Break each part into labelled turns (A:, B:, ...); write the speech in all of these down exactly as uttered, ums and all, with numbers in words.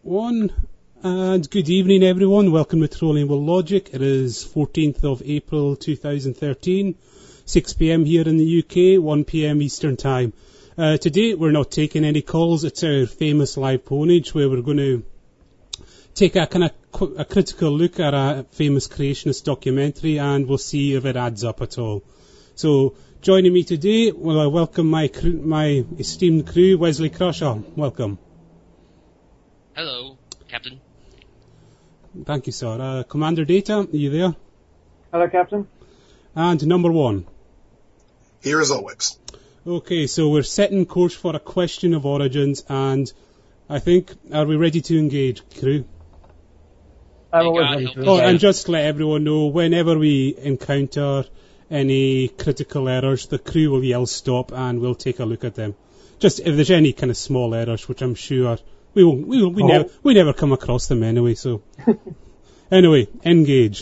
A: One, and good evening everyone. Welcome to Trolling with Logic. It is fourteenth of April two thousand thirteen, six p.m. here in the U K, one p.m. Eastern Time. Uh, today we're not taking any calls. It's our famous live ponage where we're going to take a kind of qu- a critical look at a famous creationist documentary, and we'll see if it adds up at all. So joining me today, well, I welcome my crew, my esteemed crew. Wesley Crusher, welcome.
B: Hello, Captain.
A: Thank you, sir. Uh, Commander Data, are you there?
C: Hello, Captain.
A: And number one.
D: Here as always.
A: Okay, so we're setting course for a question of origins, and I think, are we ready to engage, crew?
C: I'm always ready to
A: Oh,
C: engage.
A: and just to let everyone know, whenever we encounter any critical errors, the crew will yell stop, and we'll take a look at them. Just if there's any kind of small errors, which I'm sure we will, we will, we,
C: Oh.
A: never, we never come across them anyway. So, anyway, engage.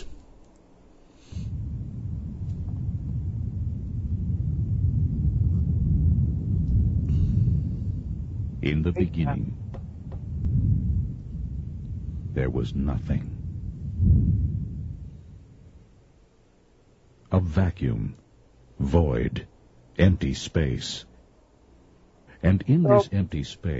E: In the beginning, there was nothing. A vacuum, void, empty space. And in this empty space...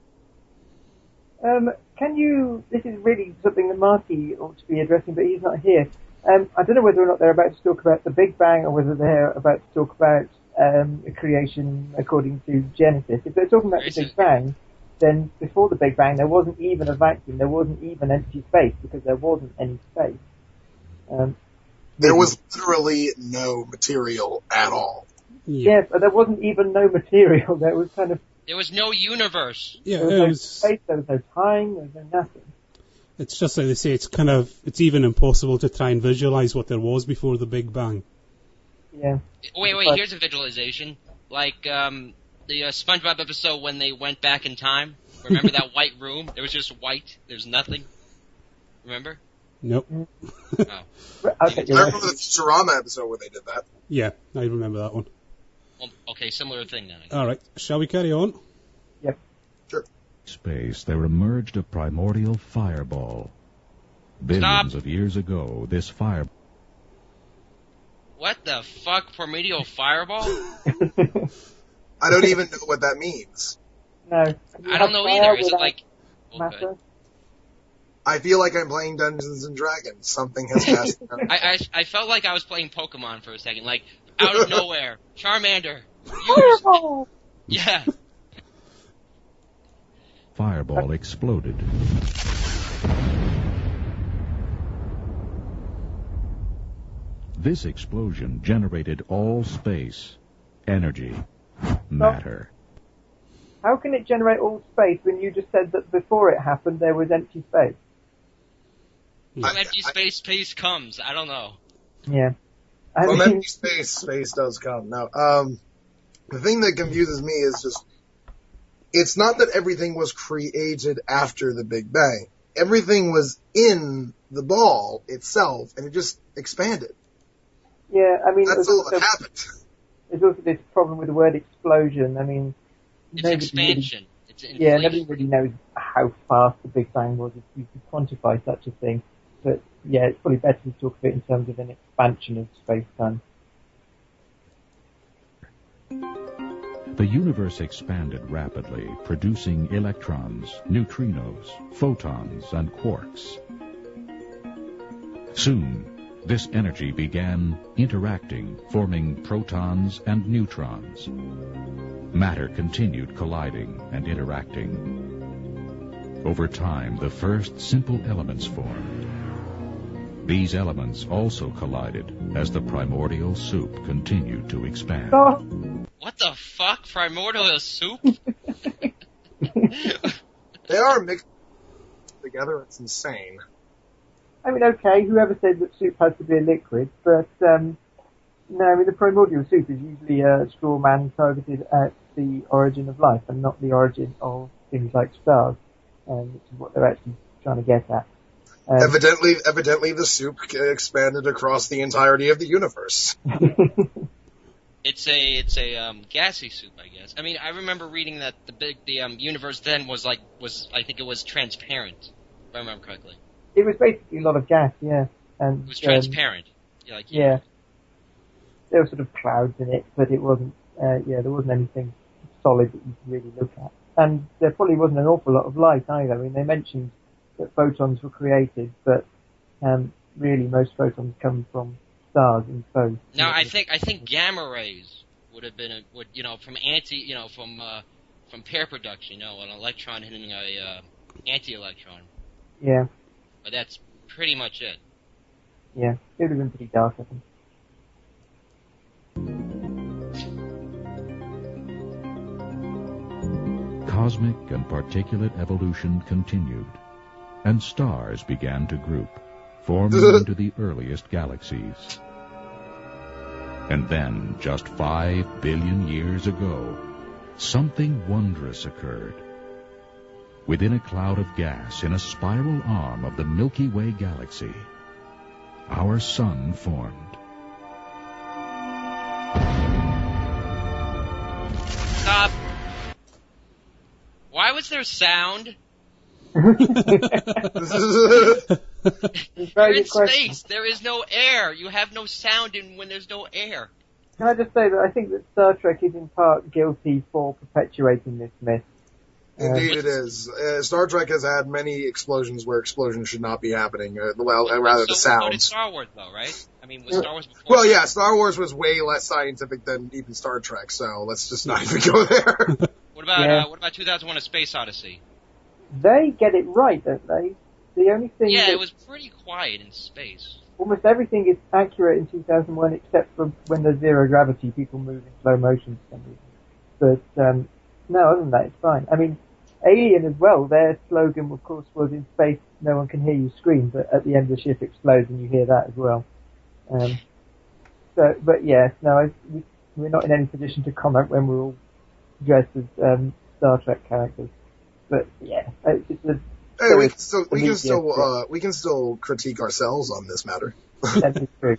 C: Um, can you, this is really something that Marty ought to be addressing, but he's not here. Um, I don't know whether or not they're about to talk about the Big Bang or whether they're about to talk about um, creation according to Genesis. If they're talking about the Big Bang, then before the Big Bang there wasn't even a vacuum, there wasn't even empty space, because there wasn't any space. Um,
D: There was literally no material at all.
A: Yeah.
C: Yes, but there wasn't even no material. There was kind of
B: There was no universe.
A: Yeah,
C: there was
A: it
C: no
A: was,
C: space, there was no time, there was no nothing.
A: it's just like they say, it's kind of, it's even impossible to try and visualize what there was before the Big Bang.
C: Yeah.
B: Wait, wait,
C: But-
B: here's a visualization. Like, um, the uh, SpongeBob episode when they went back in time. Remember that white room? It was just white. There's nothing. Remember?
A: Nope.
B: Oh.
C: Okay, you're
D: I
C: right.
D: remember the Futurama episode where they did that.
A: Yeah, I remember that one.
B: Well, okay, similar thing then. I guess.
A: Alright, shall we carry on?
E: space, there emerged a primordial fireball. Billions
B: Stop.
E: of years ago, this fire...
B: What the fuck? Primordial fireball?
D: I don't even know what that means.
C: No.
B: I don't know either. Is it like... Okay.
C: Matter?
D: I feel like I'm playing Dungeons and Dragons. Something has passed.
B: I, I, I felt like I was playing Pokemon for a second. Like, out of nowhere. Charmander. Use.
C: Fireball!
B: Yeah.
E: Fireball exploded. This explosion generated all space, energy, matter.
C: How can it generate all space when you just said that before it happened there was empty space?
B: From empty space, space comes. I don't know.
C: Yeah. I
D: From
C: mean,
D: empty space, space does come. Now, um, the thing that confuses me is just, it's not that everything was created after the Big Bang. Everything was in the ball itself, and it just expanded.
C: yeah, I mean,
D: That's
C: there's
D: all
C: also,
D: that happened.
C: there's also this problem with the word explosion. I mean,
B: It's
C: nobody
B: expansion. It's
C: Really, yeah, nobody
B: inflation.
C: really knows how fast the Big Bang was if you could quantify such a thing. But yeah, it's probably better to talk of it in terms of an expansion of space-time.
E: The universe expanded rapidly, producing electrons, neutrinos, photons, and quarks. Soon, this energy began interacting, forming protons and neutrons. Matter continued colliding and interacting. Over time, the first simple elements formed. These elements also collided as the primordial soup continued to expand.
C: Oh,
B: What the fuck? Primordial soup?
D: They are mixed together. It's insane.
C: I mean, okay, whoever said that soup has to be a liquid, but um, no, I mean, the primordial soup is usually a straw man targeted at the origin of life and not the origin of things like stars, um, which is what they're actually trying to get at. Um,
D: Evidently, evidently the soup expanded across the entirety of the universe.
B: It's a it's a um, gassy soup, I guess. I mean, I remember reading that the big the um, universe then was like was I think it was transparent, if I remember correctly.
C: It was basically a lot of gas, yeah. And
B: It was
C: um,
B: transparent. Yeah, like,
C: yeah. There were sort of clouds in it, but it wasn't. Uh, yeah, there wasn't anything solid that you could really look at. And there probably wasn't an awful lot of light either. I mean, they mentioned that photons were created, but um, really most photons come from stars and so.
B: Now I think I think gamma rays would have been a, would you know from anti you know from uh, from pair production, you know, an electron hitting a uh, anti-electron.
C: Yeah.
B: But that's pretty much it.
C: Yeah, it would have been pretty dark, I think.
E: Cosmic and particulate evolution continued, and stars began to group, forming into the earliest galaxies. And then, just five billion years ago, something wondrous occurred. Within a cloud of gas in a spiral arm of the Milky Way galaxy, our sun formed.
B: Stop. Why was there sound?
C: Very
B: You're in
C: good question.
B: space. There is no air. You have no sound in when there's no air.
C: Can I just say that I think that Star Trek is in part guilty for perpetuating this myth.
D: Indeed it is. Uh, Star Trek has had many explosions where explosions should not be happening. Uh, well, uh, rather the
B: so, So did
D: sounds.
B: Star Wars, though, right? I mean, was Star Wars before?
D: Well, yeah, Star Wars was way less scientific than even Star Trek, so let's just not even go there.
B: What about
C: Yeah.
B: uh, what about two thousand one: A Space Odyssey?
C: They get it right, don't they? The only thing
B: Yeah,
C: that
B: it was pretty quiet in space.
C: almost everything is accurate in two thousand one except for when there's zero gravity, people move in slow motion for some reason. But um, no, other than that, it's fine. I mean, Alien as well, their slogan, of course, was in space, no one can hear you scream, but at the end the ship explodes and you hear that as well. Um, so, but yeah, no, I, we, we're not in any position to comment when we're all dressed as um, Star Trek characters. But yeah, it's just a,
D: Hey, we can still, we
C: media
D: can still,
C: trip.
D: uh, we can still critique ourselves on this matter.
C: That is true.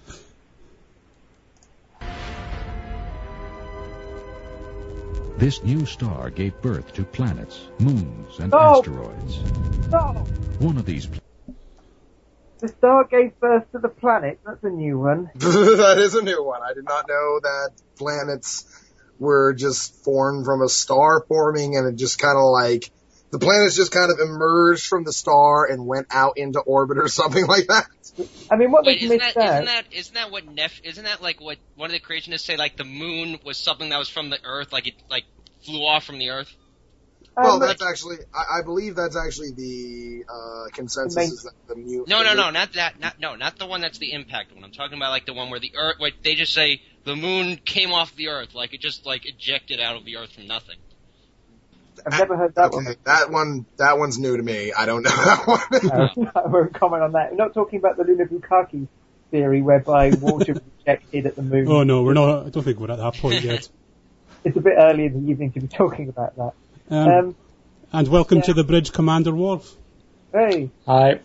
E: This new star gave birth to planets, moons, and
C: Oh.
E: asteroids.
C: Oh,
E: One of these
C: the star gave birth to the planet. That's a new one.
D: That is a new one. I did not know that planets were just formed from a star forming, and it just kind of like, the planets just kind of emerged from the star and went out into orbit or something like that.
C: I mean, what
B: Wait,
C: they've
B: isn't
C: missed
B: that
C: out.
B: isn't that isn't that what Nef? Isn't that like what one of the creationists say? Like the moon was something that was from the Earth, like it like flew off from the Earth.
D: Well,
C: Um,
D: that's actually, I, I believe that's actually the uh, consensus
C: The main-
D: is that the mu-
B: No, no, no, not that. Not no, not the one that's the impact one. I'm talking about like the one where the Earth. Wait, they just say the moon came off the Earth, like it just like ejected out of the Earth from nothing.
C: I've never heard that
D: Okay, that one, that one's new to me. I don't know that one.
C: one. I won't comment on that. We're not talking about the lunar bukkake theory whereby water was ejected at the moon.
A: Oh no, we're not. I don't think we're at that point yet.
C: It's a bit early in the evening to be talking about that.
A: Um,
C: Um,
A: and welcome
C: yeah.
A: to the bridge, Commander Worf.
C: hey,
F: I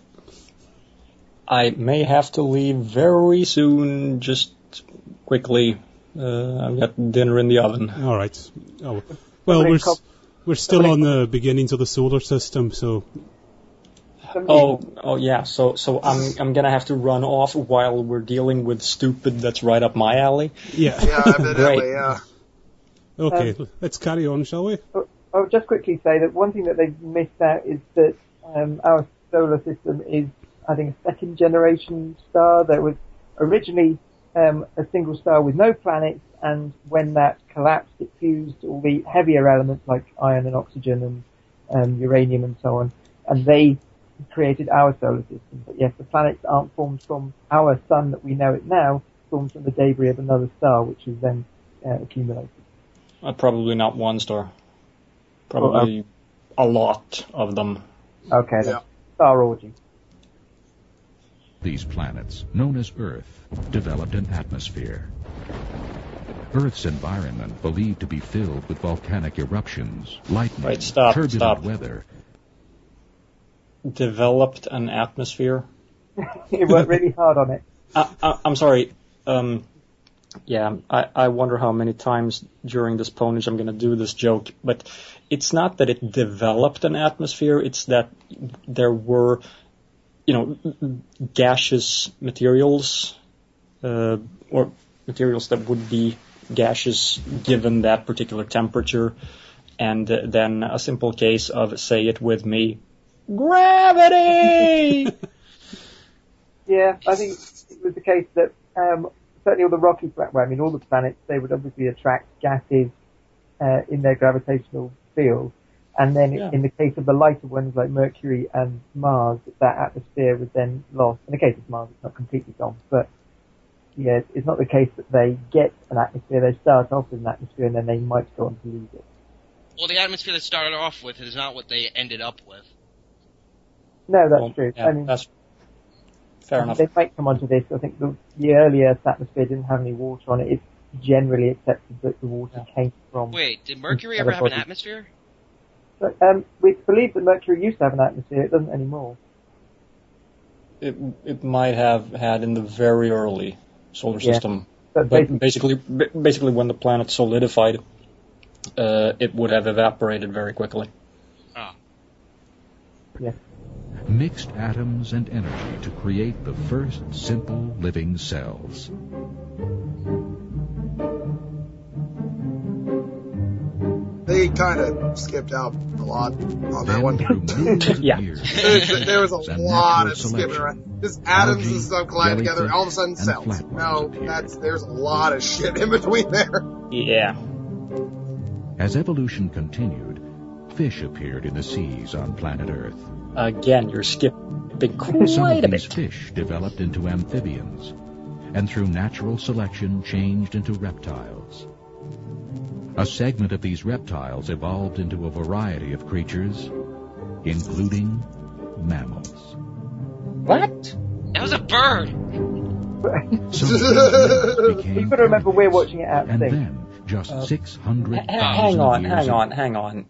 F: I may have to leave very soon. Just quickly, uh, I've got dinner in the oven.
A: All right. Oh, well,
C: Somebody
A: we're
C: call-
A: s- we're still on the beginnings of the solar system, so
C: somebody,
F: Oh, oh yeah. So, so I'm I'm gonna have to run off while we're dealing with stupid. That's right up my alley.
A: yeah.
D: Yeah, evidently,
F: Great.
D: yeah.
A: Okay,
C: Um,
A: let's carry on, shall we?
C: I'll just quickly say that one thing that they've missed out is that um, our solar system is, I think, a second generation star. There was originally um, a single star with no planets, and when that collapsed, it fused all the heavier elements like iron and oxygen and um, uranium and so on, and they created our solar system. But yes, the planets aren't formed from our sun that we know it now, formed from the debris of another star, which is then uh, accumulated.
F: Uh, probably not one star. Probably a lot of them.
C: Okay, then.
D: Yeah.
C: Star orgy.
E: These planets, known as Earth, developed an atmosphere. Earth's environment believed to be filled with volcanic eruptions, lightning,
F: Right, stop,
E: turbulent
F: stop.
E: weather.
F: Developed an atmosphere.
C: He worked really hard on it.
F: Uh, uh, I'm sorry. Um, Yeah, I, I wonder how many times during this ponage I'm going to do this joke, but it's not that it developed an atmosphere, it's that there were, you know, gaseous materials, uh, or materials that would be gaseous given that particular temperature, and uh, then a simple case of, say it with me, gravity!
C: Yeah, I think it was the case that um, certainly all the rocky planets, well, I mean all the planets, they would obviously attract gases uh, in their gravitational field. And then
F: Yeah.
C: in the case of the lighter ones like Mercury and Mars, that atmosphere was then lost. In the case of Mars, it's not completely gone, but yeah, it's not the case that they get an atmosphere. They start off with an atmosphere and then they might go on to lose it.
B: Well, the atmosphere they started off with is not what they ended up with.
C: No, that's
F: Well,
C: true.
F: yeah,
C: I mean,
F: that's fair enough.
C: they might come onto this. I think the, the early Earth's atmosphere didn't have any water on it. It's generally accepted that the water came from...
B: Wait, did Mercury
C: other
B: ever have an
C: bodies.
B: atmosphere?
C: But, um, we believe that Mercury used to have an atmosphere. It doesn't anymore.
F: It, it might have had in the very early solar
C: Yeah.
F: system.
C: But
F: But
C: basically,
F: basically, basically when the planet solidified, uh, it would have evaporated very quickly.
B: Ah.
C: yeah.
E: Mixed atoms and energy to create the first simple living cells.
D: They kind of skipped out a lot on that
E: Then,
D: one.
E: through millions of
F: Yeah.
E: years,
D: there, there was a
E: and
D: lot
E: natural
D: of skipping
E: selection,
D: around. Just atoms
E: algae,
D: and stuff collide together,
E: jellyfish,
D: all of a sudden
E: and
D: cells.
E: flatworms
D: No,
E: appeared.
D: that's there's a lot of shit in between there.
F: Yeah.
E: As evolution continued, fish appeared in the seas on planet Earth.
F: Again, you're skipping
E: Some
F: quite a
E: of these
F: bit.
E: fish developed into amphibians, and through natural selection changed into reptiles. A segment of these reptiles evolved into a variety of creatures, including mammals.
F: What?
B: That was a bird!
E: Some of these mammals became
C: You've got to remember we're watching it out of
E: and
C: sync.
E: then, just
F: Uh,
E: six hundred
F: H-
E: thousand
F: hang on,
E: years
F: hang
E: ago-
F: on, hang on.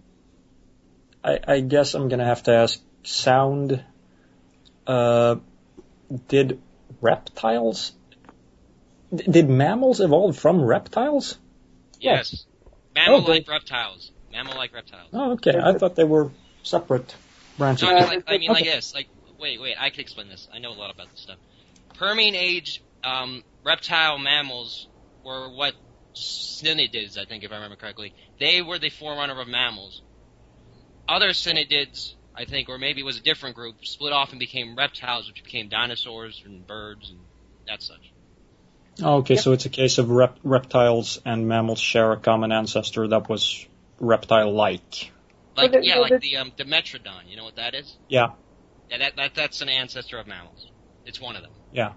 F: I, I guess I'm gonna have to ask, sound, uh, did reptiles, d- did mammals evolve from reptiles?
B: Yes. Mammal-like
F: Okay.
B: reptiles. Mammal-like reptiles.
F: Oh, okay, I thought they were separate branches.
B: No, I mean,
C: Uh,
B: like, I mean like
F: okay.
B: this. Like, wait, wait, I can explain this. I know a lot about this stuff. Permian age um, reptile mammals were what cynidids, I think, if I remember correctly. They were the forerunner of mammals. Other cynidids, I think, or maybe it was a different group, split off and became reptiles, which became dinosaurs and birds and that such.
F: Oh, okay, so it's a case of rep- reptiles and mammals share a common ancestor that was reptile-like.
B: Like,
C: Well,
B: yeah,
C: well,
B: like
C: this-
B: the um, Dimetrodon. You know what that is?
F: Yeah,
B: Yeah, that, that that's an ancestor of mammals. It's one of them.
F: yeah.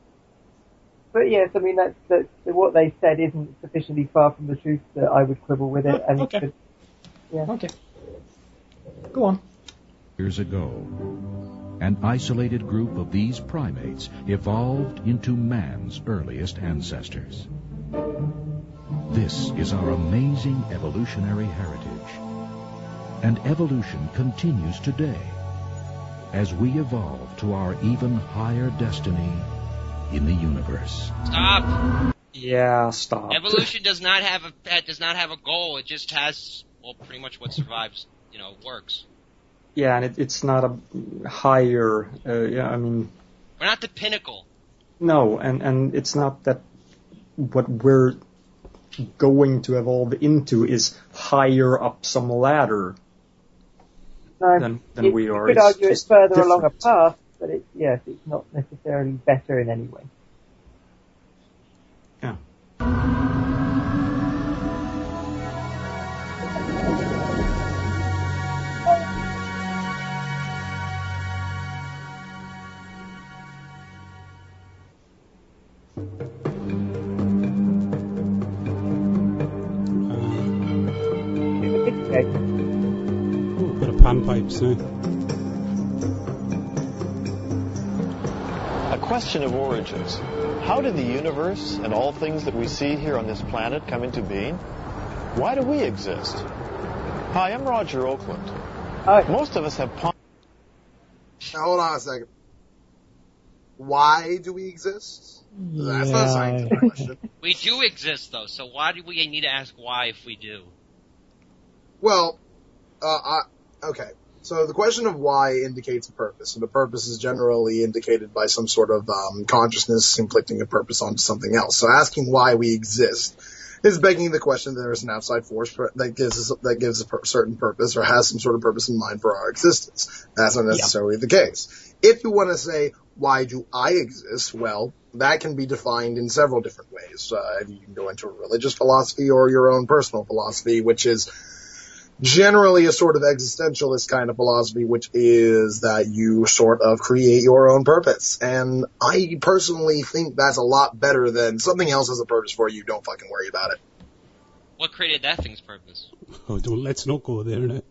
C: But yes, I mean, that's, that's, what they said isn't sufficiently far from the truth that I would quibble with it.
F: Oh,
C: And
F: okay.
C: could- yeah.
F: Okay. Go on.
E: Years ago, an isolated group of these primates evolved into man's earliest ancestors. This is our amazing evolutionary heritage. And evolution continues today as we evolve to our even higher destiny in the universe.
B: Stop!
F: Yeah, stop.
B: Evolution does not have a does not have a goal. It just has, well, pretty much what survives, you know, works.
F: Yeah, and it, it's not a higher, uh, yeah, I mean,
B: We're not the pinnacle.
F: no, and, and it's not that what we're going to evolve into is higher up some ladder
C: No,
F: than, than
C: it-
F: we are.
C: You could
F: It's
C: argue it's
F: just
C: further along a
F: different.
C: path, but it, yes, it's not necessarily better in any way.
F: Yeah.
C: It's a big case.
A: Oh, a bit of panpipes now.
G: A question of origins. How did the universe and all things that we see here on this planet come into being? Why do we exist? Hi, I'm Roger Oakland.
C: Hi.
G: Most of us have pon-
D: Now hold on a second. why do we exist? That's
F: Yeah.
D: not a scientific question.
B: We do exist, though, so why do we need to ask why if we do?
D: Well, uh, I, okay. So the question of why indicates a purpose, and the purpose is generally indicated by some sort of um, consciousness inflicting a purpose onto something else. So asking why we exist is begging the question that there's an outside force that gives us, that gives a per- certain purpose or has some sort of purpose in mind for our existence. That's not necessarily yeah. the case. If you want to say, why do I exist? Well, that can be defined in several different ways. Uh, you can go into a religious philosophy or your own personal philosophy, which is generally a sort of existentialist kind of philosophy, which is that you sort of create your own purpose. And I personally think that's a lot better than something else has a purpose for you. Don't fucking worry about it.
B: What created that thing's purpose?
A: Oh, don't, let's not go there now.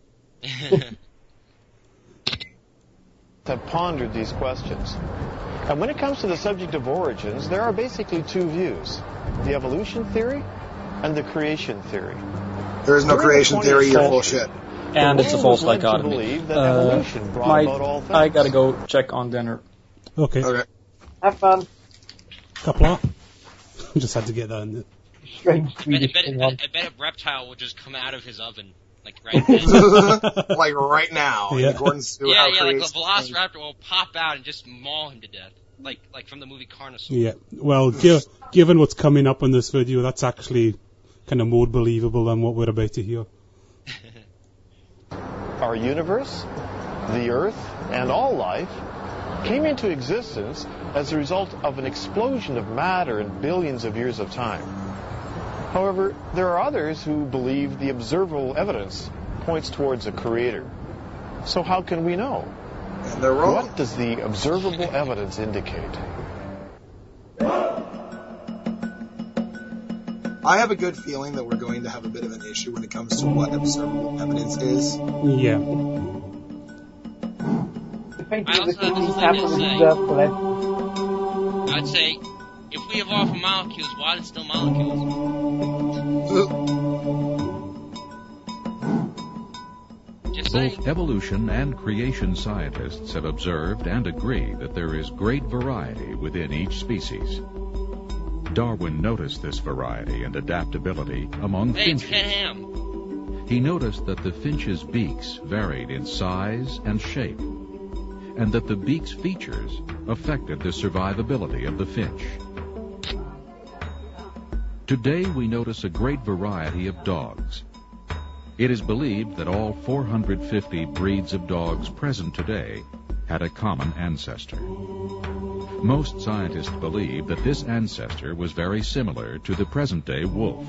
G: Have pondered these questions. And when it comes to the subject of origins, there are basically two views: the evolution theory and the creation theory.
D: There is no creation theory, you're bullshit.
F: And it's a false dichotomy. Uh, my, I gotta go check on dinner.
A: Okay.
D: Okay.
C: Have fun.
A: Couple of. Just had to get that in there.
C: Strange
B: I
C: Swedish
B: bet, I,
C: thing
B: bet,
C: on.
B: I bet a reptile will just come out of his oven, like right now.
D: Like right now,
A: Yeah.
D: in accordance to
B: yeah,
D: how
B: yeah, like
D: creation-
B: a velociraptor will pop out and just maul him to death, like like from the movie Carnosaur.
A: Yeah. Well, gi- given what's coming up in this video, that's actually kind of more believable than what we're about to hear.
G: Our universe, the Earth, and all life came into existence as a result of an explosion of matter in billions of years of time. However, there are others who believe the observable evidence points towards a creator. So how can we know?
D: And they're wrong.
G: What does the observable evidence indicate?
D: I have a good feeling that we're going to have a bit of an issue when it comes to what observable evidence is.
A: Yeah.
C: The painting
B: I
C: of the
B: also have
C: city
B: this thing
C: capital
B: to say.
C: reserved for less.
B: I'd say, if we evolved from molecules, why are there still molecules? Just saying.
E: Both evolution and creation scientists have observed and agree that there is great variety within each species. Darwin noticed this variety and adaptability among
B: Hey, it's
E: finches.
B: Ken Ham.
E: He noticed that the finches' beaks varied in size and shape, and that the beak's features affected the survivability of the finch. Today we notice a great variety of dogs. It is believed that all four hundred fifty breeds of dogs present today had a common ancestor. Most scientists believe that this ancestor was very similar to the present-day wolf.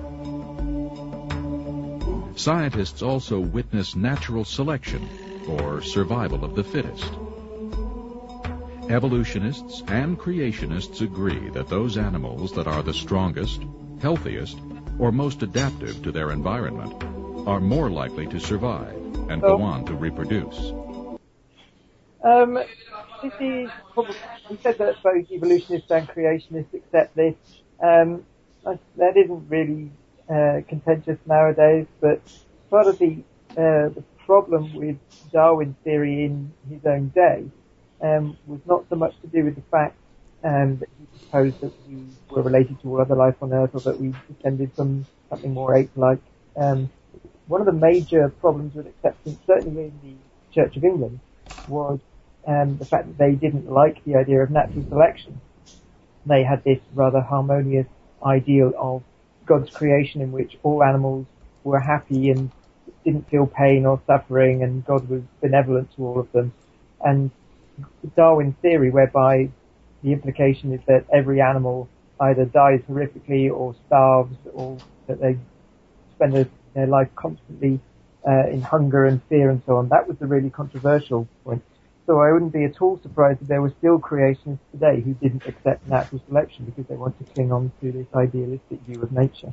E: Scientists also witness natural selection, or survival of the fittest. Evolutionists and creationists agree that those animals that are the strongest, healthiest, or most adaptive to their environment are more likely to survive and go on to reproduce.
C: Um, this is probably, we said that both evolutionists and creationists accept this. Um, that isn't really uh, contentious nowadays, but part of the uh, the problem with Darwin's theory in his own day um, was not so much to do with the fact um, that he proposed that we were related to all other life on Earth, or that we descended from something more ape-like. Um, one of the major problems with acceptance, certainly in the Church of England, was um, the fact that they didn't like the idea of natural selection. They had this rather harmonious ideal of God's creation in which all animals were happy and didn't feel pain or suffering, and God was benevolent to all of them. And Darwin's theory, whereby the implication is that every animal either dies horrifically or starves, or that they spend their, their life constantly uh, in hunger and fear and so on, that was the really controversial point. So I wouldn't be at all surprised if there were still creationists today who didn't accept natural selection because they want to cling on to this idealistic view of nature.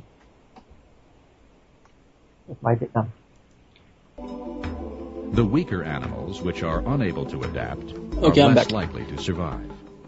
C: That's my bit done.
E: The weaker animals, which are unable to adapt, are
F: Okay, I'm
E: less
F: back.
E: likely to survive.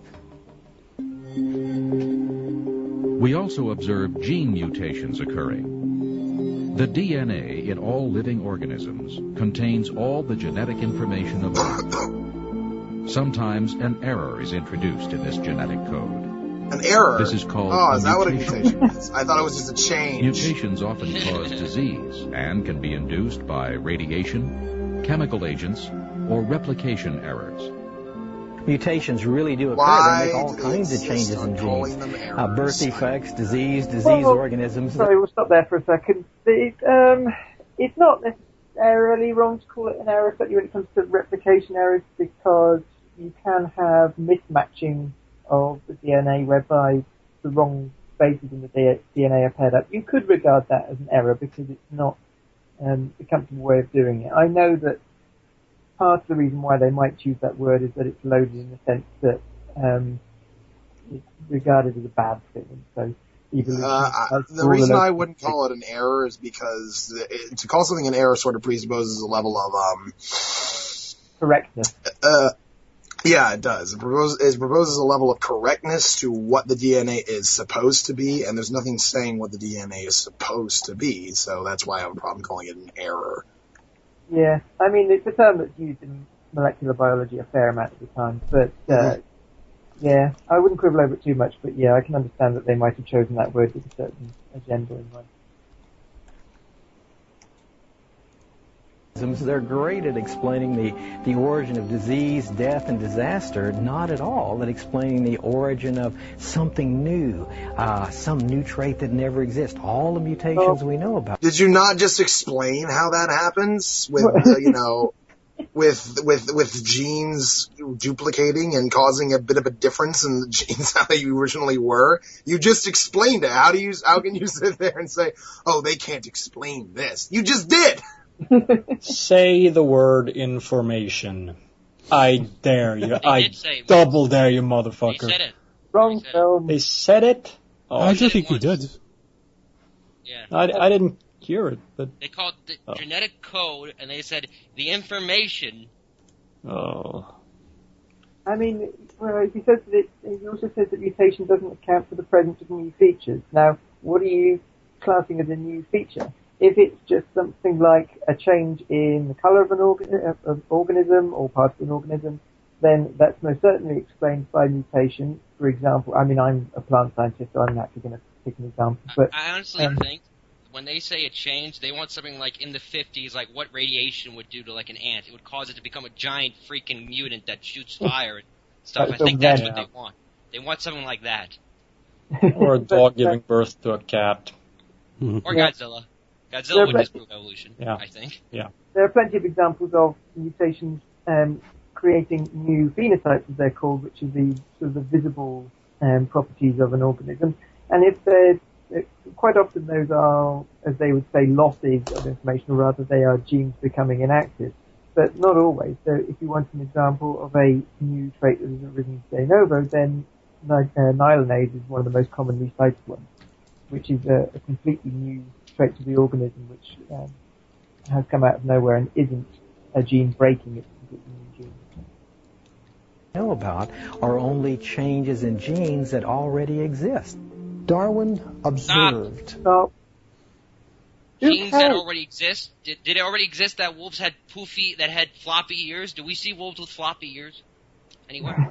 E: We also observe gene mutations occurring. The D N A in all living organisms contains all the genetic information of life. Sometimes an error is introduced in this genetic code.
D: An error?
E: This is called
D: Oh,
E: a
D: is that what a
E: mutation.
D: mutation is? I thought it was just a change.
E: Mutations often cause disease and can be induced by radiation, chemical agents, or replication errors.
H: Mutations really do occur.
D: Why
H: They make all
D: do they
H: kinds of
D: insist
H: changes
D: on
H: in
D: calling
H: genes.
D: them
H: Uh,
D: errors?
H: birth defects, disease, disease
C: Well,
H: organisms.
C: Sorry, we'll stop there for a second. It, um, it's not necessarily wrong to call it an error, especially when it comes to replication errors, because you can have mismatching of the D N A whereby the wrong bases in the D N A are paired up. You could regard that as an error because it's not um, a comfortable way of doing it. I know that part of the reason why they might choose that word is that it's loaded in the sense that um, it's regarded as a bad thing. And so evolution
D: Uh, I,
C: has
D: the
C: all
D: reason
C: those-
D: I wouldn't call it an error is because it, to call something an error sort of presupposes a level of, um,
C: correctness.
D: uh, yeah, it does. It proposes, it proposes a level of correctness to what the D N A is supposed to be, and there's nothing saying what the D N A is supposed to be, so that's why I have a problem calling it an error.
C: Yeah, I mean, it's a term that's used in molecular biology a fair amount of the time, but, uh,
D: Mhm.
C: yeah, I wouldn't quibble over it too much, but yeah, I can understand that they might have chosen that word with a certain agenda in mind.
H: They're great at explaining the, the origin of disease, death, and disaster, not at all at explaining the origin of something new, uh, some new trait that never exists. All the mutations
C: Oh.
H: we know about.
D: Did you not just explain how that happens with, uh, you know, with with with genes duplicating and causing a bit of a difference in the genes how they originally were? You just explained it. How do you? How can you sit there and say, "Oh, they can't explain this"? You just did.
F: Say the word information. I dare you.
B: They
F: I
B: did say it.
F: double dare you,
B: They
F: motherfucker.
B: said it.
C: Wrong
B: They said it.
C: film.
F: They said it? Oh,
A: I
B: said
A: don't
B: it
A: think he
B: once.
A: did.
B: Yeah.
F: I, I didn't hear it, but
B: They called the
F: Oh.
B: genetic code, and they said the information.
F: oh,
C: I mean, well, he says that it, he also says that mutation doesn't account for the presence of new features. Now, what are you classing as a new feature? If it's just something like a change in the colour of an organ, uh, of organism or part of an organism, then that's most certainly explained by mutation. For example, I mean, I'm a plant scientist, so I'm actually going to pick an example. But
B: I honestly
C: um,
B: think when they say a change, they want something like in the fifties, like what radiation would do to like an ant. It would cause it to become a giant freaking mutant that shoots fire and stuff. I
C: That's
B: think
C: so
B: that's
C: bad
B: what
C: now.
B: they want. They want something like that.
F: or a
C: but,
F: dog
C: uh,
F: giving birth to a cat.
B: Or
C: Yeah.
B: Godzilla.
C: Yeah,
B: Godzilla would
C: but-
B: disprove evolution,
F: Yeah.
B: I think.
C: There are plenty of examples of mutations um, creating new phenotypes, as they're called, which are the sort of the visible um, properties of an organism. And if they're it, quite often those are, as they would say, losses of information, or rather they are genes becoming inactive. But not always. So if you want an example of a new trait that has arisen de novo, then ni- uh, myelinase is one of the most commonly cited ones, which is a, a completely new trait to the organism, which um, has come out of nowhere and isn't a gene breaking, it's a completely new gene.
H: Know about are only changes in genes that already exist.
I: Darwin observed.
C: So, who
B: Genes that
C: cares?
B: already exist. Did, did it already exist that wolves had poofy, that had floppy ears? Do we see wolves with floppy ears anywhere?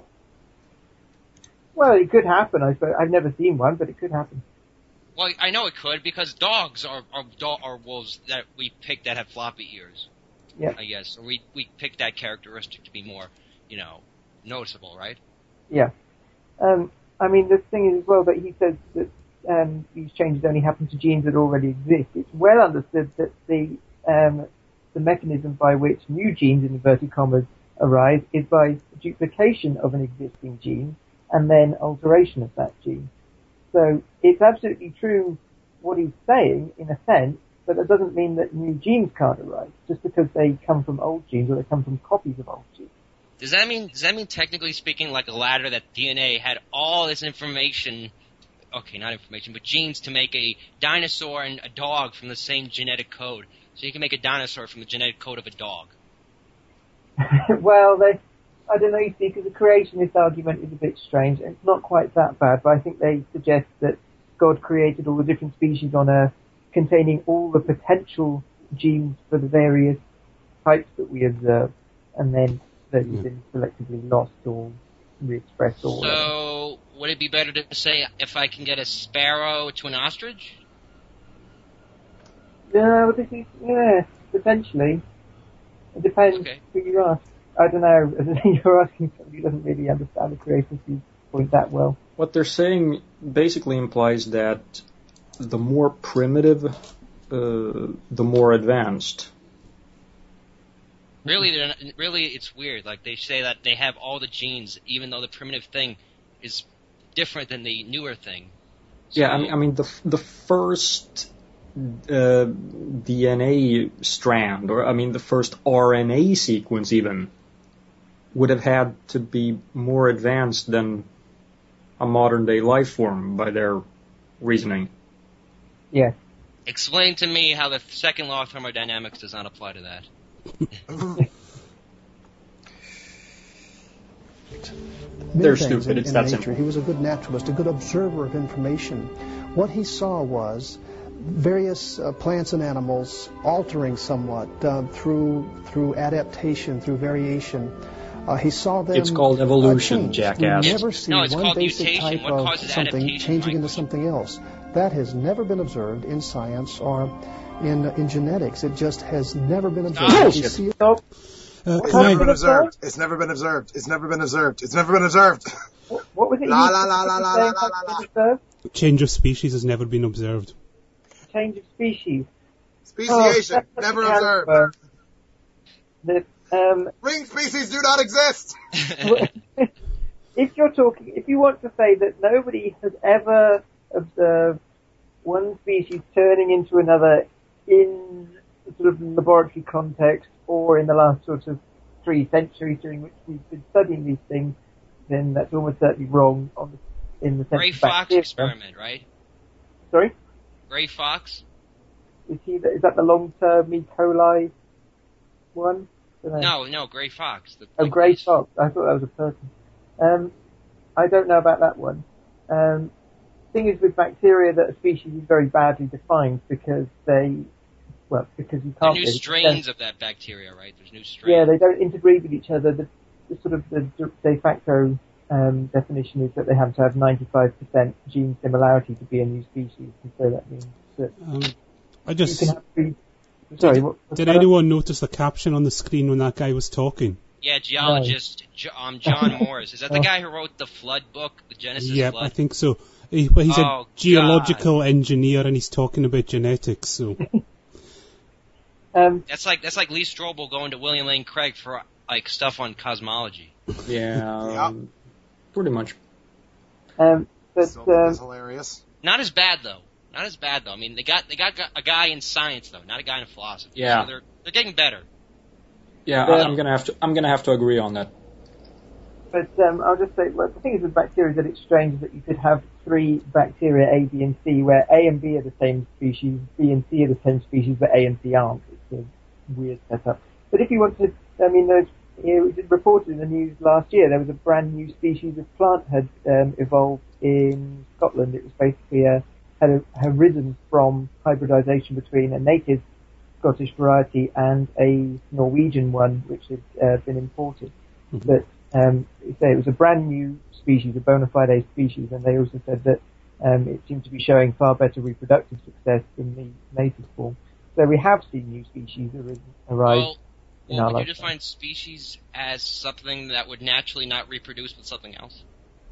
C: Well, it could happen, I suppose. I've never seen one, but it could happen.
B: Well, I know it could because dogs are are, do- are wolves that we pick that have floppy ears.
C: Yeah.
B: I guess, or we we pick that characteristic to be more, you know, noticeable, right?
C: Yeah. Um, I mean, the thing is as well that he says that um, these changes only happen to genes that already exist. It's well understood that the um, the mechanism by which new genes, in inverted commas, arise is by duplication of an existing gene and then alteration of that gene. So it's absolutely true what he's saying in a sense, but that doesn't mean that new genes can't arise just because they come from old genes or they come from copies of old genes.
B: Does that mean, does that mean technically speaking, like a ladder, that D N A had all this information, okay, not information, but genes to make a dinosaur and a dog from the same genetic code? So you can make a dinosaur from the genetic code of a dog.
C: Well, they, I don't know, you see, because the creationist argument is a bit strange. It's not quite that bad, but I think they suggest that God created all the different species on Earth containing all the potential genes for the various types that we observe. And then that have been selectively lost or re-expressed or whatever.
B: So, would it be better to say if I can get a sparrow to an ostrich?
C: Yeah, well, this is, yeah, potentially. It depends
B: Okay.
C: who you ask. I don't know. You're asking somebody who doesn't really understand the creativity point that well.
F: What they're saying basically implies that the more primitive, uh, the more advanced.
B: Really, they're not, really, it's weird. Like, they say that they have all the genes, even though the primitive thing is different than the newer thing. So,
F: Yeah, I mean, I mean the the first uh, D N A strand, or I mean the first R N A sequence even, would have had to be more advanced than a modern day life form by their reasoning.
C: Yeah.
B: Explain to me how the second law of thermodynamics does not apply to that.
F: They're
I: Many things
F: stupid,
I: in,
F: it's
I: in
F: that
I: nature.
F: simple.
I: He was a good naturalist, a good observer of information. What he saw was various uh, plants and animals altering somewhat uh, through through adaptation, through variation. Uh, he saw them.
F: It's called evolution,
I: uh, change.
F: jackass.
I: We never see
B: No, it's
I: one
B: called
I: basic
B: mutation.
I: type
B: What
I: of
B: causes
I: something
B: adaptation,
I: changing into
B: Michael?
I: something else. That has never been observed in science or in in genetics. It just has never been observed.
B: Oh,
I: We
F: shit.
I: see it-
C: So,
A: Uh,
D: It's
A: can I-
D: never been observed. It's never been observed. It's never been observed. It's never been observed.
C: what, what was it
D: La,
C: you
D: la, la, la, la,
C: saying
D: la, la, la.
C: observed?
A: change of species has never been observed.
C: Change of species.
D: Speciation,
C: Oh,
D: never
C: that's
D: observed.
C: uh, that, um,
D: Ring species do not exist.
C: if you're talking, if you want to say that nobody has ever observed one species turning into another in sort of laboratory context or in the last sort of three centuries during which we've been studying these things, then that's almost certainly wrong on the, in the sense
B: Gray
C: of
B: Fox
C: bacteria.
B: experiment, right?
C: Sorry?
B: Gray Fox?
C: Is, he, is that the long-term E. coli one? Don't know.
B: No, no, Gray Fox. The,
C: Oh, grey fox. I thought that was a person. Um, I don't know about that one. Um, thing is with bacteria that a species is very badly defined because they, well, because you
B: There are
C: can't.
B: new
C: really-
B: strains of that bacteria, right? There's new strains.
C: Yeah, they don't interbreed with each other. The, the sort of the de facto um, definition is that they have to have ninety-five percent gene similarity to be a new species, and so that means that
A: Um, I
C: you
A: just
C: can have three. Sorry, what, what's
A: did
C: that?
A: anyone notice the caption on the screen when that guy was talking?
B: Yeah, geologist Jo- um, John Morris. Is that the guy who wrote the Flood book, the Genesis
A: Yep,
B: Flood?
A: I think so. He, well, he's
B: Oh,
A: a geological engineer and he's talking about genetics. So
C: Um,
B: That's like that's like Lee Strobel going to William Lane Craig for like stuff on cosmology.
F: Yeah, um, pretty much.
C: um, but
D: So
C: um,
D: that's hilarious.
B: Not as bad though. Not as bad though. I mean, they got they got a guy in science though, not a guy in philosophy.
F: Yeah.
B: So they're they're getting better.
F: Yeah,
C: Yeah.
F: I'm gonna have to. I'm gonna have to agree on that.
C: But um, I'll just say, well, the thing is with bacteria that it's strange that you could have three bacteria, A, B, and C, where A and B are the same species, B and C are the same species, but A and C aren't. It's a weird setup. But if you want to, I mean, there's, you know, it was reported in the news last year, there was a brand new species of plant had um, evolved in Scotland. It was basically a, had, a, had risen from hybridization between a native Scottish variety and a Norwegian one, which had uh, been imported.
A: Mhm.
C: But um, say it was a brand new species, a bona fide species, and they also said that um, it seemed to be showing far better reproductive success than the native form. So we have seen new species arisen, arise
B: Well,
C: in
B: well
C: our
B: would you
C: lifetime.
B: define species as something that would naturally not reproduce with something else?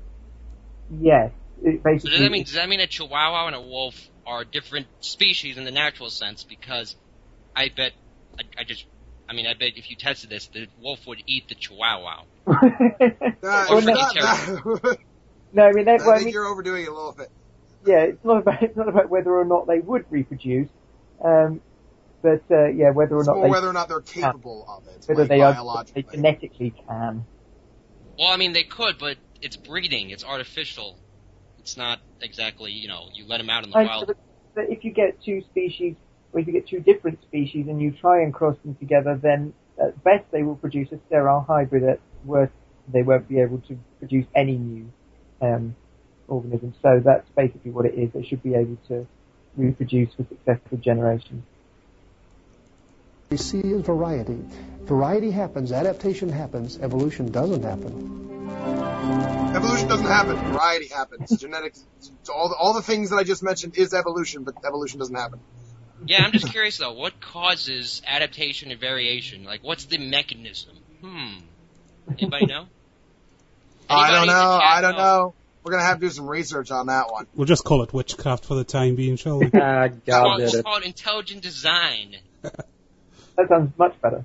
C: Yes, it
B: So
C: basically.
B: does that mean does that mean a Chihuahua and a wolf are different species in the natural sense? Because I bet I, I just I mean I bet if you tested this, the wolf would eat the Chihuahua.
D: Uh,
C: Well,
D: it's
C: no,
D: not that-
C: no, I mean, they,
D: I
C: well, I
D: think
C: mean,
D: you're overdoing it a little bit.
C: yeah, it's not about it's not about whether or not they would reproduce, um, but uh, yeah, whether or
D: It's
C: not
D: more
C: they
D: whether or not they're capable of it,
C: whether
D: like
C: they are they
D: biologically.
C: genetically can.
B: Well, I mean they could, but it's breeding, it's artificial. It's not exactly, you know, you let them out in the
C: I-
B: wild.
C: but, but if you get two species, or if you get two different species and you try and cross them together, then at best they will produce a sterile hybrid. At worst, they won't be able to produce any new um, organisms. So that's basically what it is. They should be able to reproduce for successive generations.
I: We see is variety. variety happens, adaptation happens, evolution doesn't happen.
D: Evolution doesn't happen. Variety happens. Genetics, all the, all the things that I just mentioned is evolution, but evolution doesn't happen.
B: Yeah, I'm just curious though, what causes adaptation and variation? Like, what's the mechanism? Hmm. Anybody know?
D: I don't
B: Anybody in
D: know.
B: the chat
D: I don't know. We're gonna have to do some research on that one.
A: We'll just call it witchcraft for the time being, shall we?
F: Ah,
B: We'll
F: God
B: call,
F: did
B: we'll
F: it.
B: call it intelligent design.
C: That sounds much better.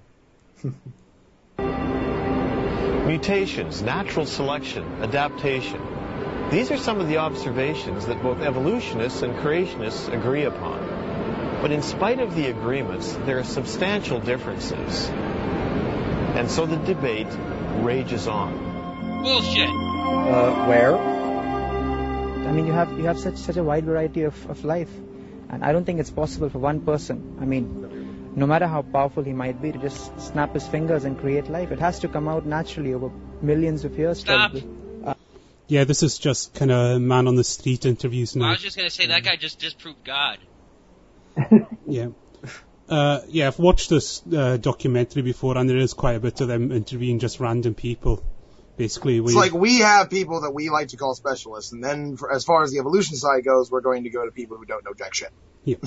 G: Mutations, natural selection, adaptation. These are some of the observations that both evolutionists and creationists agree upon. But in spite of the agreements, there are substantial differences. And so the debate rages on.
B: Bullshit.
F: Uh, where?
J: I mean, you have you have such such a wide variety of, of life, and I don't think it's possible for one person. I mean, no matter how powerful he might be, to just snap his fingers and create life. It has to come out naturally over millions of years.
B: Stop.
J: Probably.
A: Yeah, this is just kind of man on the street interviews now.
B: I was just gonna say, that guy just disproved God.
A: Yeah. Uh, yeah, I've watched this uh, documentary before, and there is quite a bit of them interviewing just random people. Basically, we...
D: It's like we have people that we like to call specialists, and then for, as far as the evolution side goes, we're going to go to people who don't know jack shit.
A: Yeah.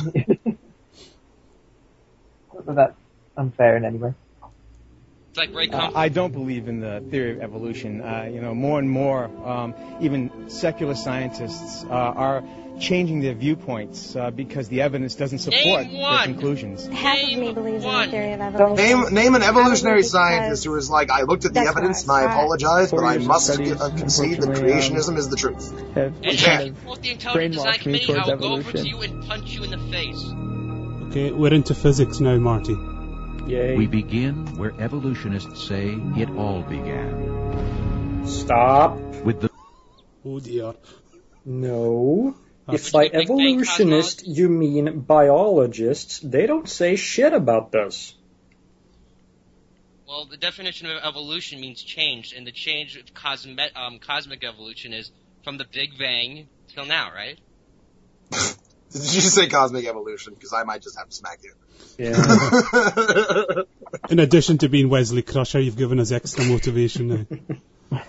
C: But that's unfair in any way.
B: It's like Ray
K: Uh, I don't believe in the theory of evolution. Uh, you know, more and more, um, even secular scientists uh, are changing their viewpoints uh, because the evidence doesn't support
B: Name
K: their
B: one.
K: conclusions.
L: Half of me believes in the theory of evolution.
D: Name name an evolutionary
L: Probably
D: scientist who is like, I looked at the
L: that's
D: evidence and
L: why
D: I
L: I-
D: apologize, but I
K: Four years of
D: must
K: studies,
D: uh, concede that
K: unfortunately, um,
D: creationism is the truth.
K: Have
B: And
D: Yeah.
B: if you quote the intelligent design
K: brainwashed me
B: committee,
K: towards
B: I'll go over to
K: evolution.
B: you and punch you in the face.
A: Okay, we're into physics now, Marty.
F: Yay.
E: We begin where evolutionists say it all began.
F: Stop.
E: With the
A: Oh dear.
F: No. If
A: That's-
F: by
B: Big Bang
F: evolutionist
B: cosmology.
F: you mean biologists, they don't say shit about this.
B: Well, the definition of evolution means change, and the change of cosmic, um, cosmic evolution is from the Big Bang till now, right?
D: Did you just say cosmic evolution? Because I might just have to smack you.
F: Yeah.
A: In addition to being Wesley Crusher, you've given us extra motivation now.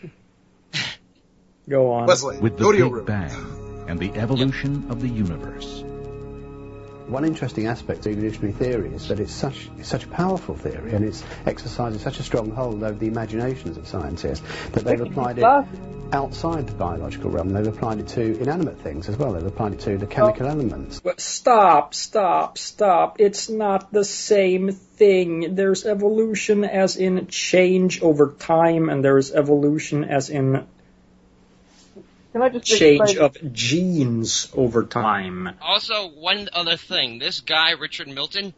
F: Go on.
D: Wesley,
E: with the
D: go to your
E: Big
D: room.
E: Bang and the evolution of the universe.
M: One interesting aspect of evolutionary theory is that it's such it's such a powerful theory, and it's exercising such a strong hold over the imaginations of scientists that they've applied it outside the biological realm. They've applied it to inanimate things as well. They've applied it to the chemical elements.
F: But stop, stop, stop. It's not the same thing. There's evolution as in change over time, and there's evolution as in
C: Can I just
F: change
C: explain-
F: of genes over time.
B: Also, one other thing. This guy, Richard Milton,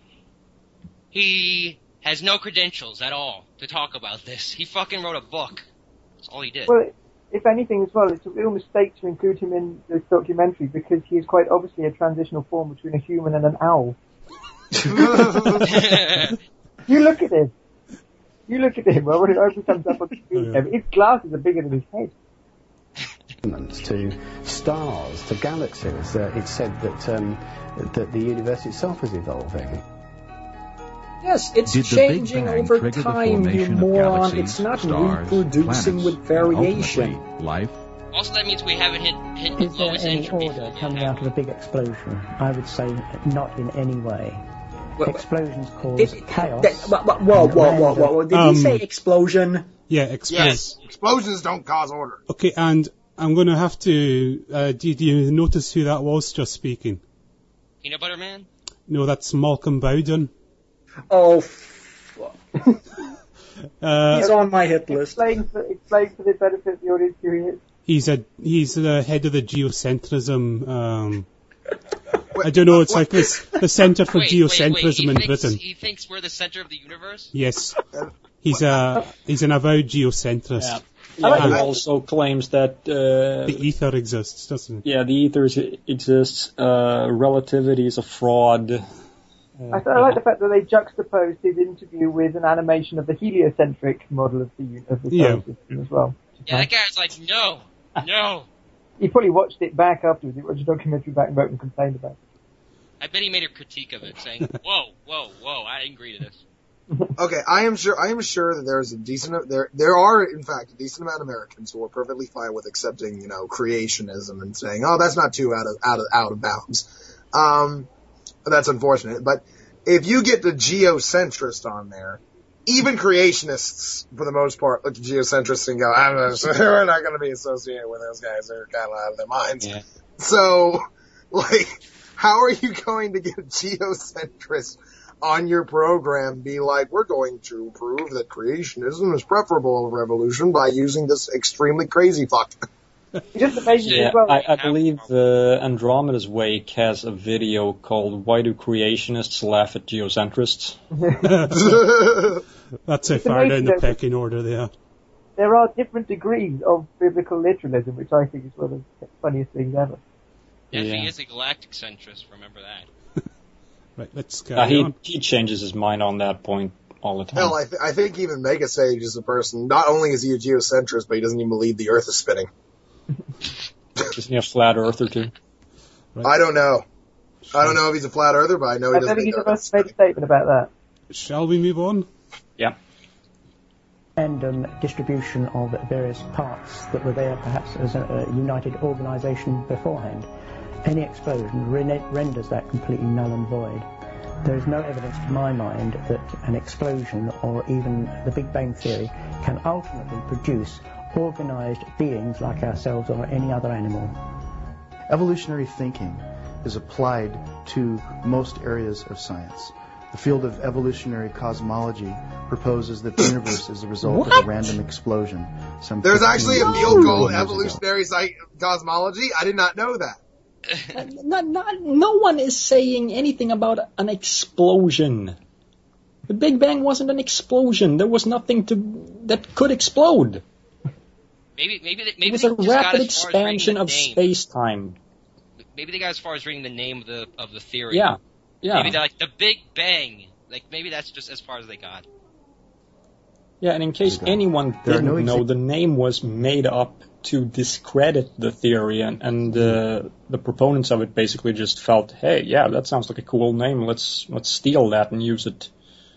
B: he has no credentials at all to talk about this. He fucking wrote a book. That's all he did.
C: Well, if anything as well, it's a real mistake to include him in this documentary because he is quite obviously a transitional form between a human and an owl. You look at him. You look at him. Well, when it opens comes up on the screen,
A: Oh, yeah.
C: his glasses are bigger than his head.
M: To stars, to galaxies. Uh, it's said that um, that the universe itself is evolving.
F: Yes, it's
E: Did the Big
F: changing
E: Bang
F: over
E: trigger the
F: time, you
E: formation of
F: moron.
E: galaxies,
F: It's not
E: stars,
F: reproducing
E: planets,
F: with
E: and
F: variation.
E: ultimately life?
B: Also, that means we haven't hit, hit the
N: Is there
B: lowest
N: any
B: entropy.
N: order coming out of a big explosion? I would say not in any way.
F: Well,
N: Explosions cause
F: It-
N: chaos.
F: that- whoa, whoa, whoa, whoa, whoa, whoa, whoa. Did
A: Um,
F: he say explosion?
A: Yeah, explosion.
D: Yes, explosions don't cause order.
A: Okay, and I'm going to have to... Uh, do, do you notice who that was just speaking?
B: Peanut Butter Man?
A: No, that's Malcolm Bowden.
F: Oh,
A: Uh,
F: he's on my hit list.
C: Explain for, explain for the benefit of the audience who he is.
A: he's a he's the head of the geocentrism... Um, I don't know, it's like this, the Centre for
B: Wait, wait, wait.
A: Geocentrism
B: He
A: in
B: thinks,
A: Britain.
B: He thinks we're the center of the universe?
A: Yes. He's a he's an avowed geocentrist.
F: Yeah. Yeah, he
A: And
F: also claims that uh,
A: the ether exists, doesn't it?
F: yeah, the ether is- exists. Uh, relativity is a fraud. Uh,
C: I, th- I like the fact that they juxtaposed his interview with an animation of the heliocentric model of the u- of the solar
A: Yeah.
C: system as well.
B: Yeah, that guy's like, no, no.
C: He probably watched it back afterwards. He watched the documentary back and wrote and complained about it.
B: I bet he made a critique of it, saying, whoa, whoa, whoa, I didn't agree to this.
D: Okay, I am sure. I am sure that there is a decent. There, there are in fact a decent amount of Americans who are perfectly fine with accepting, you know, creationism and saying, "Oh, that's not too out of out of out of bounds." Um, that's unfortunate. But if you get the geocentrist on there, even creationists, for the most part, look at geocentrists and go, I'm not, "We're not going to be associated with those guys. They're kind of out of their minds."
F: Yeah.
D: So, like, how are you going to get a geocentrist on your program be like, we're going to prove that creationism is preferable to revolution by using this extremely crazy fuck?
C: Just amazing
F: Yeah,
C: as well.
F: I, I believe uh, Andromeda's Wake has a video called "Why Do Creationists Laugh at Geocentrists?"
A: That's how
C: It's
A: far down
C: amazing
A: the
C: that-
A: pecking order they are.
C: There are different degrees of biblical literalism, which I think is one of the funniest things ever.
B: Yes,
F: Yeah.
B: he is a galactic centrist, remember that.
A: Right, let's
F: Uh,
A: carry
F: he
A: on.
F: he changes his mind on that point all the time.
D: Hell, I, th- I think even Mega Sage is a person, not only is he a geocentrist, but he doesn't even believe the Earth is spinning.
F: Isn't he a flat earther too?
A: Right.
D: I don't know. I don't know if he's a flat earther, but I know he
C: I
D: doesn't
C: don't think
D: think
C: he's
D: the Earth is
C: ever made a statement about that.
A: Shall we move on?
F: Yeah.
N: And um, distribution of various parts that were there perhaps as a, a united organisation beforehand. Any explosion re- renders that completely null and void. There is no evidence to my mind that an explosion or even the Big Bang Theory can ultimately produce organised beings like ourselves or any other animal.
O: Evolutionary thinking is applied to most areas of science. The field of evolutionary cosmology proposes that the universe is the result
D: What?
O: of a random explosion. Some
D: There's actually a field called
O: years ago.
D: evolutionary psych- cosmology? I did not know that.
F: Not, not, no one is saying anything about an explosion. The Big Bang wasn't an explosion. There was nothing to that could explode.
B: Maybe, maybe, they, maybe
F: It was
B: they
F: a
B: just got
F: rapid
B: as far as reading
F: expansion
B: the
F: of
B: name.
F: space-time.
B: Maybe they got as far as reading the name of the of the theory.
F: Yeah, yeah.
B: Maybe they're like the Big Bang. Like maybe that's just as far as they got.
F: Yeah, and in case anyone
O: There are
F: didn't
O: no
F: know,
O: exa-
F: the name was made up to discredit the theory, and, and uh, the proponents of it basically just felt, hey, yeah, that sounds like a cool name. Let's let's steal that and use it.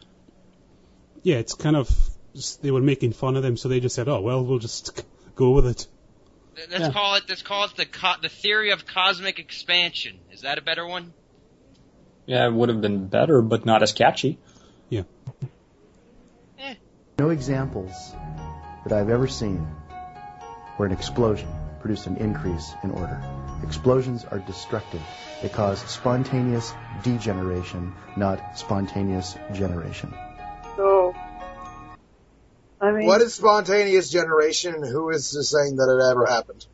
A: Yeah, it's kind of, they were making fun of them, so they just said, oh, well, we'll just go with it.
B: Let's
F: Yeah.
B: call it. Let's call it the co- the theory of cosmic expansion. Is that a better one?
F: Yeah, it would have been better, but not as catchy.
A: Yeah.
O: No examples that I've ever seen where an explosion produced an increase in order. Explosions are destructive. They cause spontaneous degeneration, not spontaneous generation.
C: So, I mean,
D: What is spontaneous generation, and who is saying that it ever happened?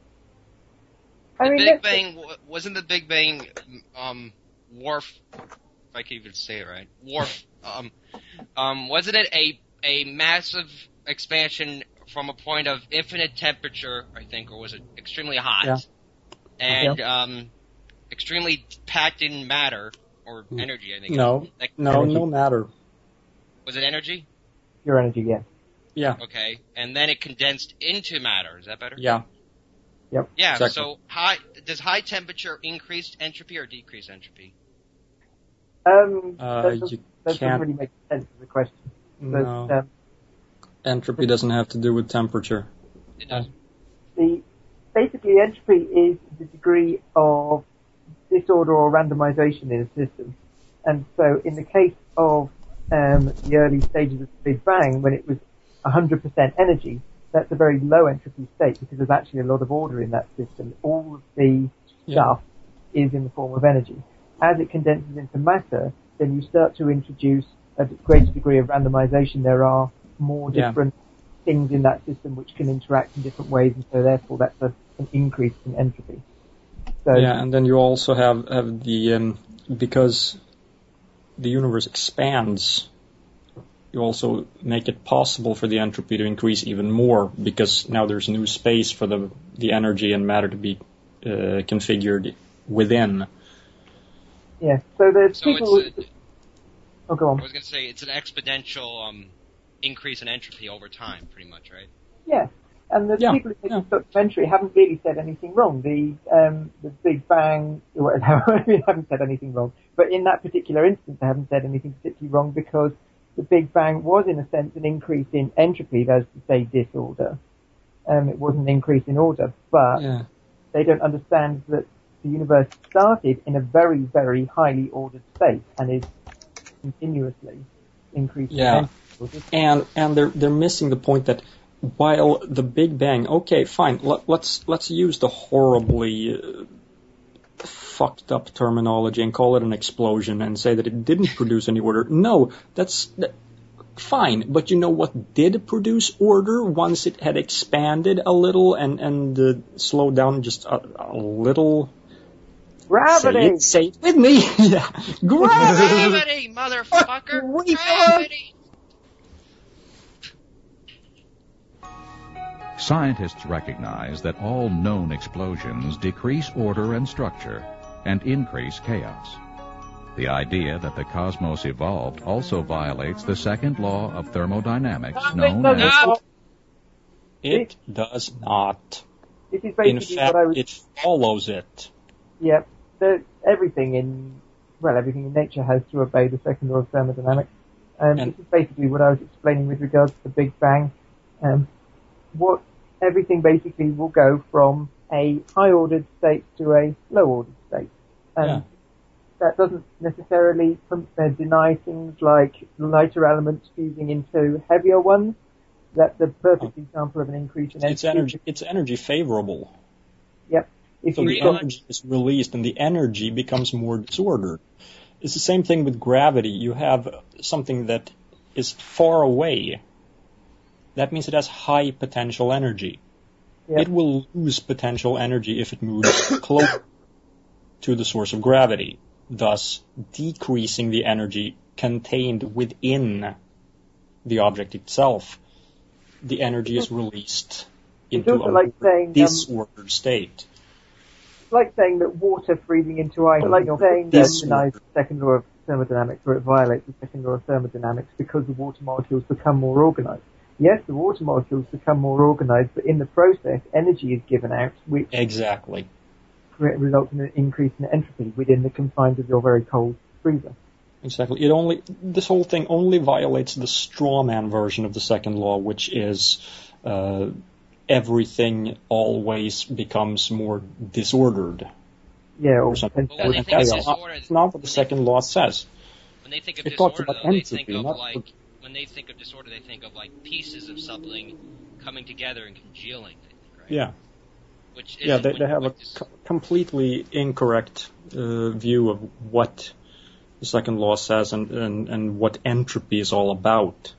C: I
B: The
C: mean,
B: Big
C: let's-
B: Bang wa- wasn't the Big Bang um Wharf. If I can even say it right, Wharf. Um, um, wasn't it a a massive expansion from a point of infinite temperature? I think, or was it extremely hot?
F: Yeah.
B: And um, extremely packed in matter or energy. I think.
F: No,
B: Like,
F: no, no matter.
B: Was it energy?
C: Pure energy, yeah.
F: Yeah,
B: Okay, and then it condensed into matter. Is that better?
F: yeah.
C: Yep.
B: Yeah.
F: Exactly.
B: So high does high temperature increase entropy or decrease entropy?
C: Um,
F: Uh,
C: that doesn't,
F: you
C: that doesn't
F: can't-
C: really make sense as a question. But,
F: No.
C: um,
F: Entropy doesn't have to do with temperature.
B: It does.
C: the basically entropy is the degree of disorder or randomization in a system. And so in the case of um, the early stages of the Big Bang, when it was one hundred percent energy, that's a very low entropy state because there's actually a lot of order in that system. All of the
F: Yeah.
C: stuff is in the form of energy. As it condenses into matter, then you start to introduce a greater degree of randomization. There are more
F: Yeah.
C: different things in that system which can interact in different ways, and so therefore that's a, an increase in entropy. So,
F: Yeah, and then you also have, have the, um, because the universe expands, you also make it possible for the entropy to increase even more, because now there's new space for the, the energy and matter to be uh, configured within.
C: yeah, so there's
B: So
C: people...
B: it's a,
C: oh, go
B: I
C: on.
B: was going to say it's an exponential um, increase in entropy over time, pretty much, right?
C: Yeah, and the
F: Yeah,
C: people who made
F: yeah.
C: the documentary haven't really said anything wrong. The um, the Big Bang, or whatever, I mean, haven't said anything wrong. But in that particular instance, they haven't said anything particularly wrong because the Big Bang was, in a sense, an increase in entropy, that is to say disorder. Um, it was an increase in order, but
F: yeah.
C: they don't understand that the universe started in a very, very highly ordered state and is continuously increasing.
F: Yeah, and and they're they're missing the point that while the Big Bang, okay, fine, let, let's let's use the horribly uh, fucked up terminology and call it an explosion and say that it didn't produce any order. No, that's that, fine, but you know what did produce order once it had expanded a little and and uh, slowed down just a, a little.
C: Gravity!
F: Say it, say it with me! Yeah. Gravity!
B: Gravity, motherfucker! Gravity!
E: Scientists recognize that all known explosions decrease order and structure and increase chaos. The idea that the cosmos evolved also violates the second law of thermodynamics known as...
F: It does not.
C: This is
F: In
C: basically
F: fact,
C: what I was...
F: it follows it.
C: Yep. The, everything in, well, everything in nature has to obey the second law of thermodynamics. Um,
F: And-
C: this is basically what I was explaining with regards to the Big Bang. Um, what everything basically will go from a high-ordered state to a low-ordered state. And
F: Yeah.
C: that doesn't necessarily uh, deny things like lighter elements fusing into heavier ones. That's the perfect example of an increase in
F: It's energy. It's energy favorable.
C: Yep. If
F: So
C: you
F: the
C: stop-
F: energy is released and the energy becomes more disordered. It's the same thing with gravity. You have something that is far away. That means it has high potential energy.
C: Yep.
F: It will lose potential energy if it moves close to the source of gravity, thus decreasing the energy contained within the object itself. The energy is released
C: It's
F: into
C: also
F: a
C: like saying, um,
F: disordered state.
C: It's like saying that water freezing into ice, like you're saying that
F: This-
C: denies the second law of thermodynamics, or it violates the second law of thermodynamics because the water molecules become more organized. Yes, the water molecules become more organized, but in the process, energy is given out, which
F: Exactly.
C: re- results in an increase in entropy within the confines of your very cold freezer.
F: Exactly. It only this whole thing only violates the straw man version of the second law, which is uh, everything always becomes more disordered.
C: Yeah, or
F: Or something.
B: But when they
F: And
B: think of
F: that's not,
B: disorder,
F: that's not what the second law says.
B: when they think of
F: It talks
B: disorder,
F: about
B: though, they
F: entropy,
B: think of
F: not-
B: like when they think of disorder, they think of like pieces of something coming together and congealing. I think, right?
F: Yeah.
B: Which
F: Yeah,
B: isn't
F: they,
B: what-
F: they have a
B: what dis-
F: co- completely incorrect uh, view of what the second law says and, and, and what entropy is all about.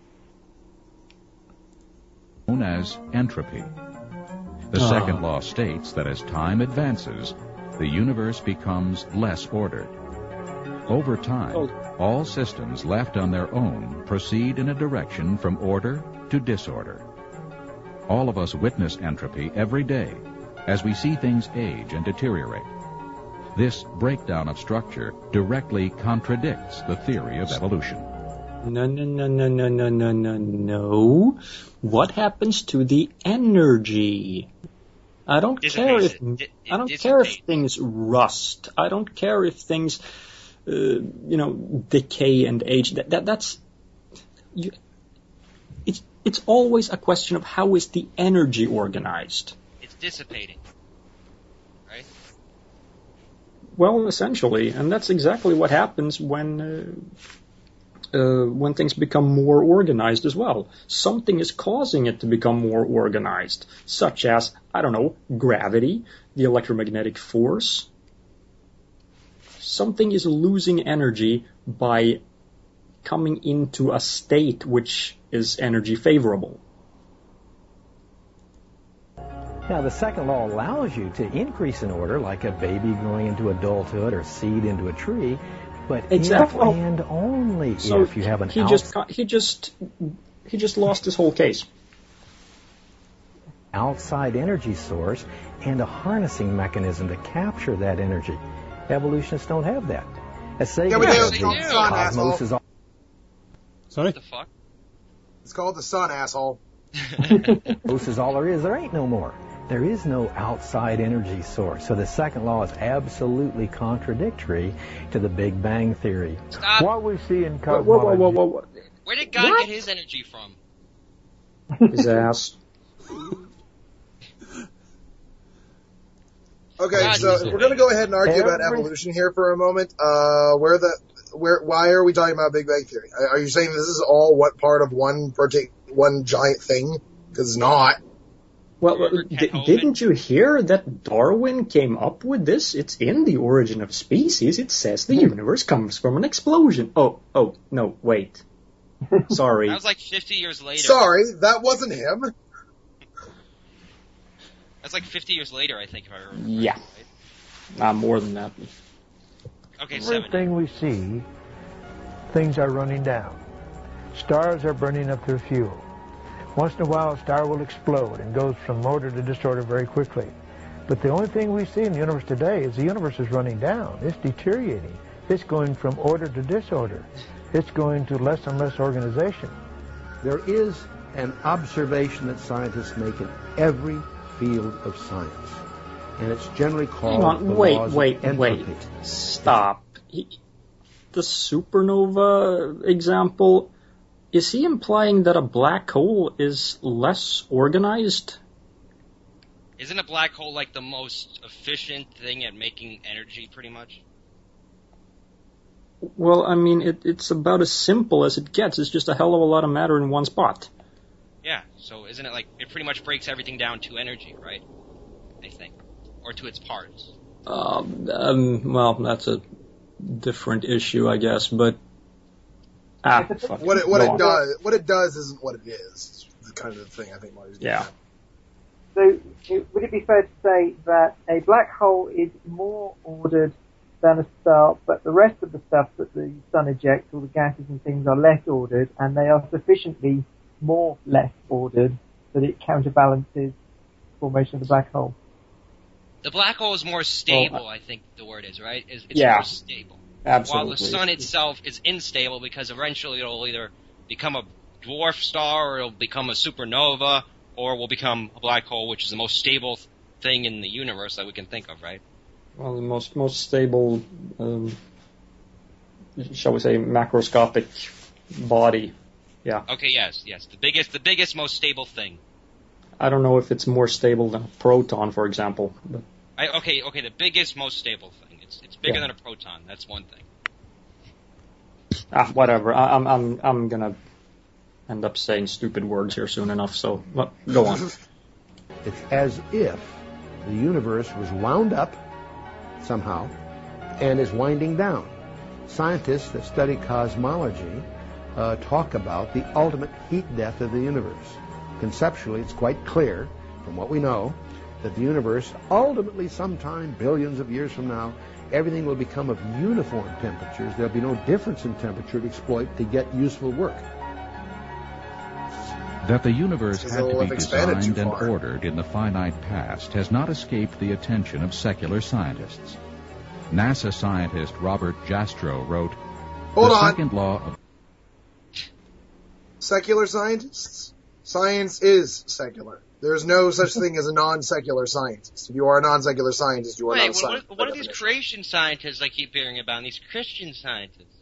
E: known as entropy. The
F: Ah.
E: second law states that as time advances, the universe becomes less ordered. Over time,
F: Oh.
E: all systems left on their own proceed in a direction from order to disorder. All of us witness entropy every day as we see things age and deteriorate. This breakdown of structure directly contradicts the theory of evolution.
F: No, no, no, no, no, no, no, no, no. What happens to the energy? I don't care if
B: Dissipates it. It-
F: I don't
B: it
F: care if
B: dissipates.
F: things rust. I don't care if things, uh, you know, decay and age. That, that that's you, it's it's always a question of how is the energy organized.
B: It's dissipating, right?
F: Well, essentially, and that's exactly what happens when uh, uh, when things become more organized as well. Something is causing it to become more organized, such as, I don't know, gravity, the electromagnetic force. Something is losing energy by coming into a state which is energy favorable.
H: Now, the second law allows you to increase in order, like a baby growing into adulthood or seed into a tree, but
F: Exactly.
H: if and only
F: So
H: if you have an
F: he
H: outs-
F: just got- he just he just lost his whole case.
H: outside energy source and a harnessing mechanism to capture that energy. Evolutionists don't have that. As Sagan
D: Yeah, we do.
H: says,
D: It's
H: the
D: called the sun,
H: cosmos
D: asshole.
H: is all
A: Sorry?
B: The fuck?
D: It's called the sun, asshole.
H: Cosmos is all there is. There ain't no more. There is no outside energy source. So the second law is absolutely contradictory to the Big Bang Theory.
B: Stop.
P: What we see in
F: Whoa, whoa, whoa, whoa, whoa, whoa.
B: Where did God
F: What?
B: get his energy from?
F: His ass.
D: Okay,
B: God,
D: so
B: he's
D: we're going to go ahead and argue about
P: Every-
D: evolution here for a moment. Uh, where the, where, why are we talking about Big Bang Theory? Are you saying this is all what part of one partic- one giant thing? Because it's not.
F: Well, well, d- didn't you hear that Darwin came up with this? It's in The Origin of Species. It says the universe comes from an explosion. Oh, oh, no, wait. Sorry.
B: That was like fifty years later.
D: Sorry, that wasn't him.
B: That's like fifty years later, I think, if I remember.
F: Yeah. Not more than that.
B: Okay, seven.
P: Everything we see, things are running down. Stars are burning up their fuel. Once in a while, a star will explode and goes from order to disorder very quickly. But the only thing we see in the universe today is the universe is running down. It's deteriorating. It's going from order to disorder. It's going to less and less organization.
M: There is an observation that scientists make in every field of science, and it's generally called
F: Hang on,
M: the
F: wait,
M: laws
F: wait,
M: of entropy.
F: wait. Stop. He, the supernova example, is he implying that a black hole is less organized?
B: Isn't a black hole like the most efficient thing at making energy, pretty much?
F: Well, I mean, it, it's about as simple as it gets. It's just a hell of a lot of matter in one spot.
B: Yeah, so isn't it like, it pretty much breaks everything down to energy, right? I think. Or to its parts.
F: Um, um, well, that's a different issue, I guess, but... Ah, fuck.
D: What it, what
F: Go
D: it
F: on.
D: does, what it does isn't what it is. It's kind of the thing I think Marty's getting
F: Yeah.
D: at.
C: So, it, would it be fair to say that a black hole is more ordered than a star, but the rest of the stuff that the sun ejects, all the gases and things, are less ordered, and they are sufficiently more less ordered that it counterbalances formation of the black hole?
B: The black hole is more stable, I think the word is, right? It's, it's
F: Yeah.
B: more stable.
F: Absolutely.
B: While the sun itself is unstable because eventually it'll either become a dwarf star or it'll become a supernova or will become a black hole, which is the most stable thing in the universe that we can think of, right?
F: Well, the most most stable, um, shall we say, macroscopic body. Yeah.
B: Okay, yes, yes. The biggest, the biggest, most stable thing.
F: I don't know if it's more stable than a proton, for example. But
B: I, okay, okay, the biggest, most stable thing. It's it's bigger
F: Yeah.
B: than a proton. That's one thing.
F: ah, whatever. I, I'm I'm I'm gonna end up saying stupid words here soon enough. So well, go on.
M: It's as if the universe was wound up somehow and is winding down. Scientists that study cosmology uh, talk about the ultimate heat death of the universe. Conceptually, it's quite clear from what we know that the universe ultimately sometime billions of years from now, everything will become of uniform temperatures. There'll be no difference in temperature to exploit to get useful work.
E: That the universe
D: Because
E: had
D: it'll
E: to
D: have
E: be
D: expanded
E: designed
D: too
E: and
D: far.
E: ordered in the finite past has not escaped the attention of secular scientists. NASA scientist Robert Jastrow wrote,
D: Hold
E: "The
D: on.
E: second law of
D: Secular scientists? Science is secular. There's no such thing as a non-secular scientist. If you are a non-secular scientist, you are
B: Wait,
D: not a
B: what,
D: scientist.
B: what, what
D: by
B: are these
D: definition.
B: creation scientists I keep hearing about, and these Christian scientists?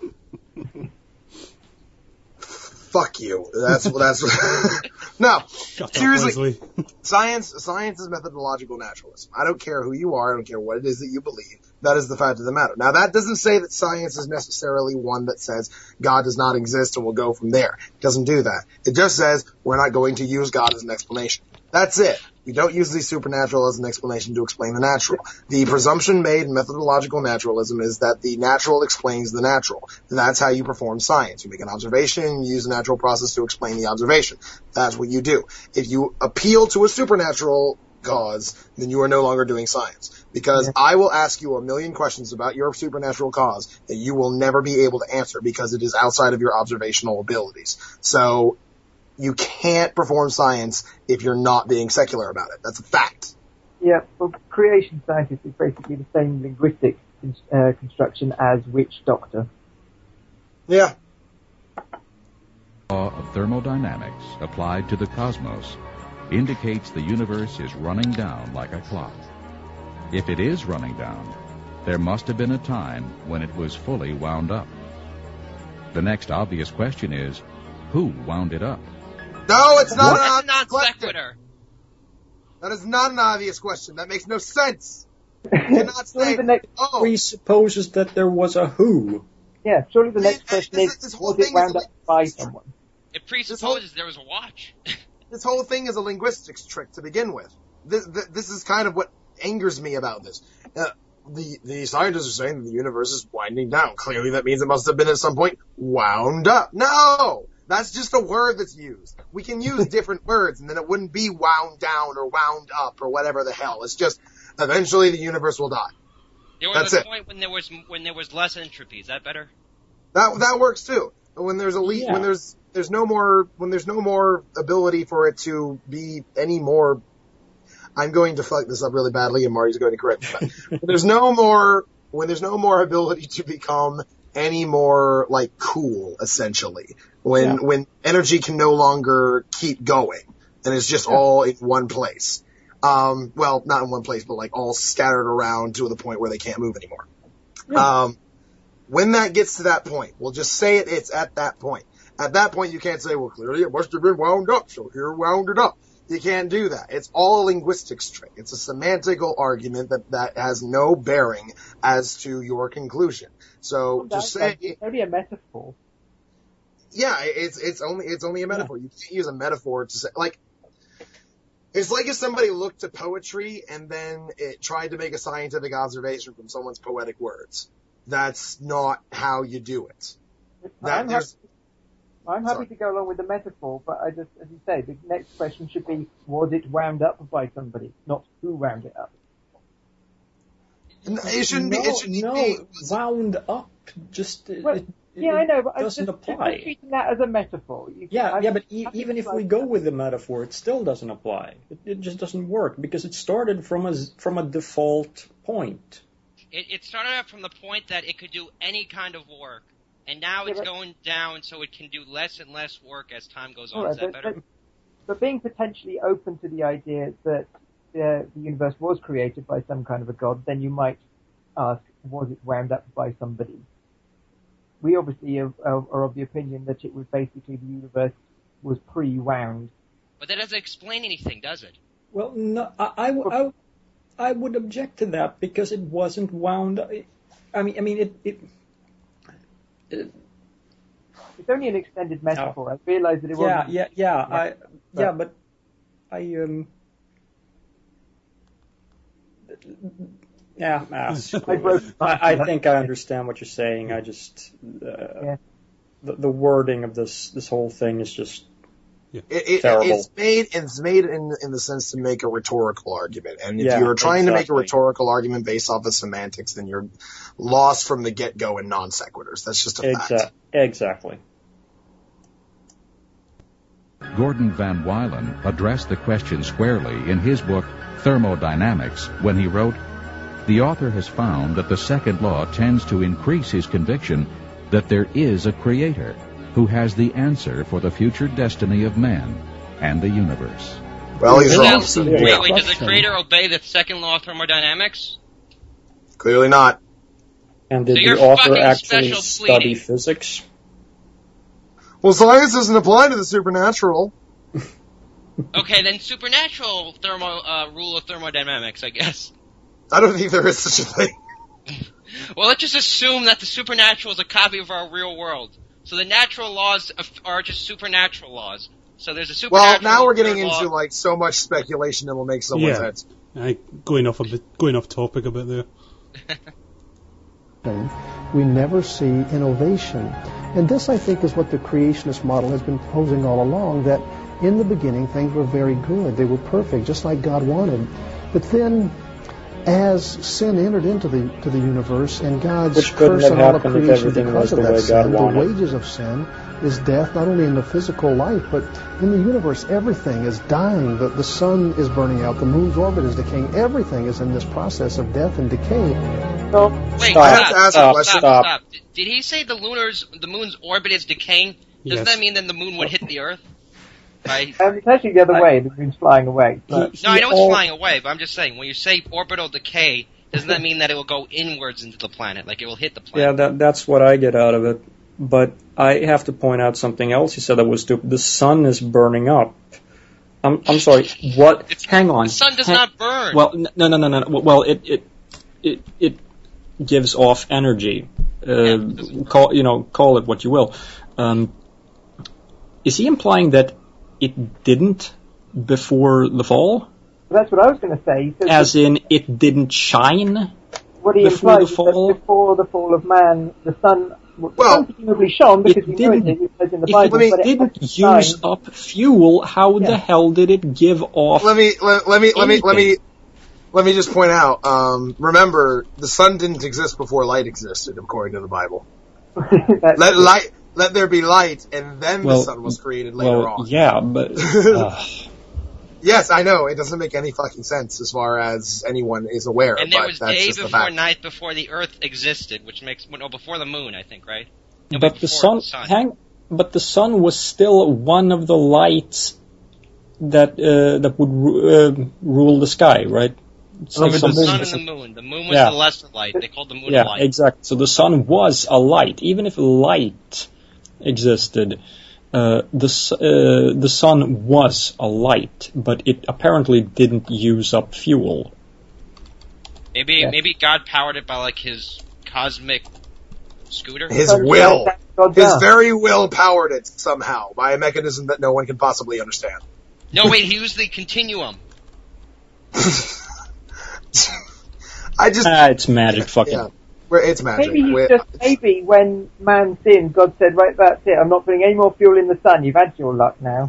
D: Fuck you. That's that's no.
A: Shut up,
D: Seriously,
A: Leslie.
D: science science is methodological naturalism. I don't care who you are. I don't care what it is that you believe. That is the fact of the matter. Now, that doesn't say that science is necessarily one that says God does not exist and we'll go from there. It doesn't do that. It just says we're not going to use God as an explanation. That's it. We don't use the supernatural as an explanation to explain the natural. The presumption made in methodological naturalism is that the natural explains the natural. That's how you perform science. You make an observation, you use a natural process to explain the observation. That's what you do. If you appeal to a supernatural cause, then you are no longer doing science. Because yeah. I will ask you a million questions about your supernatural cause that you will never be able to answer because it is outside of your observational abilities. So, you can't perform science if you're not being secular about it. That's a fact.
C: Yeah, well, creation scientist is basically the same linguistic uh, construction as witch doctor.
D: Yeah.
E: law of thermodynamics applied to the cosmos indicates the universe is running down like a clock. If it is running down, there must have been a time when it was fully wound up. The next obvious question is, who wound it up?
D: No, it's not
B: What?
D: an
B: That's
D: obvious
B: not
D: question.
B: sequitur.
D: That is not an obvious question. That makes no sense. You cannot say,
C: the next
D: oh,
F: presupposes that there was a who.
C: Yeah, surely the next
D: This-
C: question
D: this-
C: is,
D: this whole
C: was it
D: thing is
C: wound
D: like-
C: up by someone?
B: It presupposes there was a watch.
D: this whole thing is a linguistics trick to begin with. This, this, this is kind of what angers me about this. Uh, the, the scientists are saying that the universe is winding down. Clearly that means it must have been at some point wound up. No! That's just a word that's used. We can use different words and then it wouldn't be wound down or wound up or whatever the hell. It's just, eventually the universe will die.
B: There was
D: That's
B: a
D: it.
B: point when there was when there was less entropy. Is that better?
D: That that works too. When there's a le-
F: Yeah.
D: when there's there's no more when there's no more ability for it to be any more. I'm going to fuck this up really badly, and Marty's going to correct me. When there's no more when there's no more ability to become any more like cool, essentially. When
F: Yeah.
D: when energy can no longer keep going, and it's just all in one place. Um, well, not in one place, but like all scattered around to the point where they can't move anymore.
F: Yeah.
D: Um, when that gets to that point, we'll just say it, it's at that point. At that point, you can't say, well, clearly it must have been wound up, so here wound it up. You can't do that. It's all a linguistics trick. It's a semantical argument that, that has no bearing as to your conclusion. So
C: Well,
D: just
C: that's-
D: say,
C: It's only a metaphor.
D: yeah, it's, it's only, it's only a metaphor. You can't use a metaphor to say, like, it's like if somebody looked at poetry and then it tried to make a scientific observation from someone's poetic words. That's not how you do it. That,
C: I'm happy,
D: there's,
C: I'm happy
D: Sorry.
C: to go along with the metaphor, but I just, as you say, the next question should be, was it wound up by somebody, not who wound it up?
D: it shouldn't be,
F: no,
D: it shouldn't
F: no,
D: be,
F: wound up. Just it,
C: Well,
F: it,
C: Yeah,
F: it
C: I know, but I'm just,
F: doesn't
C: just
F: apply.
C: treating that as a metaphor. You,
F: Yeah,
C: I'm
F: yeah, but e-
C: happy
F: even
C: to
F: if we
C: like
F: go
C: that.
F: with the metaphor, it still doesn't apply. It, it just doesn't work because it started from a s- from a default point.
B: It, it started out from the point that it could do any kind of work, and now
C: Yeah,
B: it's
C: but-
B: going down, so it can do less and less work as time goes on.
C: All right,
B: Is that
C: but,
B: better?
C: but, but being potentially open to the idea that uh, the universe was created by some kind of a god, then you might ask, was it wound up by somebody? We obviously are, are, are of the opinion that it was basically the universe was pre-wound.
B: But that doesn't explain anything, does it?
F: Well, no, I, I, w- I w- I would object to that because it wasn't wound up. I mean, I mean, it. it, it
C: It's only an extended metaphor. I realise that it wasn't.
F: yeah, yeah, yeah, I,
C: but-
F: yeah, but I um. Yeah, ah, screw
C: I broke
F: it. I, I think I understand what you're saying. I just uh,
C: Yeah.
F: the, the wording of this this whole thing is just
D: It, it,
F: terrible.
D: it's made it's made in in the sense to make a rhetorical argument, and if
F: Yeah,
D: you're trying to make a
F: exactly.
D: rhetorical argument based off of semantics, then you're lost from the get go in non sequiturs. That's just a fact.
F: Exa- exactly.
E: Gordon Van Wylen addressed the question squarely in his book Thermodynamics when he wrote, "The author has found that the second law tends to increase his conviction that there is a creator who has the answer for the future destiny of man and the universe."
D: Well, he's wrong.
B: Wait,
D: Yeah.
B: wait, does the creator obey the second law of thermodynamics?
D: Clearly not.
F: And did
B: So you're
F: the author
B: fucking
F: actually
B: special
F: study
B: pleading.
F: physics?
D: Well, science doesn't apply to the supernatural.
B: Okay, then supernatural thermo uh, rule of thermodynamics, I guess.
D: I don't think there is such a thing.
B: Well, let's just assume that the supernatural is a copy of our real world. So the natural laws of- are just supernatural laws. So there's a
D: Well,
B: supernatural
D: now we're getting
B: third law.
D: into like so much speculation that will make someone's
A: Yeah.
D: head.
A: I, going off a bit, going off topic a bit there.
I: We never see innovation. And this, I think, is what the creationist model has been posing all along, that in the beginning things were very good. They were perfect, just like God wanted. But then, as sin entered into the to the universe and God's
F: Which couldn't
I: curse
F: have
I: on all of
F: happened if
I: creation
F: everything
I: because
F: was
I: of
F: the
I: that
F: way God
I: sin, the
F: wanted.
I: wages of sin is death, not only in the physical life, but in the universe, everything is dying. The, the sun is burning out, the moon's orbit is decaying. Everything is in this process of death and decay.
C: So,
B: Wait,
F: Stop,
D: I have to ask a
B: stop,
D: question.
B: stop,
F: Stop.
B: stop. Did- Did he say the lunar's, the moon's orbit is decaying? Doesn't
A: Yes.
B: that mean then the moon would hit the Earth? Right?
C: Um, it's actually the other I, way. The moon's flying away. But
B: no, I know it's all... flying away, but I'm just saying, when you say orbital decay, doesn't that mean that it will go inwards into the planet, like it will hit the planet?
F: Yeah, that, that's what I get out of it. But I have to point out something else you said that was stupid. The sun is burning up. I'm, I'm sorry. What?
B: It's,
F: Hang on.
B: The sun does
F: Hang,
B: not burn.
F: Well, no, no, no, no. Well, it it it, it gives off energy. Uh, yeah, call you know call it what you will. Um, is he implying that it didn't before the fall?
C: Well, that's what I was going to say.
F: As in, it didn't shine
C: what he
F: before the
C: implies
F: fall?
C: Is that before the fall of man, the sun, well, the sun presumably shone because we know it, it says in the
F: if
C: Bible.
F: If it
C: but it
F: didn't use
C: shine.
F: up fuel, how
C: yeah.
F: the hell did it give off?
D: Let me let, let me let me
F: anything?
D: let me let me just point out. Um, remember, the sun didn't exist before light existed, according to the Bible. let light. Let there be light, and then
F: well,
D: the sun was created later
F: well,
D: on.
F: Yeah, but... Uh.
D: Yes, I know. It doesn't make any fucking sense as far as anyone is aware.
B: And there
D: but
B: was
D: that's
B: day
D: just
B: before
D: the fact.
B: night before the Earth existed, which makes... No, before the moon, I think, right? No,
F: but the sun,
B: the sun...
F: Hang, but the sun was still one of the lights that uh, that would uh, rule the sky, right?
B: So like the sun and the moon. The moon was
F: yeah.
B: the lesser light. They called the moon
F: yeah,
B: a light.
F: Yeah, exactly. So the sun was a light. Even if light existed, uh, the uh, the sun was a light, but it apparently didn't use up fuel.
B: Maybe yeah. maybe God powered it by like his cosmic scooter.
D: His will, his very will powered it somehow by a mechanism that no one can possibly understand.
B: No, wait, he used the continuum.
D: I just
F: ah, it's magic, fucking.
D: Yeah. It's magic.
C: Maybe he's just maybe when man sinned, God said, "Right, that's it. I'm not putting any more fuel in the sun. You've had your luck now."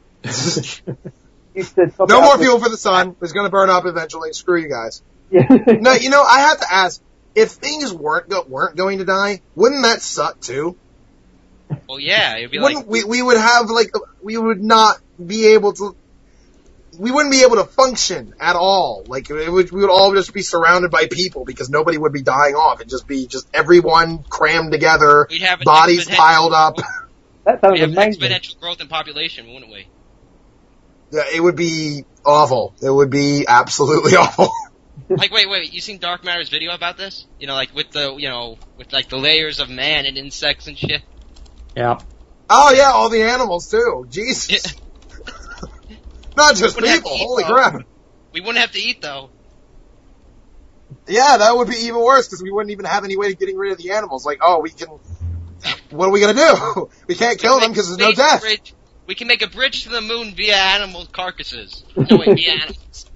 D: No more fuel for the sun. It's going to burn up eventually. Screw you guys.
C: Yeah.
D: No, you know, I have to ask: if things weren't go- weren't going to die, wouldn't that suck too?
B: Well, yeah, it'd be
D: wouldn't
B: like
D: we we would have like we would not be able to. We wouldn't be able to function at all. Like, it would, we would all just be surrounded by people because nobody would be dying off. It'd just be just everyone crammed together,
B: We'd have
D: bodies piled up.
C: That sounds
B: We'd have
C: amazing.
B: exponential growth in population, wouldn't we?
D: Yeah, it would be awful. It would be absolutely awful.
B: Like, wait, wait, you seen Dark Matter's video about this? You know, like with the, you know, with like the layers of man and insects and shit?
F: Yeah.
D: Oh yeah, all the animals too. Jesus.
B: Yeah.
D: Not just people, eat, holy
B: though.
D: crap.
B: We wouldn't have to eat, though.
D: Yeah, that would be even worse, because we wouldn't even have any way of getting rid of the animals. Like, oh, we can... What are we going to do? We can't kill them because there's no death.
B: Bridge. We can make a bridge to the moon via animal carcasses. No, wait, via animals.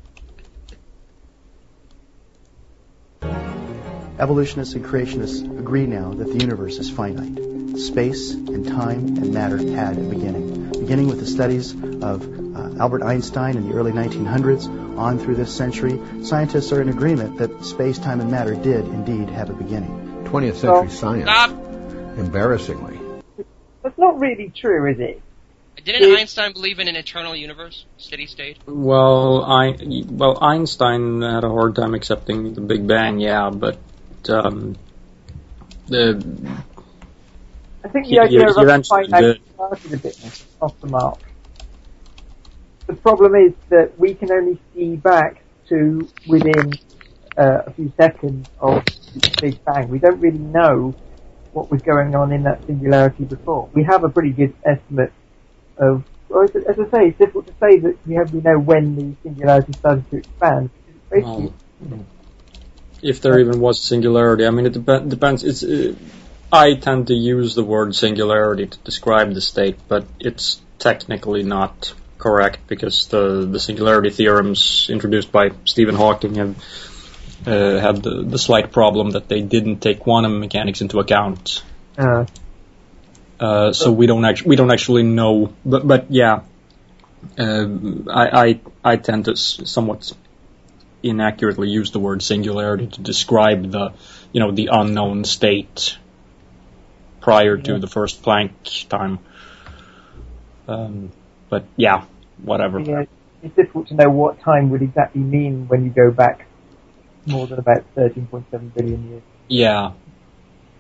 O: Evolutionists and creationists agree now that the universe is finite. Space and time and matter had a beginning. Beginning with the studies of uh, Albert Einstein in the early nineteen hundreds on through this century, scientists are in agreement that space, time, and matter did indeed have a beginning.
Q: twentieth century
C: well,
Q: science,
B: stop.
Q: Embarrassingly.
C: That's not really true, is it?
B: Didn't it, Einstein believe in an eternal universe, steady state?
F: Well, I well Einstein had a hard time accepting the Big Bang, yeah, but um, the
C: I think the idea
F: he,
C: of
F: he
C: finite started a bit off the mark. The problem is that we can only see back to within uh, a few seconds of the Big Bang. We don't really know what was going on in that singularity before. We have a pretty good estimate of, well, as I say, it's difficult to say that we have we know when the singularity started to expand.
F: Well, if there even was singularity, I mean, it dep- depends. It's. Uh, I tend to use the word singularity to describe the state, but it's technically not correct because the, the singularity theorems introduced by Stephen Hawking have uh, had the, the slight problem that they didn't take quantum mechanics into account.
C: Uh,
F: uh, so we don't actually we don't actually know, but but yeah, uh, I, I I tend to somewhat inaccurately use the word singularity to describe the you know the unknown state prior to yeah. the first Planck time. Um, but yeah, whatever.
C: Yeah, it's difficult to know what time would exactly mean when you go back more than about thirteen point seven billion years.
F: Yeah.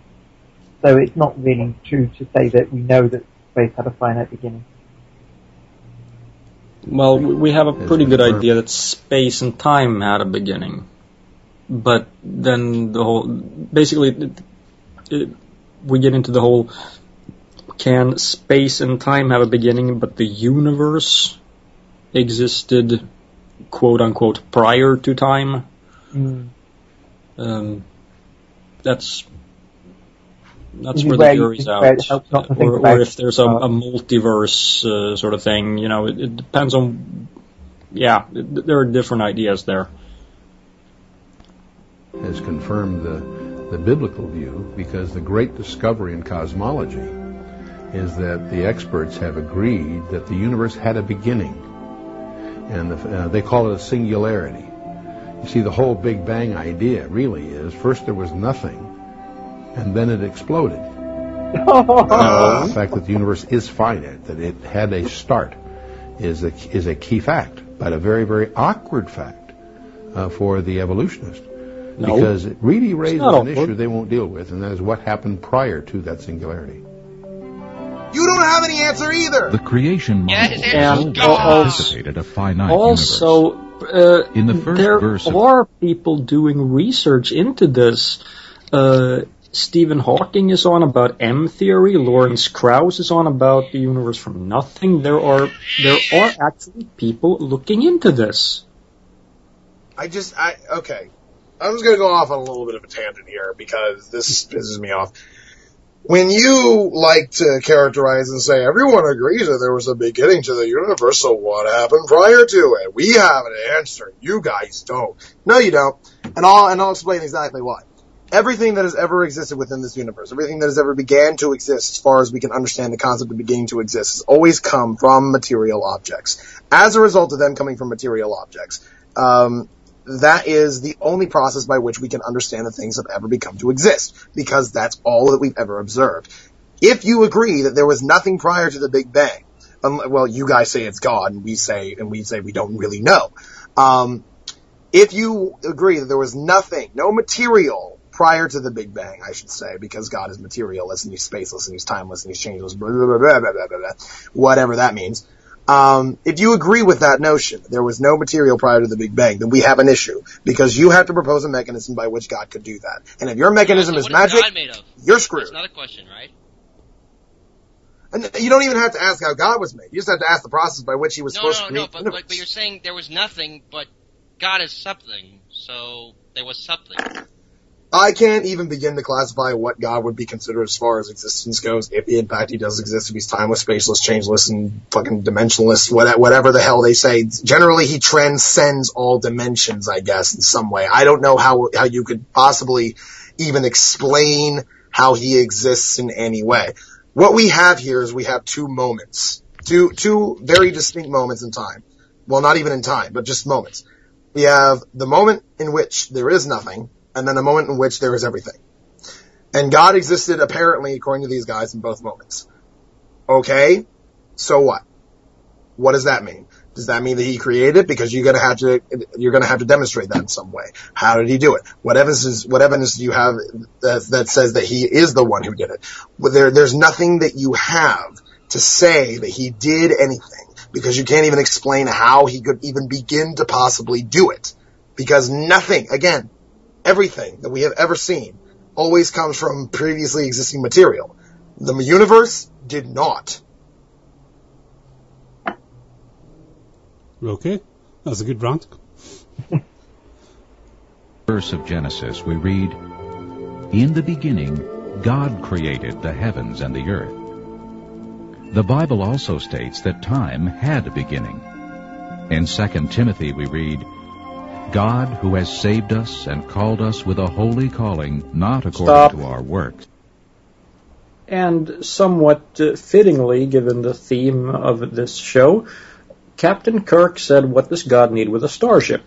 C: So it's not really true to say that we know that space had a finite beginning.
F: Well, we have a pretty good idea that space and time had a beginning. But then the whole, basically, it, it, we get into the whole, can space and time have a beginning, but the universe existed, quote unquote, prior to time?
C: Mm.
F: Um, that's that's where the jury's out. Or, or if there's a, a multiverse uh, sort of thing, you know, it, it depends on, yeah, it, there are different ideas there.
Q: Has confirmed the, the biblical view, because the great discovery in cosmology is that the experts have agreed that the universe had a beginning, and the, uh, they call it a singularity. You see, the whole Big Bang idea really is, first there was nothing, and then it exploded. uh, the fact that the universe is finite, that it had a start, is a, is a key fact, but a very, very awkward fact uh, for the evolutionists. No. Because it really raises an issue they won't deal with, and that is what happened prior to that singularity.
D: You don't have any answer either!
E: The creation model
B: yeah,
E: anticipated a finite
F: also,
E: universe.
F: Uh,
E: In the first
F: there
E: verse of
F: are people doing research into this. Uh, Stephen Hawking is on about M theory. Lawrence Krauss is on about the universe from nothing. There are there are actually people looking into this.
D: I just, I, okay. I'm just going to go off on a little bit of a tangent here because this pisses me off. When you like to characterize and say, everyone agrees that there was a beginning to the universe, so what happened prior to it? We have an answer. You guys don't. No, you don't. And I'll, and I'll explain exactly why. Everything that has ever existed within this universe, everything that has ever began to exist, as far as we can understand the concept of beginning to exist, has always come from material objects. As a result of them coming from material objects, um, that is the only process by which we can understand that things have ever become to exist, because that's all that we've ever observed. If you agree that there was nothing prior to the Big Bang, um, well, you guys say it's God, and we say, and we say we don't really know. Um, if you agree that there was nothing, no material prior to the Big Bang, I should say, because God is materialist and he's spaceless and he's timeless and he's changeless, blah, blah, blah, blah, blah, blah, blah, whatever that means. Um, if you agree with that notion, there was no material prior to the Big Bang, then we have an issue, because you have to propose a mechanism by which God could do that. And if your mechanism
B: so
D: is magic,
B: is
D: you're screwed.
B: That's not a question, right?
D: And you don't even have to ask how God was made. You just have to ask the process by which he was
B: no,
D: supposed
B: no,
D: to
B: no,
D: create
B: but,
D: the universe.
B: but, but you're saying there was nothing, but God is something, so there was something.
D: I can't even begin to classify what God would be considered as far as existence goes, if in fact he does exist, if he's timeless, spaceless, changeless, and fucking dimensionless, whatever the hell they say. Generally, he transcends all dimensions, I guess, in some way. I don't know how, how you could possibly even explain how he exists in any way. What we have here is we have two moments. Two, two very distinct moments in time. Well, not even in time, but just moments. We have the moment in which there is nothing, and then a moment in which there is everything. And God existed, apparently, according to these guys, in both moments. Okay, so what? What does that mean? Does that mean that he created? Because you're gonna have to, you're gonna have to demonstrate that in some way. How did he do it? What evidence, what evidence do you have that, that says that he is the one who did it? Well, there, there's nothing that you have to say that he did anything, because you can't even explain how he could even begin to possibly do it. Because nothing, again, everything that we have ever seen always comes from previously existing material. The universe did not.
A: Okay, that's a good rant.
E: Verse of Genesis, we read, "In the beginning, God created the heavens and the earth." The Bible also states that time had a beginning. In Second Timothy, we read, "God, who has saved us and called us with a holy calling, not according
F: Stop.
E: to our works."
F: And somewhat uh, fittingly, given the theme of this show, Captain Kirk said, "What does God need with a starship?"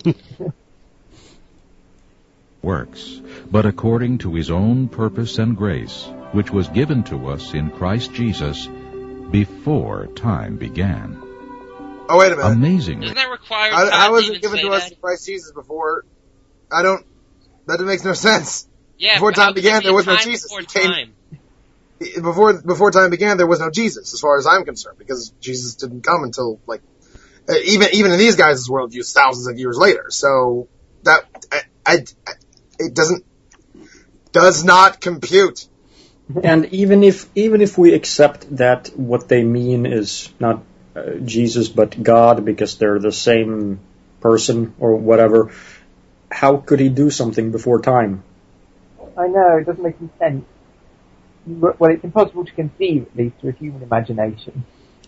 E: Works, but according to his own purpose and grace, which was given to us in Christ Jesus before time began.
D: Oh, wait a minute.
E: Amazing.
B: Isn't that required?
D: How, how was it
B: even
D: given
B: say
D: to us
B: that?
D: in Christ Jesus before? I don't, that makes no sense.
B: Yeah,
D: before
B: but how
D: time
B: could
D: began,
B: be
D: there was no
B: time
D: Jesus.
B: before
D: He came,
B: time?
D: Before, before time began, there was no Jesus, as far as I'm concerned, because Jesus didn't come until, like, Uh, even even in these guys' worldviews, thousands of years later. So that I, I, I, it doesn't does not compute.
F: And even if even if we accept that what they mean is not uh, Jesus but God because they're the same person or whatever, how could he do something before time?
C: I know, it doesn't make any sense. Well, it's impossible to conceive, at least, through human imagination.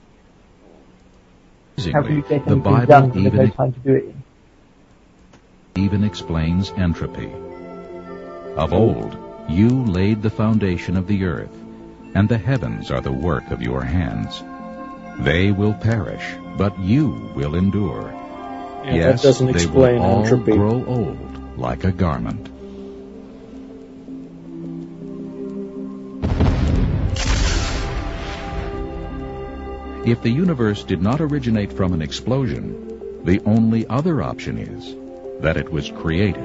C: How can you get
E: the
C: anything
E: Bible
C: done when there's no
E: even,
C: time to do it in?
E: even explains entropy. Of old, you laid the foundation of the earth, and the heavens are the work of your hands. They will perish, but you will endure.
F: Yeah,
E: yes,
F: that doesn't
E: they
F: explain
E: will all
F: entropy.
E: grow old like a garment. If the universe did not originate from an explosion, the only other option is that it was created.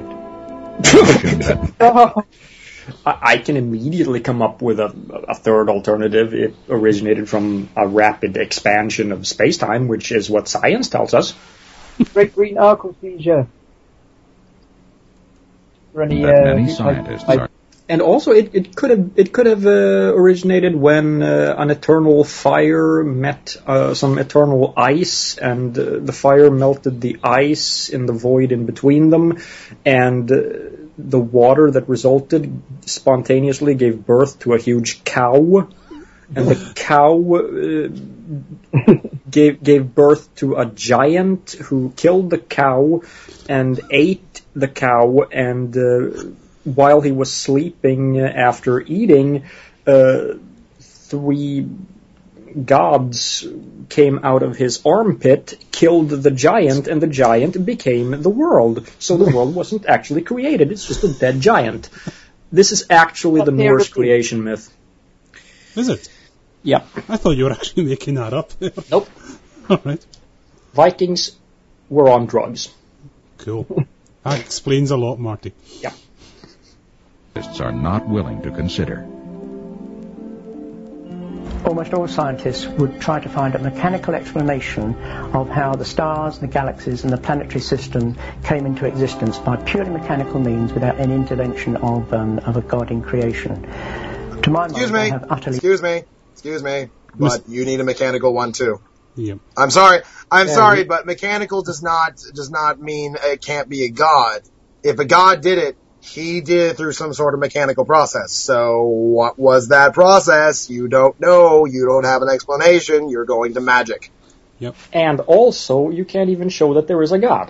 E: that
F: I can immediately come up with a, a third alternative. It originated from a rapid expansion of space-time, which is what science tells us.
C: Great green arc seizure. Any,
E: that
C: uh,
E: many scientists are.
F: And also, it, it could have it could have uh, originated when uh, an eternal fire met uh, some eternal ice, and uh, the fire melted the ice in the void in between them, and uh, the water that resulted spontaneously gave birth to a huge cow, and the cow uh, gave gave birth to a giant who killed the cow and ate the cow, and uh, while he was sleeping after eating, uh, three gods came out of his armpit, killed the giant, and the giant became the world. So the world wasn't actually created, it's just a dead giant. This is actually the Norse creation myth.
A: Is it?
F: Yeah.
A: I thought you were actually making that up.
F: Nope.
A: All right.
F: Vikings were on drugs.
A: Cool. That explains a lot, Marty.
F: Yeah.
E: Are not willing to consider.
N: Almost all scientists would try to find a mechanical explanation of how the stars, the galaxies and the planetary system came into existence by purely mechanical means without any intervention of, um, of a God in creation. To my
D: Excuse
N: mind,
D: me.
N: they have utterly...
D: Excuse me. Excuse me. But you need a mechanical one too.
A: Yep.
D: I'm sorry. I'm
F: Yeah,
D: sorry,
F: you-
D: but mechanical does not does not mean it can't be a god. If a god did it, he did it through some sort of mechanical process. So what was that process? You don't know. You don't have an explanation. You're going to magic.
A: Yep.
F: And also, you can't even show that there is a God.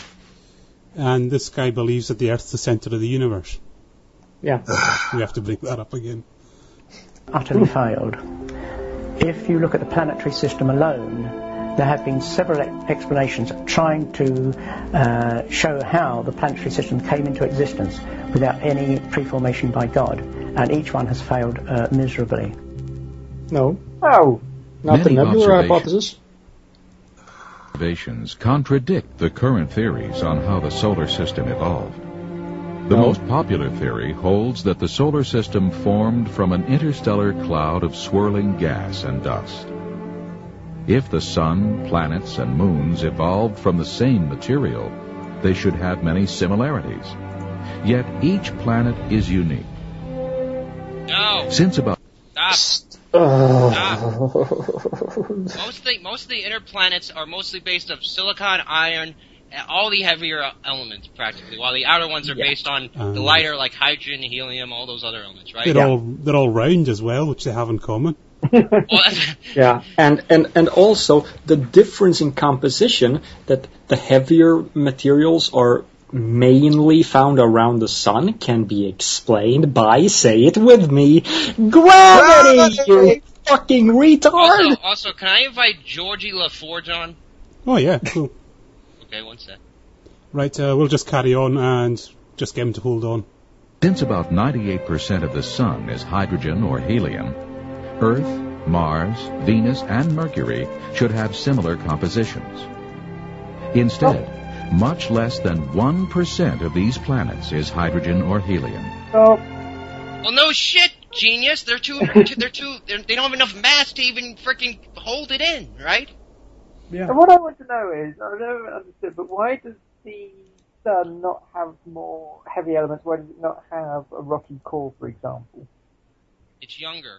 A: And this guy believes that the Earth's the center of the universe.
F: Yeah.
A: We have to bring that up again.
N: utterly failed. If you look at the planetary system alone, there have been several e- explanations trying to uh, show how the planetary system came into existence without any pre-formation by God, and each one has failed uh, miserably.
F: No.
C: Oh.
F: Not the
E: Many
F: nebular
E: observations-
F: hypothesis.
E: Observations contradict the current theories on how the solar system evolved. The
F: No.
E: most popular theory holds that the solar system formed from an interstellar cloud of swirling gas and dust. If the sun, planets, and moons evolved from the same material, they should have many similarities. Yet each planet is unique.
B: No.
E: Since about
B: Stop.
F: Uh,
B: Most of the most of the inner planets are mostly based of silicon, iron, all the heavier elements practically, while the outer ones are
F: Yeah.
B: based on
A: Um,
B: the lighter, like hydrogen, helium, all those other elements, right?
A: They're all they're all round as well, which they have in common.
B: Well,
F: yeah, and, and, and also the difference in composition, that the heavier materials are mainly found around the sun, can be explained by, say it with me, gravity, you fucking retard!
B: also, also, can I invite Georgie LaForge on?
A: Oh yeah, cool.
B: Okay, one sec.
A: Right, uh, we'll just carry on and just get him to hold on.
E: Since about ninety-eight percent of the sun is hydrogen or helium, Earth, Mars, Venus, and Mercury should have similar compositions. Instead, much less than one percent of these planets is hydrogen or helium.
C: Oh.
B: Well, no shit, genius. They're too. They're too. They're, they don't have enough mass to even freaking hold it in, right?
F: Yeah.
C: And what I want to know is, I've never understood, but why does the Sun not have more heavy elements? Why does it not have a rocky core, for example?
B: It's younger.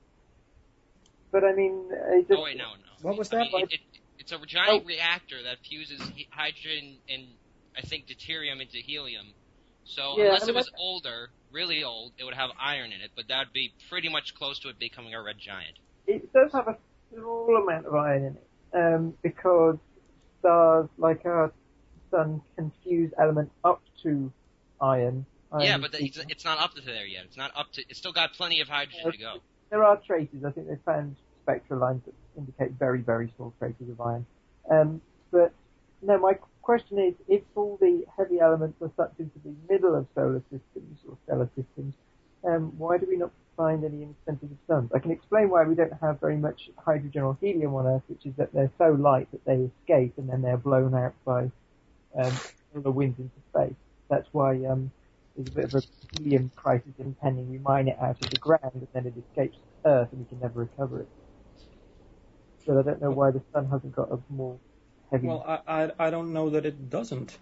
C: But I mean, it just...
B: Oh wait, no, no.
F: What was
B: I
F: that?
B: mean, it, it, it's a giant oh. reactor that fuses he- hydrogen and, I think, deuterium into helium. So
C: yeah,
B: unless
C: I mean,
B: it was
C: that's...
B: older, really old, it would have iron in it, but that would be pretty much close to it becoming a red giant.
C: It does have a small amount of iron in it, um, because stars like our Sun can fuse elements up to iron. iron
B: yeah, but the, it's, it's not up to there yet. It's not up to. It's still got plenty of hydrogen
C: uh,
B: to go.
C: There are traces. I think they found spectral lines that indicate very, very small traces of iron. Um, but no, my question is, if all the heavy elements are sucked into the middle of solar systems or stellar systems, um, why do we not find any in the centers of suns? I can explain why we don't have very much hydrogen or helium on Earth, which is that they're so light that they escape and then they're blown out by um, the winds into space. That's why um, there's a bit of a helium crisis impending. We mine it out of the ground and then it escapes Earth and we can never recover it. But I don't know why the sun hasn't got a more heavy...
F: Well, I, I, I don't know that it doesn't.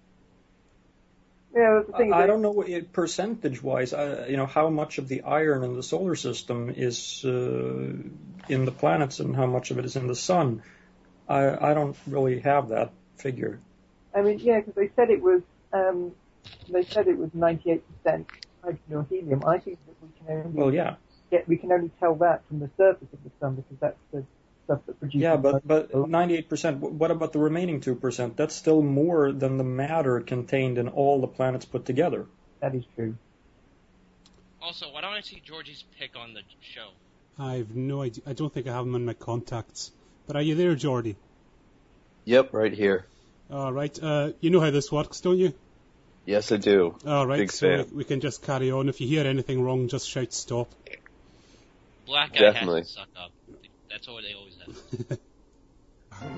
C: Yeah, that's the thing.
F: I, I don't know it, percentage-wise, uh, you know, how much of the iron in the solar system is uh, in the planets and how much of it is in the sun. I, I don't really have that figure.
C: I mean, yeah, because they said it was um, they said it was ninety-eight percent hydrogen or helium. I think that we can only
F: well, yeah.
C: get we can only tell that from the surface of the sun because that's the stuff that produces.
F: Yeah, but but ninety-eight percent. What about the remaining two percent? That's still more than the matter contained in all the planets put together.
C: That is true.
B: Also, why don't I see Georgie's pick on the show?
A: I have no idea. I don't think I have him in my contacts. But are you there, Geordie?
R: Yep, right here.
A: All right. Uh, you know how this works, don't you?
R: Yes, I do.
A: All right.
R: Big
A: so
R: fan.
A: we, we can just carry on. If you hear anything wrong, just shout stop.
B: Black guy
R: Definitely.
B: has to suck up. That's what they always have.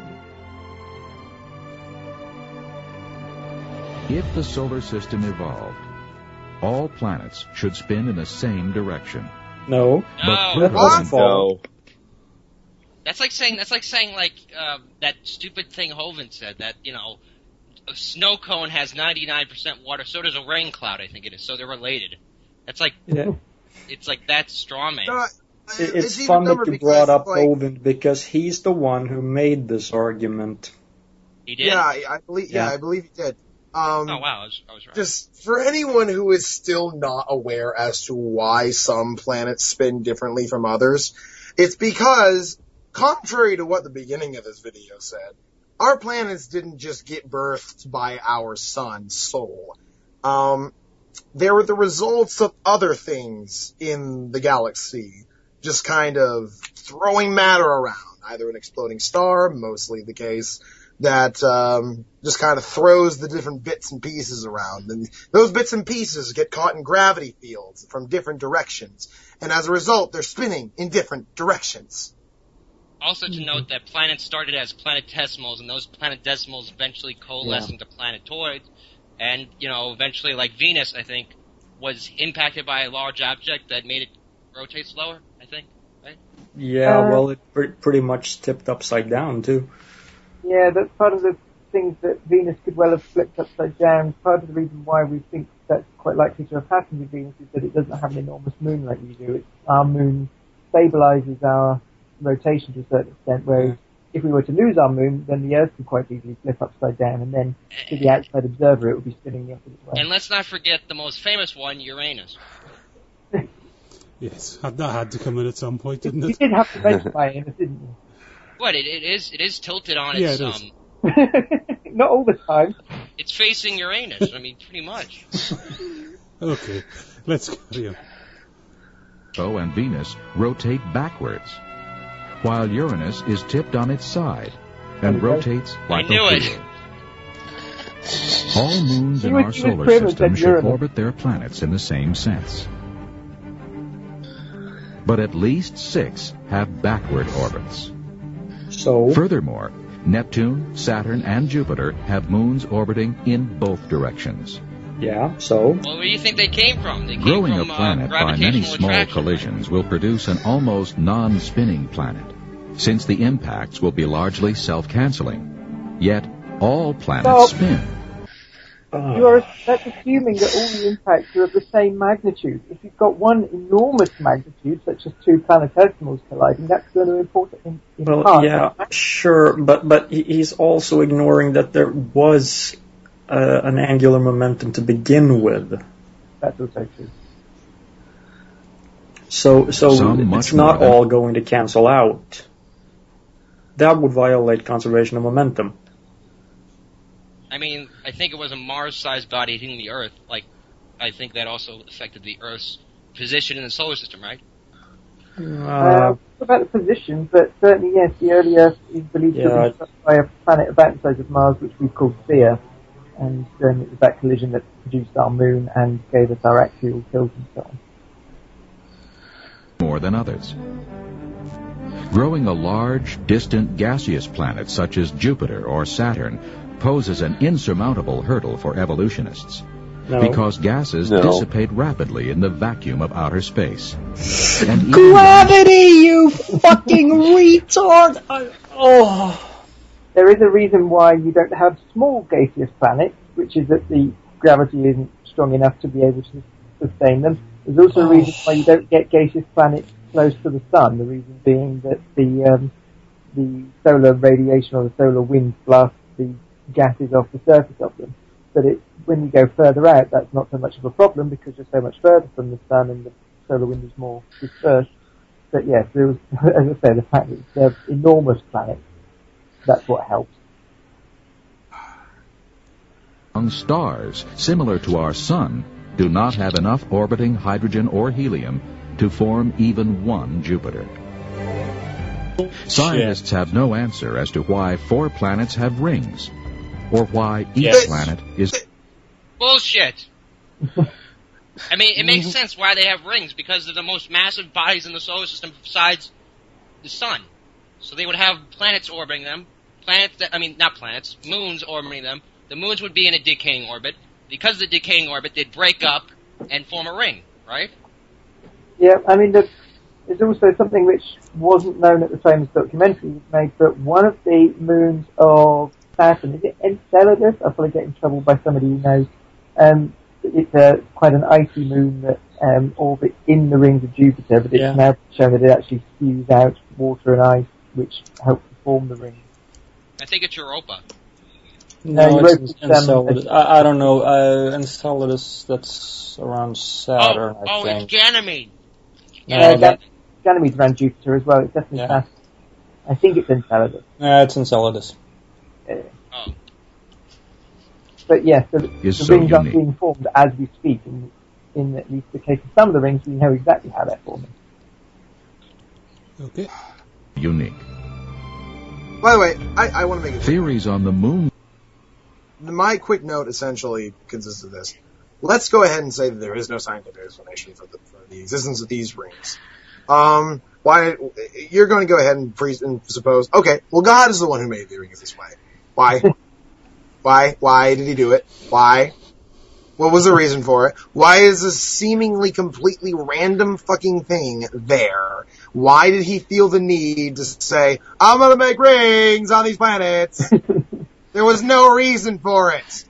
E: If the solar system evolved, all planets should spin in the same direction.
F: No.
E: But
B: No.
E: Pluto and
R: No.
B: That's like saying that's like saying like uh, that stupid thing Hovind said that you know a snow cone has ninety-nine percent water, so does a rain cloud. I think it is. So they're related. That's like
F: yeah.
B: It's like that straw man.
D: No,
F: It,
D: it's
F: it's
D: even
F: fun that
D: dumber
F: you
D: because,
F: brought up
D: like-
F: Hovind because he's the one who made this argument.
B: He did.
D: Yeah, I, I believe. Yeah,
F: Yeah.
D: I believe he did. Um,
B: Oh wow, I was, I was right.
D: Just for anyone who is still not aware as to why some planets spin differently from others, it's because, contrary to what the beginning of this video said, our planets didn't just get birthed by our sun, Sol. Um, they were the results of other things in the galaxy, just kind of throwing matter around, either an exploding star, mostly the case, that um, just kind of throws the different bits and pieces around. And those bits and pieces get caught in gravity fields from different directions. And as a result, they're spinning in different directions.
B: Also to note that planets started as planetesimals, and those planetesimals eventually coalesced
F: Yeah.
B: into planetoids. And, you know, eventually, like Venus, I think, was impacted by a large object that made it rotate slower, I think, right?
F: Yeah,
C: Uh,
F: well, it pre- pretty much tipped upside down, too.
C: Yeah, that's part of the things that Venus could well have flipped upside down. Part of the reason why we think that's quite likely to have happened with Venus is that it doesn't have an enormous moon like we do. It's, our moon stabilizes our rotation to a certain extent, whereas if we were to lose our moon, then the Earth could quite easily flip upside down, and then to the outside observer it would be spinning the opposite way.
B: And let's not forget the most famous one, Uranus.
A: Yes, that had to come in at some point, didn't
C: You
A: it?
C: did have to mention Venus, didn't you?
B: What, it, it is it is tilted on
A: Yeah,
B: its,
A: it is.
B: um,
C: Not all the time.
B: it's facing Uranus, I mean, pretty much.
A: Okay, let's carry on.
E: Pluto and Venus rotate backwards, while Uranus is tipped on its side and rotates like
B: knew
E: a
B: it.
E: wheel. All moons in
C: You
E: our
C: would- you
E: solar
C: would prove it
E: system
C: that
E: should
C: Uranus-
E: orbit their planets in the same sense. But at least six have backward orbits.
F: So,
E: Furthermore, Neptune, Saturn, and Jupiter have moons orbiting in both directions.
F: yeah, so,
B: Well, where do you think they came from? They came
E: Growing
B: from
E: a planet
B: uh,
E: by many
B: gravitational
E: small
B: attraction.
E: collisions will produce an almost non-spinning planet. since the impacts will be largely self-canceling. Yet, all planets
C: Stop.
E: spin.
C: You are, that's assuming that all the impacts are of the same magnitude. If you've got one enormous magnitude, such as two planetesimals colliding, that's going to import in, in
F: Well,
C: part.
F: yeah, sure, but but he- he's also ignoring that there was uh, an angular momentum to begin with.
C: That's also true.
F: So so
E: Some much
F: it's not
E: more than-
F: all going to cancel out. That would violate conservation of momentum.
B: I mean, I think it was a Mars-sized body hitting the Earth. Like, I think that also affected the Earth's position in the solar system, right?
C: Uh, about the position, but certainly yes, the early Earth is believed to
F: Yeah.
C: have been struck by a planet about the size of Mars, which we call Theia, and um, it was that collision that produced our moon and gave us our axial tilt and so on.
E: More than others. Growing a large, distant gaseous planet such as Jupiter or Saturn poses an insurmountable hurdle for evolutionists.
F: No.
E: Because gases
F: No.
E: dissipate rapidly in the vacuum of outer space. And even
J: Gravity, you fucking retard! I, oh.
C: There is a reason why you don't have small gaseous planets, which is that the gravity isn't strong enough to be able to sustain them. There's also a reason why you don't get gaseous planets close to the sun. The reason being that the um, the solar radiation or the solar wind blasts the gases off the surface of them. But it, when you go further out, that's not so much of a problem because you're so much further from the sun and the solar wind is more dispersed. But yes, there was, as I say, the fact that they're enormous planets, that's what helps.
E: young stars, similar to our Sun, do not have enough orbiting hydrogen or helium to form even one Jupiter. Scientists have no answer as to why four planets have rings, or why each
B: Yes.
E: planet is...
B: Bullshit! I mean, it makes sense why they have rings, because they're the most massive bodies in the solar system besides the sun. So they would have planets orbiting them, planets that, I mean, not planets, moons orbiting them. The moons would be in a decaying orbit. Because of the decaying orbit, they'd break up and form a ring, right?
C: Yeah, I mean, the, there's also something which wasn't known at the time this documentary was made, but one of the moons of Saturn, is it Enceladus? I'll probably get in trouble by somebody who knows. Um, it's a, quite an icy moon that um, orbits in the rings of Jupiter, but it's
F: Yeah.
C: now shown that it actually spews out water and ice, which help to form the ring.
B: I think it's Europa.
F: No,
C: you
F: it's
C: wrote
F: En-
C: this, um,
F: Enceladus. I, I don't know. Uh, Enceladus, that's around Saturn,
B: oh,
F: I
B: oh,
F: think.
B: it's Ganymede.
F: No,
C: Uh,
F: that,
C: Gan- Ganymede's around Jupiter as well. It's definitely
F: Yeah.
C: Saturn. I think it's Enceladus.
F: uh, it's Enceladus.
C: Uh,
B: Oh.
C: But yes, the,
E: Is
C: the
E: so
C: rings are
E: unique.
C: being formed as we speak. In, in at least the case of some of the rings, we know exactly how they're forming.
A: Okay.
E: unique.
D: By the way, I, I want to make a
E: Theories on the moon...
D: My quick note essentially consists of this. Let's go ahead and say that there is no scientific explanation for the, for the existence of these rings. Um, why, you're going to go ahead and, pre- and suppose, okay, well God is the one who made the rings this way. Why? Why? Why did he do it? Why? What was the reason for it? Why is this seemingly completely random fucking thing there? Why did he feel the need to say, I'm gonna make rings on these planets? There was no reason for it.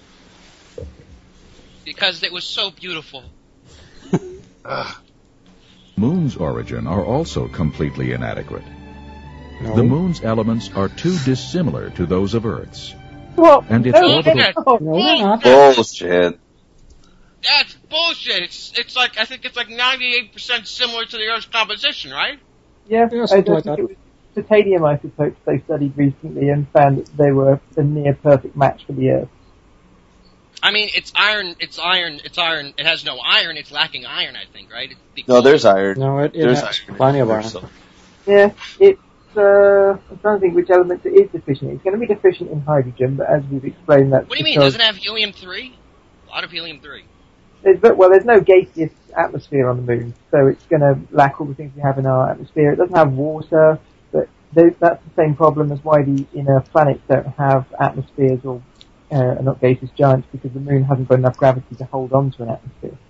B: Because it was so beautiful.
D: Ugh.
E: Moon's origin are also completely inadequate.
F: No.
E: The moon's elements are too dissimilar to those of Earth's.
C: What?
E: And its
C: No,
E: orbital...
C: no,
F: No, they're not.
R: Bullshit.
B: That's bullshit. It's it's like I think it's like ninety-eight percent similar to the Earth's composition, right?
C: Yeah,
F: Yeah,
C: I
F: something
C: don't
F: like
C: think
F: that.
C: it was titanium isotopes they studied recently and found that they were a near perfect match for the Earth.
B: I mean, it's iron. It's iron. It's iron. It has no iron. It's lacking iron, I think, right? It's because
R: No, there's iron.
F: No, it, it
R: There's
F: has
R: iron.
F: plenty of
R: There's
F: iron.
R: some.
C: Yeah, it's, uh, I'm trying to think which element it is deficient. It's going to be deficient in hydrogen, but as we've explained, that's
B: What do you mean?
C: because
B: Doesn't it have helium three? A lot of helium three.
C: there's, well, there's no gaseous atmosphere on the moon, so it's going to lack all the things we have in our atmosphere. It doesn't have water, but those, that's the same problem as why the inner planets don't have atmospheres or uh, are not gaseous giants, because the moon hasn't got enough gravity to hold on to an atmosphere.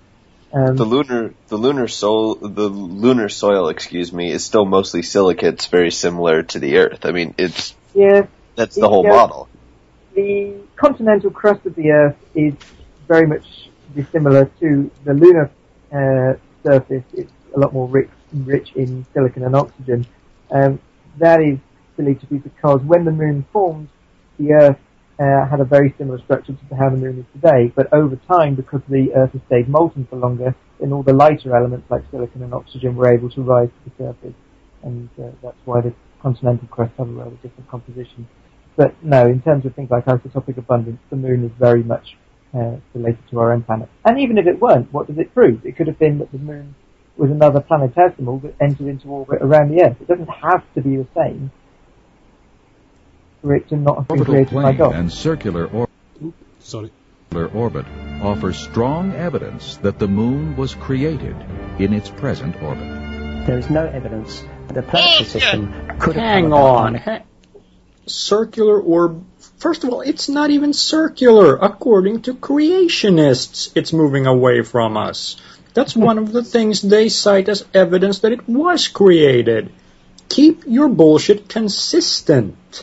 C: Um,
R: the lunar, the lunar soil, the lunar soil, excuse me, is still mostly silicates, very similar to the Earth. I mean, it's
C: yeah,
R: that's the whole
C: uh,
R: model.
C: The continental crust of the Earth is very much dissimilar to the lunar uh, surface. It's a lot more rich, rich in silicon and oxygen. Um, that is believed to be because when the Moon formed, the Earth uh, had a very similar structure to how the Moon is today. But over time, because the Earth has stayed molten for longer, then all the lighter elements like silicon and oxygen were able to rise to the surface, and uh, that's why the continental crust have a rather different composition. But no, in terms of things like isotopic abundance, the Moon is very much uh, related to our own planet. And even if it weren't, what does it prove? It could have been that the Moon was another planetesimal that entered into orbit around the Earth. It doesn't have to be the same for it to not have been created by God.
E: And circular or-
A: Sorry.
E: orbit offers strong evidence that the Moon was created in its present orbit.
N: There is no evidence that the planetary system could have
F: Hang
N: come about
F: on. Ha- circular orb. First of all, it's not even circular. According to creationists, it's moving away from us. That's one of the things they cite as evidence that it was created. Keep your bullshit consistent.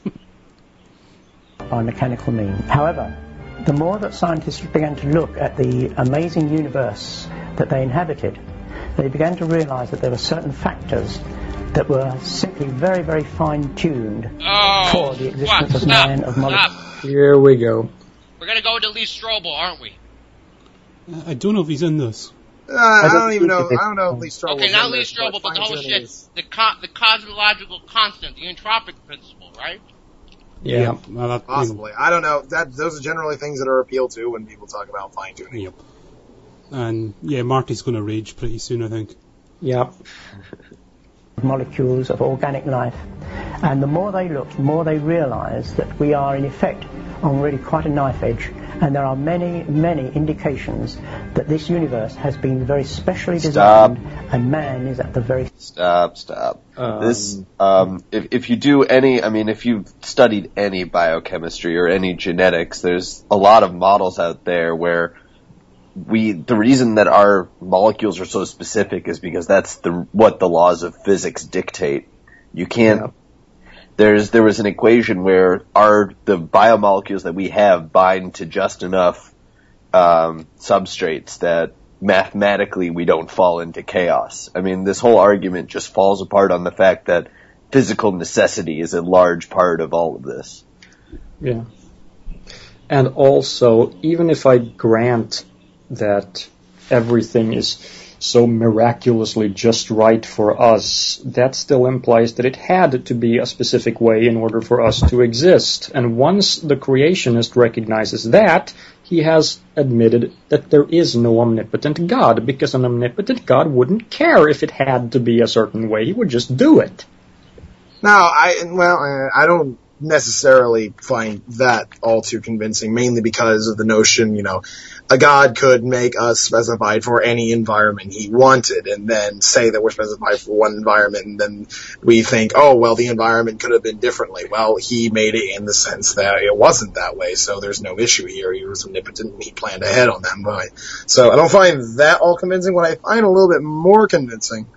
N: by mechanical means. However, the more that scientists began to look at the amazing universe that they inhabited, they began to realize that there were certain factors that were simply very, very fine-tuned
B: oh,
N: for the existence
B: what?
N: of
B: Stop,
N: man, of molecules.
F: Here we go.
B: We're going to go into Lee Strobel, aren't we?
A: I don't know if he's in this.
D: Uh, I don't even know. I don't know if Lee Strobel.
B: Okay, not Lee Strobel, but the whole shit. Is. The co- the cosmological constant, the entropic principle, right?
F: Yeah,
A: yeah well, that,
D: possibly. I don't know. That those are generally things that are appealed to when people talk about fine tuning.
A: Yep. And yeah, Marty's going to rage pretty soon, I think.
F: Yep.
N: Molecules of organic life, and the more they looked, the more they realized that we are in effect on really quite a knife edge, and there are many, many indications that this universe has been very specially designed, stop. And man is at the very...
R: Stop, stop.
F: Um,
R: this, um, if, if you do any, I mean, if you've studied any biochemistry or any genetics, there's a lot of models out there where we, the reason that our molecules are so specific is because that's the, what the laws of physics dictate. You can't, yeah. There's, there was an equation where our, the biomolecules that we have bind to just enough, um, substrates that mathematically we don't fall into chaos. I mean, this whole argument just falls apart on the fact that physical necessity is a large part of all of this.
F: Yeah. And also, even if I grant that everything is so miraculously just right for us, that still implies that it had to be a specific way in order for us to exist. And once the creationist recognizes that, he has admitted that there is no omnipotent God, because an omnipotent God wouldn't care if it had to be a certain way. He would just do it.
D: No, I, well, I don't necessarily find that all too convincing, mainly because of the notion, you know, a God could make us specified for any environment he wanted and then say that we're specified for one environment, and then we think, oh, well, the environment could have been differently. Well, he made it in the sense that it wasn't that way, so there's no issue here. He was omnipotent and he planned ahead on that point. So I don't find that all convincing. What I find a little bit more convincing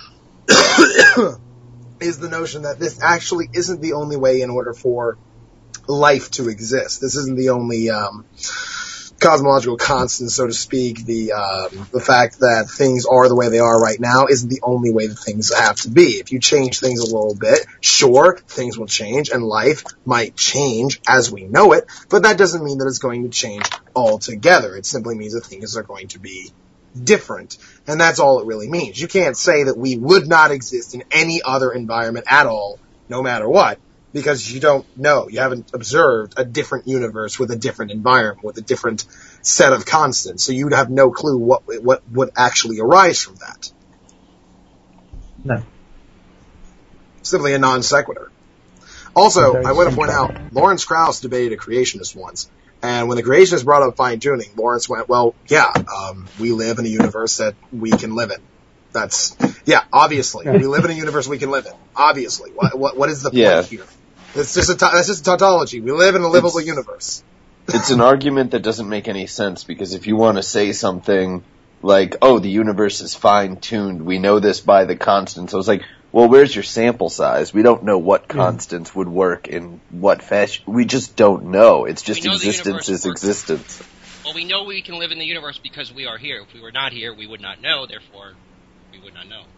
D: is the notion that this actually isn't the only way in order for life to exist. This isn't the only um, cosmological constant, so to speak. The um, the fact that things are the way they are right now isn't the only way that things have to be. If you change things a little bit, sure, things will change, and life might change as we know it, but that doesn't mean that it's going to change altogether. It simply means that things are going to be different, and that's all it really means. You can't say that we would not exist in any other environment at all, no matter what, because you don't know. You haven't observed a different universe with a different environment, with a different set of constants, so you'd have no clue what what would actually arise from that.
N: No.
D: Simply a non sequitur. Also, I want to point out, Lawrence Krauss debated a creationist once. And when the creationists brought up fine-tuning, Lawrence went, well, yeah, um, we live in a universe that we can live in. That's, yeah, obviously. We live in a universe we can live in. Obviously. What, what, what is the point
R: yeah. here?
D: It's just a, that's just a tautology. We live in a livable
R: it's,
D: universe.
R: It's an argument that doesn't make any sense, because if you want to say something like, oh, the universe is fine-tuned. We know this by the constants. I was like, well, where's your sample size? We don't know what constants would work in what fashion. We just don't know. It's just existence is existence.
B: Well, we know we can live in the universe because we are here. If we were not here, we would not know. Therefore, we would not know.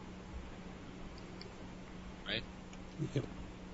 B: Right?
A: Yep.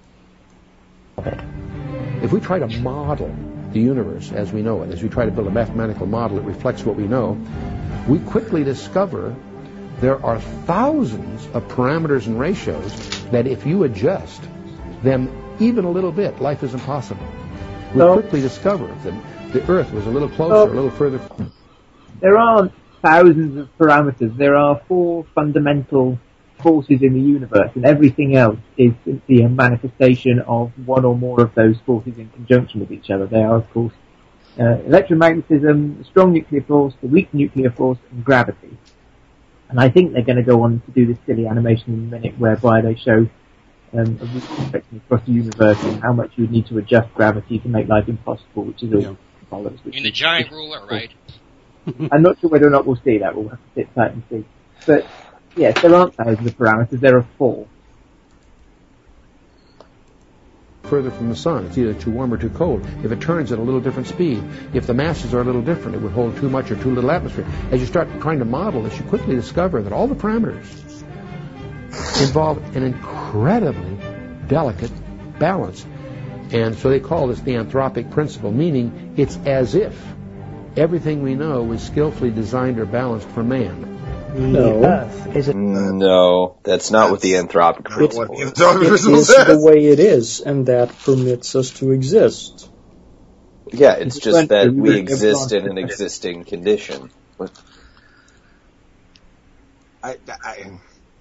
Q: If we try to model the universe as we know it, as we try to build a mathematical model that reflects what we know, we quickly discover there are thousands of parameters and ratios that if you adjust them even a little bit, life is impossible. We
C: so,
Q: quickly discover that the Earth was a little closer, so, a little further.
C: There aren't thousands of parameters. There are four fundamental forces in the universe, and everything else is simply a manifestation of one or more of those forces in conjunction with each other. They are, of course, uh, electromagnetism, the strong nuclear force, the weak nuclear force, and gravity. And I think they're going to go on to do this silly animation in a minute whereby they show um, a reflection across the universe and how much you would need to adjust gravity to make life impossible, which is all yeah. bollocks.
B: I mean, the giant ruler, right?
C: I'm not sure whether or not we'll see that. We'll have to sit tight and see. But, yes, there aren't thousands of parameters. There are four.
Q: Further from the sun, it's either too warm or too cold. If it turns at a little different speed, if the masses are a little different, it would hold too much or too little atmosphere. As you start trying to model this, you quickly discover that all the parameters involve an incredibly delicate balance. And so they call this the anthropic principle, meaning it's as if everything we know was skillfully designed or balanced for man.
N: No. Earth is a
R: no, that's not what the anthropic principle is.
F: It is the way it is, and that permits us to exist.
R: Yeah, it's just that we exist in an existing condition.
D: I, I,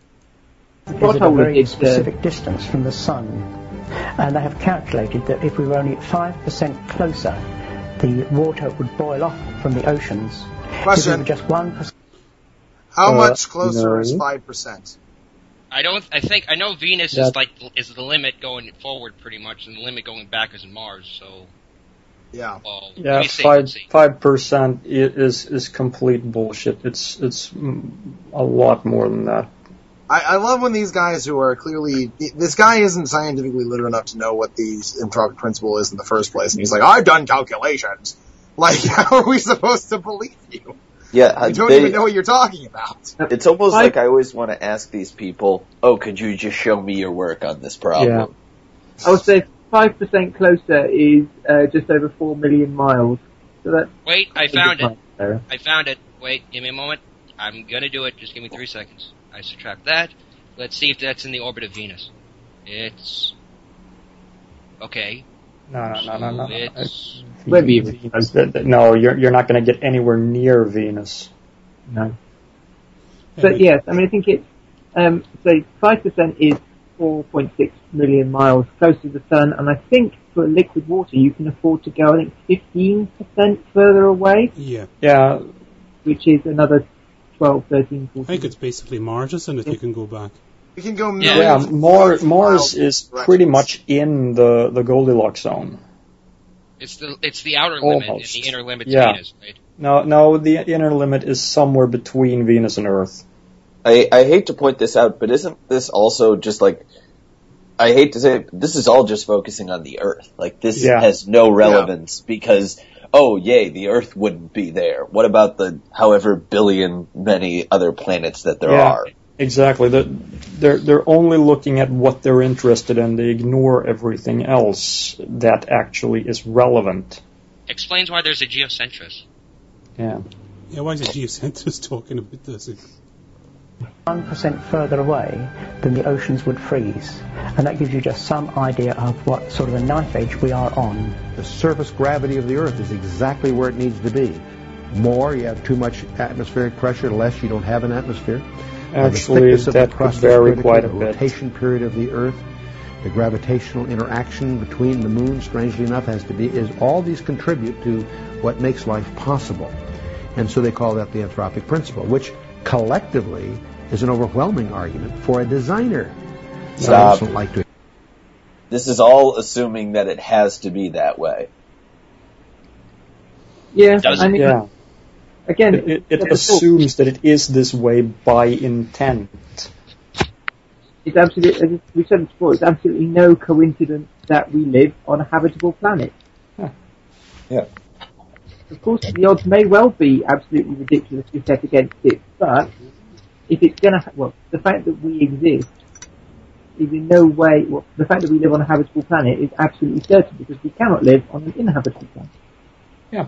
N: is at a very specific distance from the sun, and I have calculated that if we were only five percent closer, the water would boil off from the oceans.
D: Question.
N: If we were just one percent.
D: How
F: uh,
D: much closer
F: no.
D: is five percent?
B: I don't. I think I know Venus
F: that,
B: is like is the limit going forward pretty much, and the limit going back is Mars. So
D: yeah,
B: well,
F: yeah, five five percent is is complete bullshit. It's it's a lot more than that.
D: I, I love when these guys who are clearly this guy isn't scientifically literate enough to know what the anthropic principle is in the first place, and he's like, I've done calculations. Like, how are we supposed to believe you?
R: Yeah,
D: I don't
R: they,
D: even know what you're talking about.
R: It's almost I, like I always want to ask these people, oh, could you just show me your work on this problem?
C: Yeah. I would say five percent closer is uh, just over four million miles. So that
B: Wait, I found it. There. I found it. Wait, give me a moment. I'm going to do it. Just give me three seconds. I subtract that. Let's see if that's in the orbit of Venus. It's... Okay.
F: No, no, no, no, no.
B: It's...
F: Maybe Venus. No, you're you're not going to get anywhere near Venus.
C: No. But yes, I mean, I think it's um, so five percent is four point six million miles close to the sun, and I think for liquid water you can afford to go, I think, fifteen percent further away.
A: Yeah.
F: Yeah.
C: Which is another twelve, thirteen, fourteen.
A: I think it's basically Mars, isn't it? Yeah. You can go back.
D: You can go.
F: Yeah, yeah Mars, Mars is pretty much in the the Goldilocks zone.
B: It's the it's the outer Almost. limit, and the inner limit's
F: yeah.
B: Venus, right?
F: No, no, the inner limit is somewhere between Venus and Earth.
R: I, I hate to point this out, but isn't this also just like, I hate to say it, but this is all just focusing on the Earth. Like, this
F: yeah.
R: has no relevance yeah. because, oh, yay, the Earth wouldn't be there. What about the however billion many other planets that there
F: yeah.
R: are?
F: Exactly. They're they're only looking at what they're interested in. They ignore everything else that actually is relevant.
B: Explains why there's a geocentris.
F: Yeah.
A: Yeah. Why is a geocentris talking about this?
N: One percent further away than the oceans would freeze, and that gives you just some idea of what sort of a knife edge we are on.
Q: The surface gravity of the Earth is exactly where it needs to be. More, you have too much atmospheric pressure. Less, you don't have an atmosphere.
F: Actually,
Q: uh,
F: that could vary quite a bit.
Q: The rotation period of the Earth, the gravitational interaction between the Moon, strangely enough, has to be, is all these contribute to what makes life possible. And so they call that the anthropic principle, which collectively is an overwhelming argument for a designer.
R: Stop.
Q: Don't like to.
R: This is all assuming that it has to be that way.
C: Yeah,
B: Does
C: I mean,
F: yeah.
C: again,
F: it, it, it assumes that it is this way by intent.
C: It's absolutely, as we said before, it's absolutely no coincidence that we live on a habitable planet.
F: Huh.
R: Yeah.
C: Of course, the odds may well be absolutely ridiculously set against it, but if it's going to, well, the fact that we exist is in no way, well, the fact that we live on a habitable planet is absolutely certain because we cannot live on an inhabitable planet.
F: Yeah.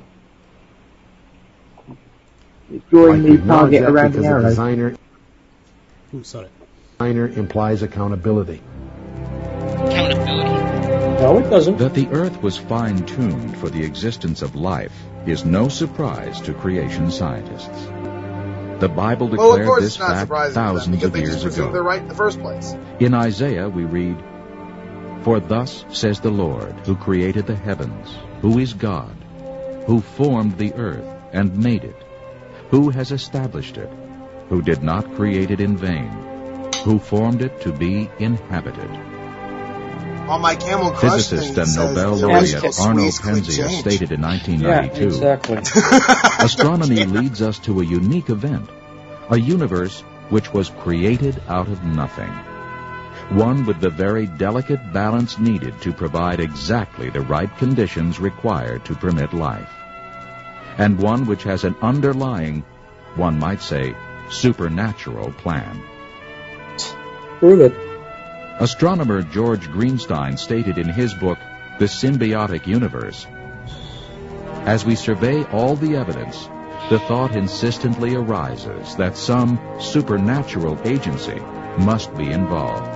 C: It's drawing the target around the arrow.
Q: Designer,
A: Ooh, sorry.
Q: designer implies accountability.
B: Accountability.
F: No, it doesn't.
E: That the earth was fine-tuned for the existence of life is no surprise to creation scientists. The Bible
D: Well, of
E: declared
D: course
E: this
D: it's not
E: fact
D: surprising to them,
E: thousands
D: because
E: of
D: they just
E: years
D: presume
E: ago.
D: they're right in the first place.
E: In Isaiah we read, "For thus says the Lord, who created the heavens, who is God, who formed the earth and made it, who has established it, who did not create it in vain, who formed it to be inhabited."
D: On my Camel Crush
E: Physicist
D: thing, it
E: and
D: says
E: Nobel
D: the
E: laureate
D: original
E: Arno
D: squeeze click
E: Penzias
D: change.
E: stated in nineteen
F: Yeah,
E: ninety-two,
F: exactly.
E: "Astronomy leads us to a unique event, a universe which was created out of nothing, one with the very delicate balance needed to provide exactly the right conditions required to permit life, and one which has an underlying, one might say, supernatural plan."
F: Prove it.
E: Astronomer George Greenstein stated in his book, The Symbiotic Universe, "As we survey all the evidence, the thought insistently arises that some supernatural agency must be involved.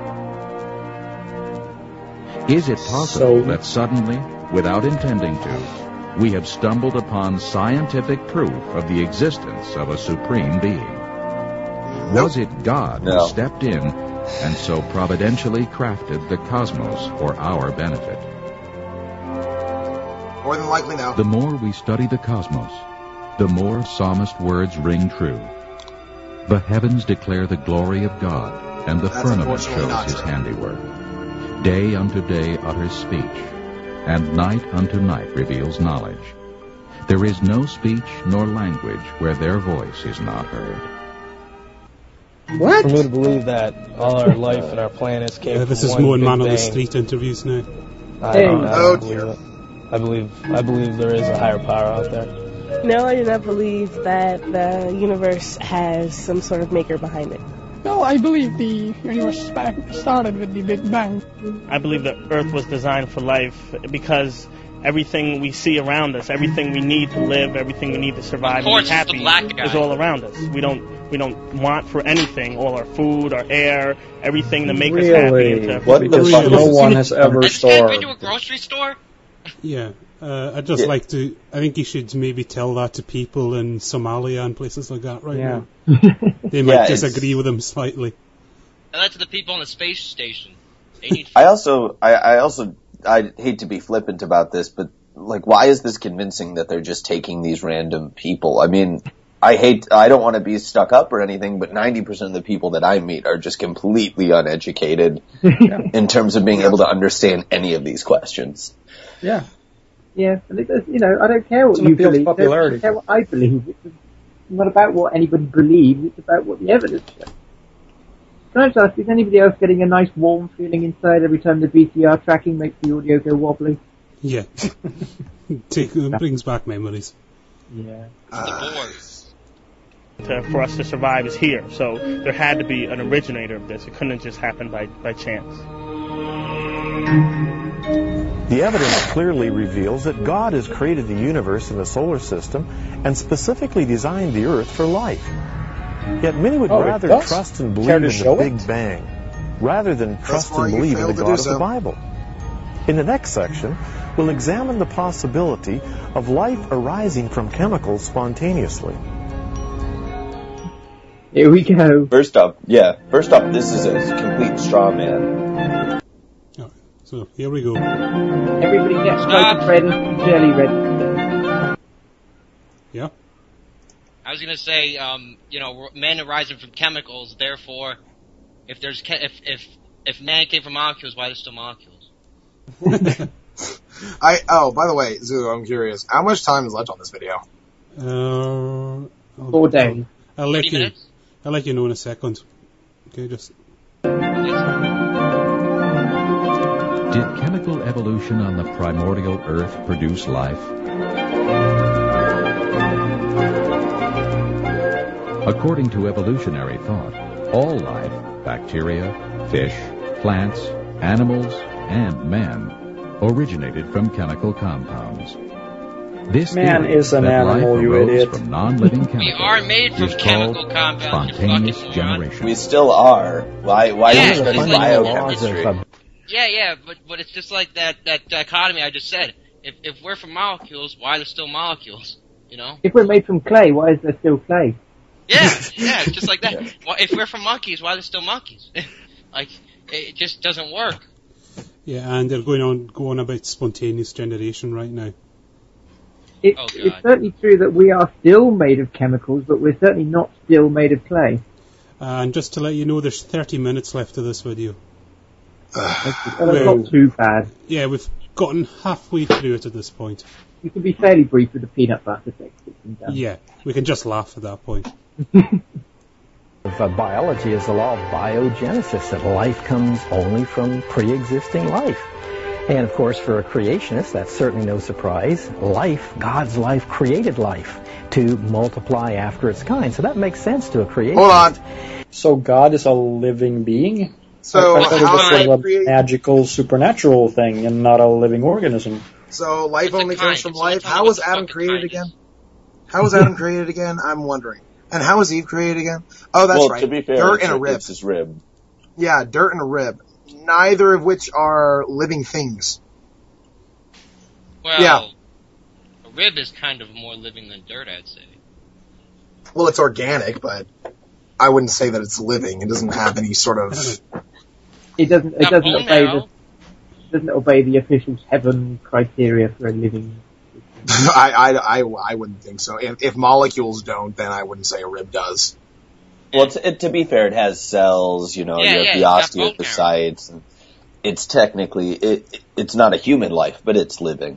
E: Is it possible
F: So-
E: that suddenly, without intending to, we have stumbled upon scientific proof of the existence of a supreme being? Was it God
R: No.
E: who stepped in and so providentially crafted the cosmos for our benefit?
D: More than likely now.
E: The more we study the cosmos, the more psalmist words ring true. The heavens declare the glory of God, and the
D: That's
E: firmament
D: unfortunately
E: shows
D: not
E: his
D: true.
E: handiwork. Day unto day utters speech, and night unto night reveals knowledge. There is no speech nor language where their voice is not heard.
F: What?
S: For me to believe that all our life and our planets came
A: Uh,
S: from
A: this is
S: one
A: more
S: big
A: man on the
S: bang,
A: street interviews now.
S: I,
C: Hey.
S: don't, I
D: Oh,
S: don't believe it. I believe I believe there is a higher power out there.
T: No, I do not believe that the universe has some sort of maker behind it.
U: No, I believe the universe started with the Big Bang.
V: I believe that Earth was designed for life because everything we see around us, everything we need to live, everything we need to survive
B: Of course,
V: and be
B: it's the
V: happy
B: black guy.
V: is all around us. We don't we don't want for anything. All our food, our air, everything to make us happy.
F: Really?
V: And to,
R: What the
F: Because
R: fuck?
F: no one has ever
B: Has this guy been to a
F: starved.
B: grocery store?
A: Yeah, uh, I'd just
R: Yeah.
A: like to. I think you should maybe tell that to people in Somalia and places like that right
F: Yeah.
A: now. They might
R: Yeah, it's-
A: disagree with him slightly.
B: And that to the people on the space station. They need
R: I also, I, I also, I hate to be flippant about this, but like, why is this convincing that they're just taking these random people? I mean, I hate, I don't want to be stuck up or anything, but ninety percent of the people that I meet are just completely uneducated in terms of being able to understand any of these questions.
F: Yeah.
C: Yeah, and it does, you know, I don't care what
F: It's an
C: you
F: appeal to
C: believe. I
F: popularity.
C: don't care what I believe. It's not about what anybody believes. It's about what the evidence shows. Can I just ask, is anybody else getting a nice warm feeling inside every time the V C R tracking makes the audio go wobbly?
A: Yeah, Take, it brings back memories.
C: Yeah.
B: the board.
V: to, for us to survive is here. So there had to be an originator of this. It couldn't have just happened by, by chance.
G: The evidence clearly reveals that God has created the universe and the solar system and specifically designed the Earth for life. Yet many would
F: Oh, it
G: rather
F: does?
G: trust and
F: Care
G: believe
F: to
G: in
F: show
G: the
F: it?
G: Big Bang rather than trust
D: why
G: and
D: you
G: believe in
D: failed
G: the
D: to
G: God
D: do
G: of
D: so.
G: the Bible. In the next section, we'll examine the possibility of life arising from chemicals spontaneously.
C: Here we go.
R: First up, yeah, first up, this is a complete straw man.
A: So here we go.
C: Everybody gets
B: Stop.
C: smoke bread and jelly ready.
A: Yeah.
B: I was gonna say, um, you know, men arising from chemicals. Therefore, if there's che- if if if man came from molecules, why are there still molecules?
D: I oh, by the way, Zulu, I'm curious. How much time is left on this video?
A: Uh, I'll,
C: Four days.
A: I'll, I'll let you.
B: minutes?
A: I'll let you know in a second. Okay, just.
E: Did chemical evolution on the primordial Earth produce life? According to evolutionary thought, all life, bacteria, fish, plants, animals, and man, originated from chemical compounds. This
F: Man
E: theory
F: is an
E: that
F: animal,
E: life
F: you
E: arose
F: idiot.
E: from non-living chemicals
B: We are made from
E: is
B: chemical
E: called
B: compounds, you
E: spontaneous
B: fucking moron.
E: generation.
R: We still are. Why? Why
B: Yeah,
R: are you
B: it's
R: studying
B: like-
R: biochemistry?
B: Yeah, yeah, but but it's just like that that dichotomy I just said. If if we're from molecules, why are there still molecules? You know?
C: If we're made from clay, why is there still clay?
B: Yeah, yeah, it's just like that. Why, if we're from monkeys, why are there still monkeys? Like, it just doesn't work.
A: Yeah, and they're going on going about spontaneous generation right now.
C: It,
B: Oh, God.
C: it's certainly true that we are still made of chemicals, but we're certainly not still made of clay.
A: And just to let you know, there's thirty minutes left of this video.
C: Well, that's not too bad.
A: Yeah, we've gotten halfway through it at this point.
C: You can be fairly brief with the peanut butter thing.
A: Yeah, we can just laugh at that point.
H: Of, uh, biology is the law of biogenesis, that life comes only from pre-existing life. And of course, for a creationist, that's certainly no surprise. Life, God's life, created life to multiply after its kind. So that makes sense to a creationist.
D: Hold on.
F: So God is a living being?
D: So
F: I thought it
D: how
F: was sort
D: I
F: of a
D: create-
F: magical, supernatural thing and not a living organism.
D: So life
B: It's a
D: only
B: kind.
D: comes from
B: It's
D: life.
B: not
D: How
B: telling
D: was
B: what the
D: Adam
B: fucking
D: created
B: kind
D: again?
B: is.
D: How was Adam created again? I'm wondering. And how was Eve created again? Oh, that's
R: well,
D: right.
R: to be fair,
D: Dirt
R: it's,
D: and a rib.
R: it's his rib.
D: Yeah, dirt and a rib. Neither of which are living things.
B: Well,
D: Yeah.
B: a rib is kind of more living than dirt, I'd say.
D: Well, it's organic, but I wouldn't say that it's living. It doesn't have any sort of.
C: It doesn't. It
B: Now,
C: doesn't
B: bone
C: obey
B: marrow.
C: the doesn't obey the official heaven criteria for a living.
D: I, I, I, I wouldn't think so. If, if molecules don't, then I wouldn't say a rib does.
R: Well, it's, it, to be fair, it has cells. You know,
B: Yeah,
R: you
B: yeah,
R: have
B: it's got
R: the
B: bone
R: osteocytes. And it's technically it, it's not a human life, but it's living.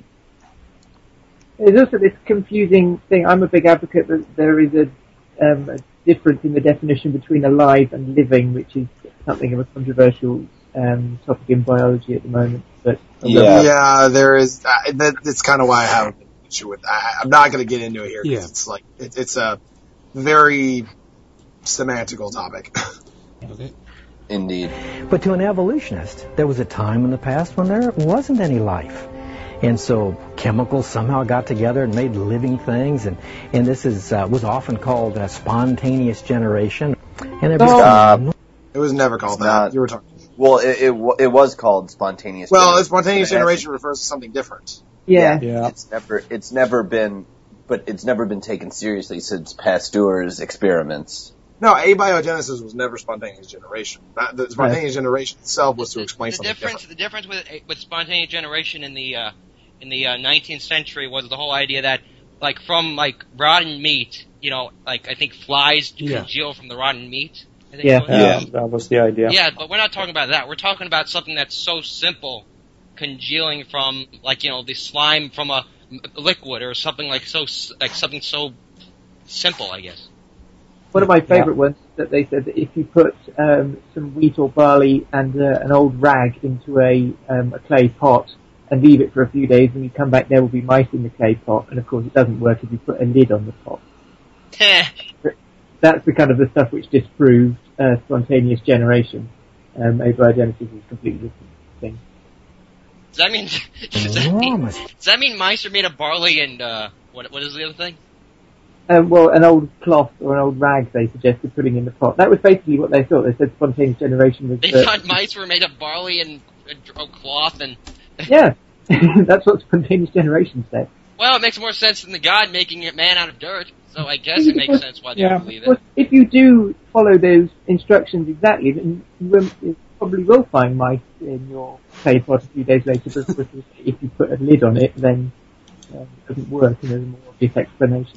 C: There's also this confusing thing. I'm a big advocate that there is a, um, a difference in the definition between alive and living, which is something of a controversial um, topic in biology at the moment. But
R: Yeah.
D: Yeah, there is. Uh, that, that's kind of why I have an issue with. I, I'm not going to get into it here because
A: Yeah.
D: it's like it, it's a very semantical topic.
A: Okay.
R: Indeed.
H: But to an evolutionist, there was a time in the past when there wasn't any life. And so chemicals somehow got together and made living things, and, and this is uh, was often called uh, spontaneous generation. And it
R: Uh,
D: It was never called
R: It's
D: that.
R: not.
D: You were talking.
R: Well, it, it wa- it was called spontaneous.
D: Well,
R: generation,
D: spontaneous
R: but it
D: generation refers to something different.
C: yeah,
F: Yeah.
R: It's never it's never been, but it's never been taken seriously since Pasteur's experiments.
D: No, abiogenesis was never spontaneous generation. That- The spontaneous generation itself was to explain
B: the
D: something
B: difference,
D: different.
B: the difference with with spontaneous generation in the uh, in the uh, nineteenth century was the whole idea that, like, from like rotten meat, you know, like I think flies
A: Yeah.
B: congeal from the rotten meat. I think
C: Yeah.
B: it was.
F: Yeah, that was the idea.
B: Yeah, but we're not talking about that. We're talking about something that's so simple, congealing from, like, you know, the slime from a m- liquid or something like so s- like something so simple, I guess.
C: one of my favourite ones that they said that if you put um, some wheat or barley and uh, an old rag into a um, a clay pot and leave it for a few days, when you come back, there will be mice in the clay pot. And of course, it doesn't work if you put a lid on the pot. That's the kind of the stuff which disproved uh, spontaneous generation. Um, abiogenesis is a completely different thing.
B: Does that mean does that mean, does that mean mice are made of barley and uh, what what is the other thing?
C: Um, well, an old cloth or an old rag they suggested putting in the pot. That was basically what they thought. They said spontaneous generation was.
B: They
C: uh,
B: thought mice were made of barley and uh, cloth and.
C: Yeah, that's what spontaneous generation said.
B: Well, it makes more sense than the God making it man out of dirt. So I guess it makes sense why they
C: Yeah.
B: believe
C: Well,
B: it.
C: if you do follow those instructions exactly, then you, will, you probably will find mice in your clay pot a few days later. But but if you put a lid on it, then um, it doesn't work, and there's a more obvious explanation.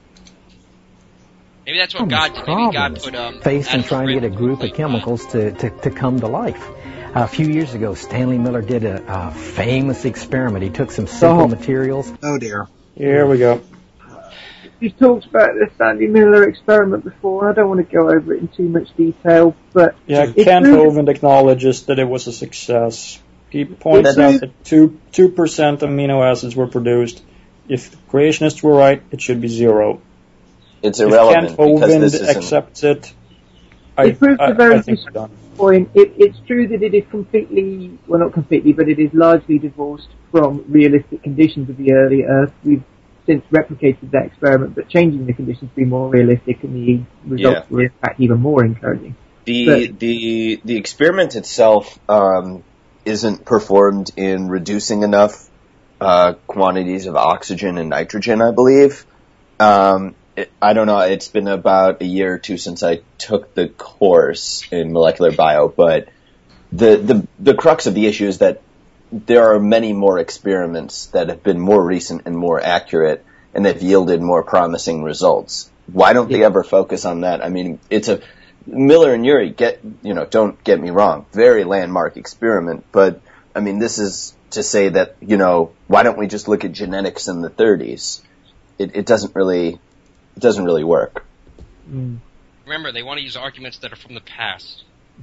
B: Maybe that's what God did. Maybe God put um.
H: faced in
B: Adam's
H: trying to
B: rib
H: get a group of chemicals to, to, to come to life. A few years ago, Stanley Miller did a, a famous experiment. He took some simple
C: Oh.
H: materials.
D: Oh dear.
F: Here we go.
C: We've talked about the Stanley Miller experiment before. I don't want to go over it in too much detail, but
F: yeah,
C: it's
F: Kent
C: really-
F: Hovind acknowledges that it was a success. He points
C: It's-
F: out that two two percent amino acids were produced. If the creationists were right, it should be zero.
R: It's
F: if
R: irrelevant
F: Kent
R: because
F: Hovind
R: this isn't...
F: accepts it, I,
C: It proves
F: I,
C: a very
F: I think we're done.
C: point. It, it's true that it is completely, well, not completely, but it is largely divorced from realistic conditions of the early Earth. We've since replicated that experiment, but changing the conditions to be more realistic, and the results
R: Yeah.
C: were in fact even more encouraging.
R: The
C: But-
R: the the experiment itself um, isn't performed in reducing enough uh, quantities of oxygen and nitrogen, I believe. Um, it, I don't know. It's been about a year or two since I took the course in molecular bio, but the the the crux of the issue is that there are many more experiments that have been more recent and more accurate, and have yielded more promising results. Why don't they ever focus on that? I mean, it's a Miller and Urey, get you know, don't get me wrong, very landmark experiment, but I mean, this is to say that, you know, why don't we just look at genetics in the thirties? It, it doesn't really, it doesn't really work.
C: Mm.
B: Remember, they want to use arguments that are from the past.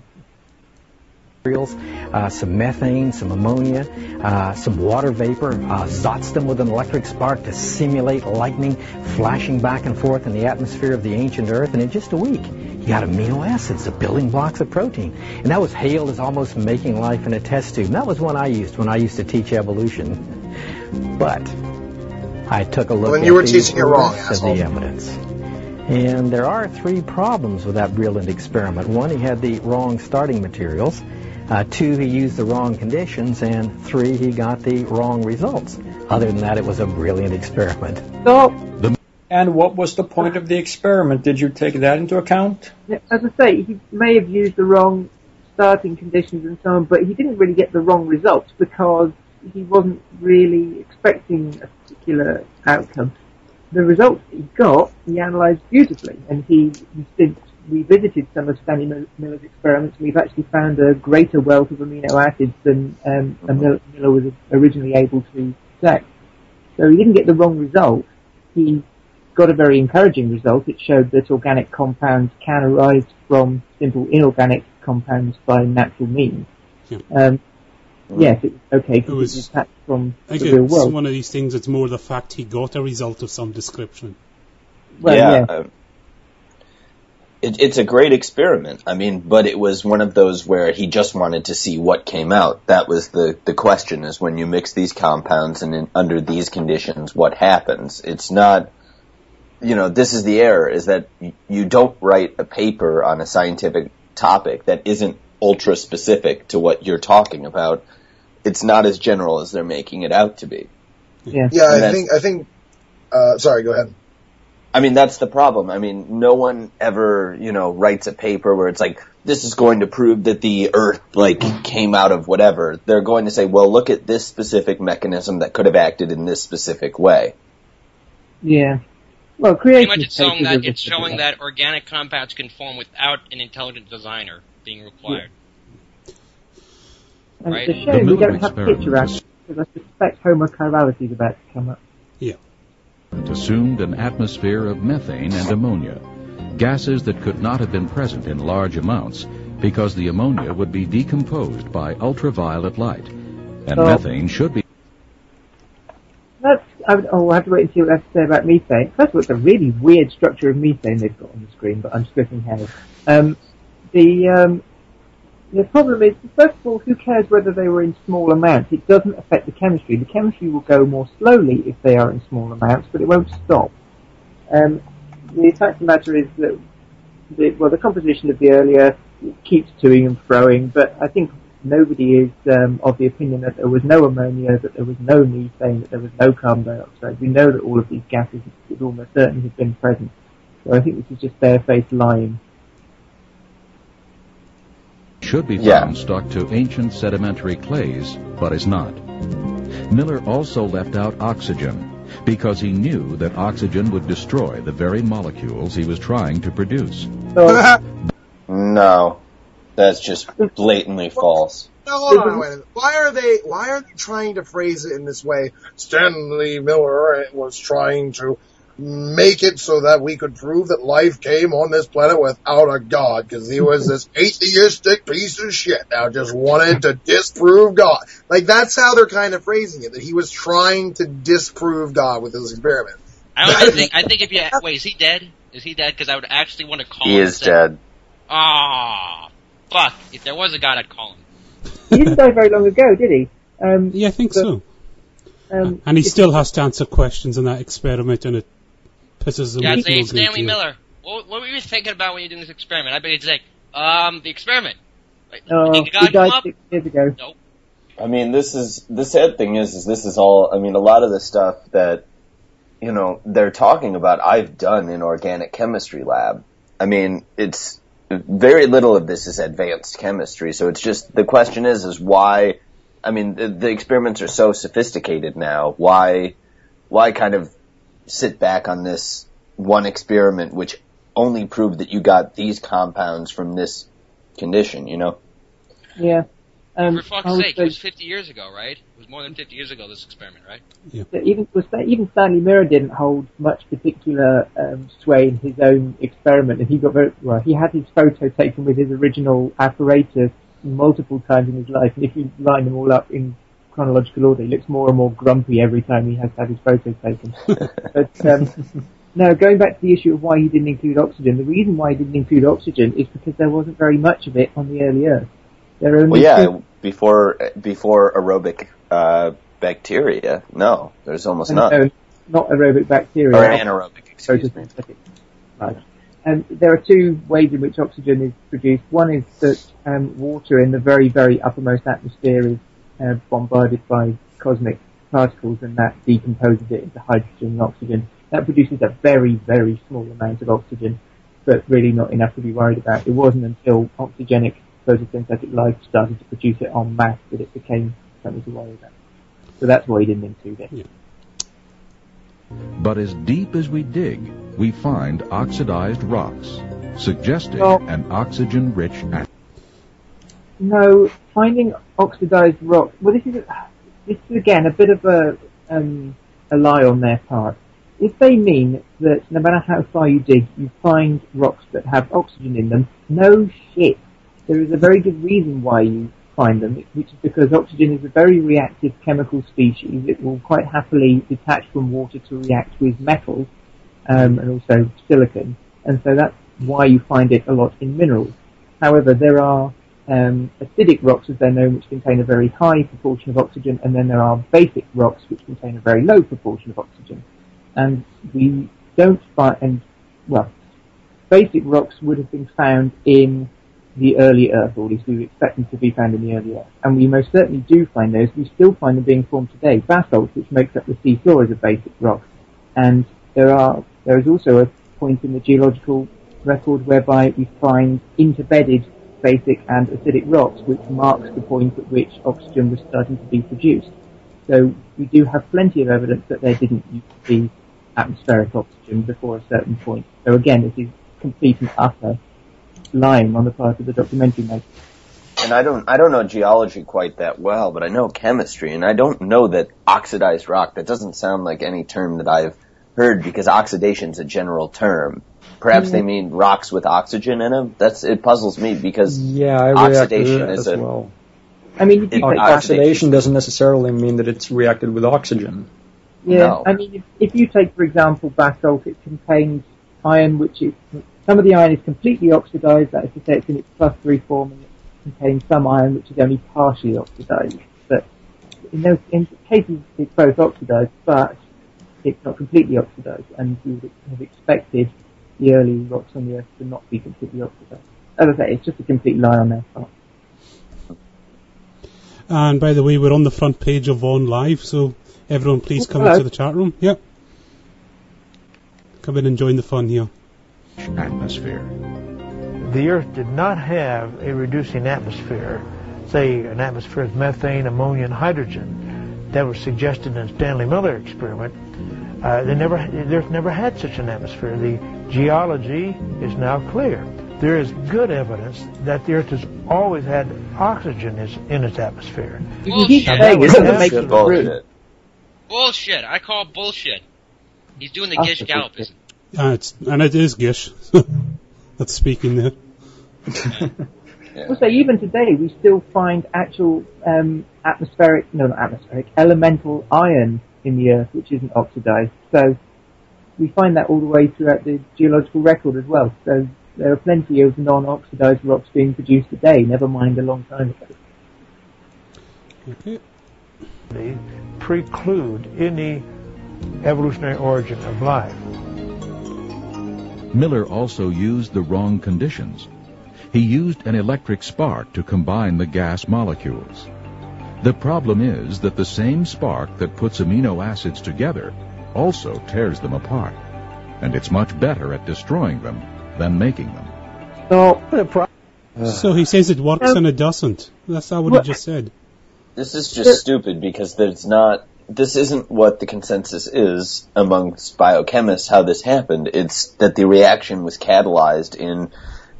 H: Uh, some methane, some ammonia, uh, some water vapor, uh, zots them with an electric spark to simulate lightning flashing back and forth in the atmosphere of the ancient Earth, and in just a week, you got amino acids, the building blocks of protein. And that was hailed as almost making life in a test tube. And that was one I used when I used to teach evolution. But I took a look
D: When
H: at
D: you were
H: the
D: teaching it wrong,
H: rest of
D: asshole.
H: the evidence. And there are three problems with that brilliant experiment. One, he had the wrong starting materials. Uh, two, he used the wrong conditions. And three, he got the wrong results. Other than that, it was a brilliant experiment.
C: So,
F: And what was the point of the experiment? Did you take that into account?
C: as I say, he may have used the wrong starting conditions and so on, but he didn't really get the wrong results because he wasn't really expecting a particular outcome. The results he got, he analysed beautifully, and he, since we visited some of Stanley Miller's experiments, we've actually found a greater wealth of amino acids than um, Miller, Miller was originally able to detect. So he didn't get the wrong result. He got a very encouraging result. It showed that organic compounds can arise from simple inorganic compounds by natural means.
A: Yeah.
C: Um, yes, it's okay
A: It was-
C: because it's attached from
A: I
C: the
A: think
C: real
A: it's
C: world.
A: one of these things. It's more the fact he got a result of some description.
C: Well,
R: yeah.
C: yeah.
R: um, it, it's a great experiment. I mean, but it was one of those where he just wanted to see what came out. That was the, the question, is when you mix these compounds and in, under these conditions, what happens? It's not, you know, this is the error, is that y- you don't write a paper on a scientific topic that isn't ultra specific to what you're talking about. It's not as general as they're making it out to be.
C: Yeah,
D: Yeah,
R: And
D: I
R: that's-
D: think, I think, uh, sorry, go ahead.
R: I mean, that's the problem. I mean, no one ever, you know, writes a paper where it's like, this is going to prove that the Earth, like, came out of whatever. They're going to say, well, look at this specific mechanism that could have acted in this specific way.
C: Yeah. Well,
B: Pretty
C: creation
B: much it's showing
C: papers
B: that
C: are
B: it's showing that organic compounds can form without an intelligent designer being required.
C: And
B: Right.
C: it's a
E: The
C: shame we
E: Miller
C: don't have
E: experiment
C: picture out
E: is-
C: because I suspect homochirality is about to come up.
A: Yeah.
E: assumed an atmosphere of methane and ammonia, gases that could not have been present in large amounts because the ammonia would be decomposed by ultraviolet light, and
C: So-
E: methane should be
C: That's, I would, oh, we'll have to wait and see what they have to say about methane. First of all, it's a really weird structure of methane they've got on the screen, but I'm splitting hairs. Um, the, um, the problem is, first of all, who cares whether they were in small amounts? It doesn't affect the chemistry. The chemistry will go more slowly if they are in small amounts, but it won't stop. Um, the fact of the matter is that, the, well, the composition of the earlier keeps toing and froing, but I think nobody is um, of the opinion that there was no ammonia, that there was no methane, that there was no carbon dioxide. We know that all of these gases would almost certainly have been present. So I think this is just barefaced lying.
E: should be
R: Yeah.
E: found stuck to ancient sedimentary clays, but is not. Miller also left out oxygen because he knew that oxygen would destroy the very molecules he was trying to produce.
C: So,
R: No, that's just blatantly false.
D: No, hold on, wait a minute. Why are they, why are they trying to phrase it in this way? Stanley Miller was trying to, make it so that we could prove that life came on this planet without a god, because he was this atheistic piece of shit now, just wanted to disprove God. Like, that's how they're kind of phrasing it, that he was trying to disprove God with his experiment.
B: I don't think, I think if you, wait, is he dead? Is he dead? Because I would actually want to call him.
R: He is dead.
B: Ah, fuck. If there was a god, I'd call him.
C: He didn't die very long ago, did he? Um,
A: yeah, I think
C: but,
A: so.
C: Um,
A: and he still has to answer questions in that experiment, and it pisses him
B: Yeah,
A: off.
B: I'd say, Stanley Miller, what, what were you thinking about when you were doing this experiment? I bet he'd say, um, the experiment. Like,
C: uh,
B: think God
C: he died
B: come up?
C: six years ago.
B: Nope.
R: I mean, this is, the sad thing is, is this is all, I mean, a lot of the stuff that, you know, they're talking about, I've done in organic chemistry lab. I mean, it's, very little of this is advanced chemistry, so it's just, the question is, is why, I mean, the, the experiments are so sophisticated now, why, why kind of sit back on this one experiment which only proved that you got these compounds from this condition, you know?
C: Yeah. Um,
B: For fuck's sake, it was fifty years ago, right? It was more than fifty years ago, this experiment, right?
A: Yeah.
C: Even, even Stanley Miller didn't hold much particular um, sway in his own experiment, and he got very, well, he had his photo taken with his original apparatus multiple times in his life, and if you line them all up in chronological order, he looks more and more grumpy every time he has to have his photos taken. But, um, no, going back to the issue of why he didn't include oxygen, the reason why he didn't include oxygen is because there wasn't very much of it on the early Earth. There are only
R: well, yeah,
C: two-
R: before before aerobic uh, bacteria, no, there's almost
C: and,
R: none.
C: uh, not aerobic bacteria.
R: Or anaerobic, excuse me.
C: Right. And there are two ways in which oxygen is produced. One is that um, water in the very, very uppermost atmosphere is uh, bombarded by cosmic particles, and that decomposes it into hydrogen and oxygen. That produces a very, very small amount of oxygen, but really not enough to be worried about. It wasn't until oxygenic photosynthetic life started to produce it en masse that it became something to worry about. So that's why he didn't include it.
A: Yeah.
E: But as deep as we dig, we find oxidized rocks, suggesting
C: well,
E: an oxygen-rich atmosphere.
C: No, finding oxidized rock. Well, this is a, this is again a bit of a um, a lie on their part. If they mean that no matter how far you dig, you find rocks that have oxygen in them, no shit. There is a very good reason why you find them, which is because oxygen is a very reactive chemical species. It will quite happily detach from water to react with metals um, and also silicon, and so that's why you find it a lot in minerals. However, there are um, acidic rocks, as they're known, which contain a very high proportion of oxygen, and then there are basic rocks, which contain a very low proportion of oxygen. And we don't find, and well, basic rocks would have been found in the early Earth, or at least we would expect them to be found in the early Earth. And we most certainly do find those. We still find them being formed today. Basalt, which makes up the sea floor, is a basic rock. And there are there is also a point in the geological record whereby we find interbedded basic and acidic rocks, which marks the point at which oxygen was starting to be produced. So we do have plenty of evidence that there didn't used to be atmospheric oxygen before a certain point. So again, this is complete and utter lying on the part of the documentary maker.
R: And I don't, I don't know geology quite that well, but I know chemistry, and I don't know that oxidized rock, that doesn't sound like any term that I've heard, because oxidation's a general term. Perhaps
F: Yeah.
R: they mean rocks with oxygen in them? That's, it puzzles me, because
F: Yeah, I react to
R: oxidation
F: that
R: is
F: as
R: a,
F: well.
C: I mean, if you
F: O-
C: take
F: oxidation doesn't necessarily mean that it's reacted with oxygen.
C: Yeah,
F: No.
C: I mean, if, if you take, for example, basalt, it contains iron, which is, some of the iron is completely oxidized, that is to say it's in its plus three form, and it contains some iron which is only partially oxidized. But in those in cases, it's both oxidized, but it's not completely oxidized, and you would have expected the early rocks on the Earth to not be completely oxidized. As I say, it's just a complete lie on their part.
A: And by the way, we're on the front page of Vaughan Live, so everyone please come
C: Hello.
A: into the chat room. Yep. Come in and join the fun here.
E: Atmosphere.
P: The Earth did not have a reducing atmosphere, say an atmosphere of methane, ammonia, and hydrogen that was suggested in the Stanley Miller experiment. Uh, they never, the Earth never had such an atmosphere. The geology is now clear. There is good evidence that the Earth has always had oxygen is in its atmosphere.
B: Bullshit.
P: Now, that was
B: Bullshit.
P: absolute
B: Bullshit.
P: truth.
B: Bullshit. I call bullshit. He's doing the
C: That's
B: Gish
C: the
B: Gallopism.
A: Ah, it's, and it is Gish. That's speaking there.
C: Yeah. Also, even today, we still find actual um, atmospheric, no, not atmospheric, elemental iron in the Earth, which isn't oxidized. So we find that all the way throughout the geological record as well. So there are plenty of non-oxidized rocks being produced today, never mind a long time ago.
A: Okay.
P: They preclude any evolutionary origin of life.
E: Miller also used the wrong conditions. He used an electric spark to combine the gas molecules. The problem is that the same spark that puts amino acids together also tears them apart, and it's much better at destroying them than making them.
C: So, the pro-
A: so he says it works and it doesn't. That's not what
C: Well,
A: he just said.
R: This is just stupid because there's not, this isn't what the consensus is amongst biochemists how this happened. It's that the reaction was catalyzed in,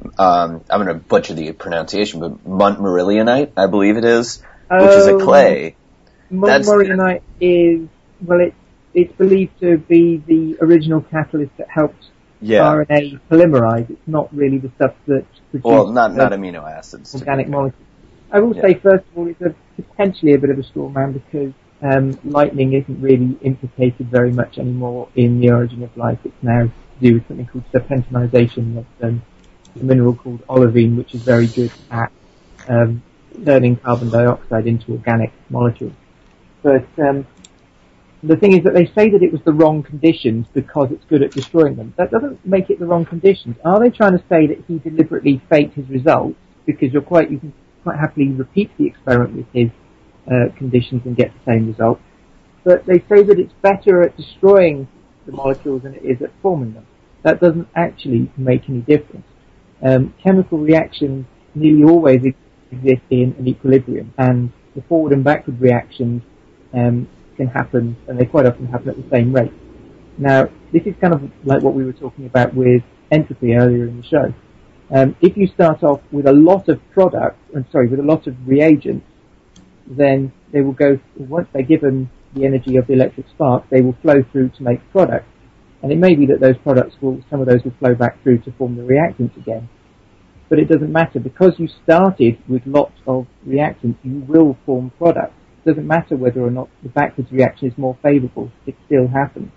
R: um, I'm going to butcher the pronunciation, but Montmorillonite, I believe it is, which is a clay.
C: Montmorillonite is, well, it, it's believed to be the original catalyst that helped
R: Yeah.
C: R N A polymerize. It's not really the stuff that produces
R: Well, not, not
C: uh,
R: amino acids.
C: organic molecules. I will
R: Yeah.
C: say, first of all, it's a, potentially a bit of a straw man because um, lightning isn't really implicated very much anymore in the origin of life. It's now to do with something called serpentinization. That's um, a mineral called olivine, which is very good at um, turning carbon dioxide into organic molecules. But um, the thing is that they say that it was the wrong conditions because it's good at destroying them. That doesn't make it the wrong conditions. Are they trying to say that he deliberately faked his results? Because you're quite, you can quite happily repeat the experiment with his uh, conditions and get the same result. But they say that it's better at destroying the molecules than it is at forming them. That doesn't actually make any difference. Um, chemical reactions nearly always exist in an equilibrium, and the forward and backward reactions um, can happen, and they quite often happen at the same rate. Now, this is kind of like what we were talking about with entropy earlier in the show. Um, if you start off with a lot of product, I'm sorry, with a lot of reagents, then they will go, once they're given the energy of the electric spark, they will flow through to make product. And it may be that those products will, some of those will flow back through to form the reactants again. But it doesn't matter, because you started with lots of reactants, you will form product. It doesn't matter whether or not the backwards reaction is more favourable, it still happens.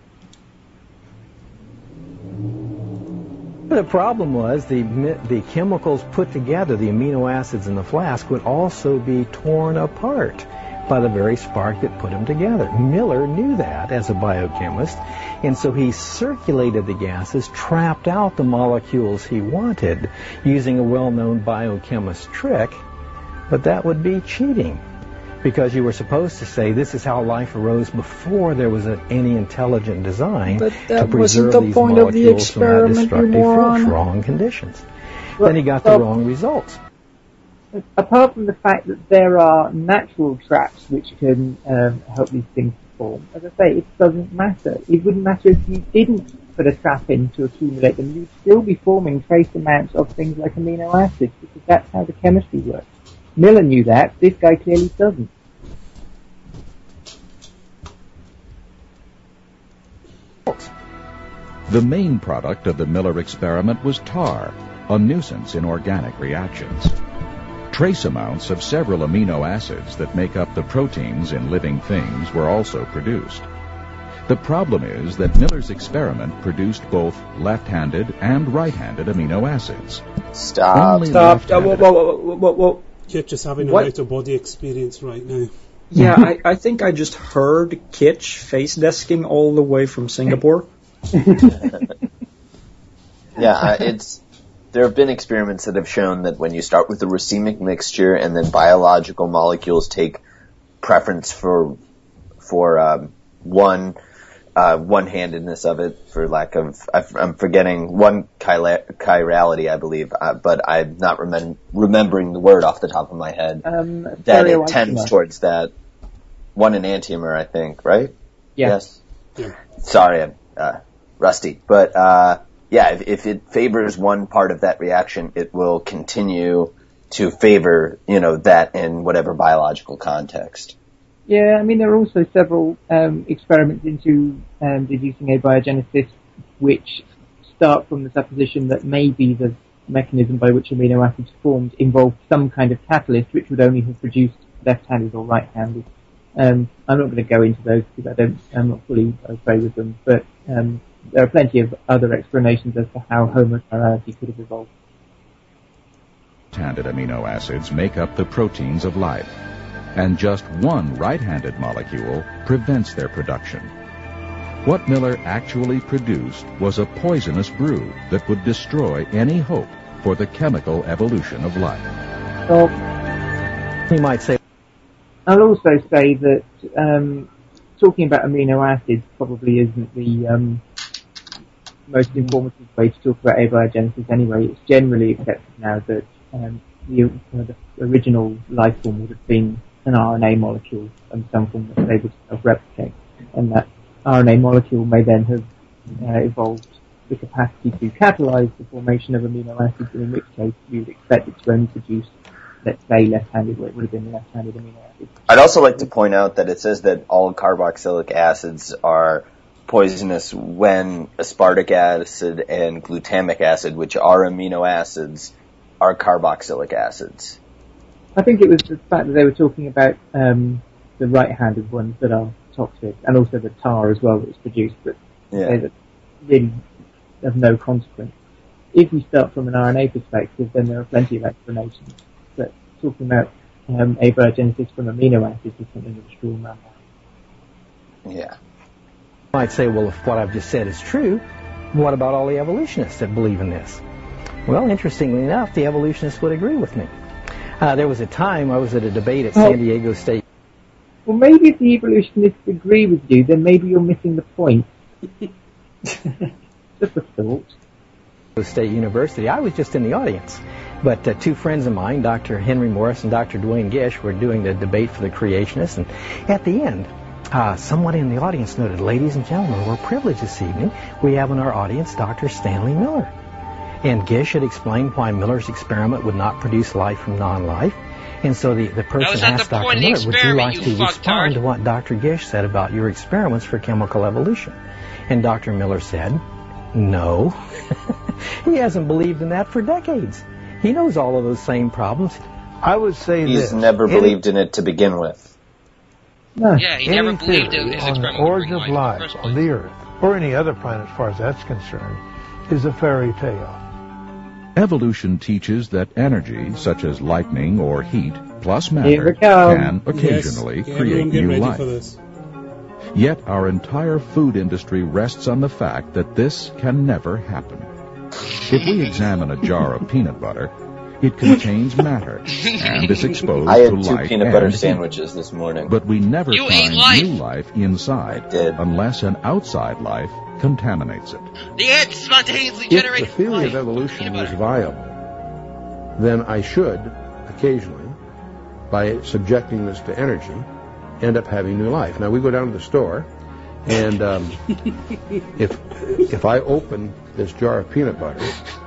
H: The problem was the the chemicals put together, the amino acids in the flask, would also be torn apart by the very spark that put them together. Miller knew that as a biochemist, and so he circulated the gases, trapped out the molecules he wanted, using a well-known biochemist trick, but that would be cheating, because you were supposed to say this is how life arose before there was a, any intelligent design
U: But
H: to
U: that
H: preserve
U: wasn't the
H: these
U: point of the
H: molecules from that
U: experiment, you
H: destructive
U: moron.
H: force, wrong conditions.
C: Well,
H: Then he got
C: so-
H: the wrong results.
C: Apart from the fact that there are natural traps which can um, help these things form, as I say, it doesn't matter. It wouldn't matter if you didn't put a trap in to accumulate them. You'd still be forming trace amounts of things like amino acids, because that's how the chemistry works. Miller knew that. This guy clearly doesn't.
E: The main product of the Miller experiment was tar, a nuisance in organic reactions. Trace amounts of several amino acids that make up the proteins in living things were also produced. The problem is that Miller's experiment produced both left-handed and right-handed amino acids.
R: Stop.
E: Only
U: Stop.
E: left-handed-
U: Whoa, whoa, whoa, whoa, whoa.
A: You're just having an
U: What?
A: out-of-body experience right now.
K: Yeah, I, I think I just heard Kitch face desking all the way from Singapore.
R: Yeah, uh, it's there have been experiments that have shown that when you start with a racemic mixture and then biological molecules take preference for for um, one uh, one-handedness of it, for lack of I, I'm forgetting one chila- chirality, I believe, uh, but I'm not remem- remembering the word off the top of my head.
C: Um,
R: that it
C: stereoisomer.
R: tends towards that one enantiomer, I think, right?
C: Yeah.
R: Yes.
A: Yeah.
R: Sorry, I'm uh, rusty, but uh, yeah, if, if it favors one part of that reaction, it will continue to favor, you know, that in whatever biological context.
C: Yeah, I mean, there are also several um, experiments into um, deducing abiogenesis which start from the supposition that maybe the mechanism by which amino acids formed involved some kind of catalyst which would only have produced left-handed or right-handed. Um, I'm not going to go into those because I don't, I'm not fully okay with them, but um, there are plenty of other explanations as to how homochirality could have evolved.
E: Left-handed amino acids make up the proteins of life, and just one right-handed molecule prevents their production. What Miller actually produced was a poisonous brew that would destroy any hope for the chemical evolution of life.
C: Well,
H: You might say,
C: I'll also say that um, talking about amino acids probably isn't the um, most informative way to talk about abiogenesis anyway. It's generally accepted now that um, the, uh, the original life form would have been an R N A molecule and some form that was able to self-replicate, and that R N A molecule may then have uh, evolved the capacity to catalyze the formation of amino acids, and in which case you would expect it to only produce, let's say, left-handed, where it would have been left-handed amino acids.
R: I'd also like to point out that it says that all carboxylic acids are poisonous when aspartic acid and glutamic acid, which are amino acids, are carboxylic acids.
C: I think it was the fact that they were talking about um, the right-handed ones that are toxic, and also the tar as well that was produced, but
R: Yeah.
C: they're really of no consequence. If we start from an R N A perspective, then there are plenty of explanations. But talking about um, abiogenesis from amino acids is something that's true around that.
R: Yeah.
H: You might say, well, if what I've just said is true, what about all the evolutionists that believe in this? Well, interestingly enough, the evolutionists would agree with me. Uh, there was a time I was at a debate at
C: Oh.
H: San Diego State.
C: Well, maybe if the evolutionists agree with you, then maybe you're missing the point. Just a thought.
H: State University. I was just in the audience, but uh, two friends of mine, Doctor Henry Morris and Doctor Dwayne Gish, were doing the debate for the creationists, and at the end, uh, someone in the audience noted, "Ladies and gentlemen, we're privileged this evening. We have in our audience Doctor Stanley Miller." And Gish had explained why Miller's experiment would not produce life from non-life, and so the, the person
B: was not
H: asked
B: the
H: Doctor
B: point of the
H: Miller, "Would you like
B: experiment,
H: to
B: you
H: respond
B: fucktard."
H: to what Doctor Gish said about your experiments for chemical evolution?" And Doctor Miller said, "No." He hasn't believed in that for decades. He knows all of those same problems.
P: I would say
R: He's
P: this.
R: never
P: Any-
R: believed in it to begin with.
P: No.
B: Yeah, he never
P: Any
B: believed
P: theory
B: in his
P: on the
B: experiment would
P: origin
B: bring
P: of
B: life in the
P: life
B: first
P: on the Earth, or any other planet as far as that's concerned, is a fairy tale.
E: Evolution teaches that energy, such as lightning or heat, plus
C: Here
E: matter,
C: we go.
E: can occasionally
A: yes.
E: create
A: Everyone get
E: new
A: ready
E: life.
A: for this.
E: Yet our entire food industry rests on the fact that this can never happen. If we examine a jar of peanut butter, it contains matter and is exposed
R: I
E: to
R: had two
E: light
R: peanut
E: and
R: butter
E: heat.
R: sandwiches this morning.
E: But we never
B: You ate
E: find
B: life.
E: new life inside
R: did.
E: unless an outside life contaminates it.
B: The ants spontaneously
Q: If the
B: generate
Q: theory
B: life.
Q: of evolution
B: Peanut
Q: was
B: butter.
Q: viable, then I should, occasionally, by subjecting this to energy, end up having new life. Now, we go down to the store, and um, if if I open this jar of peanut butter,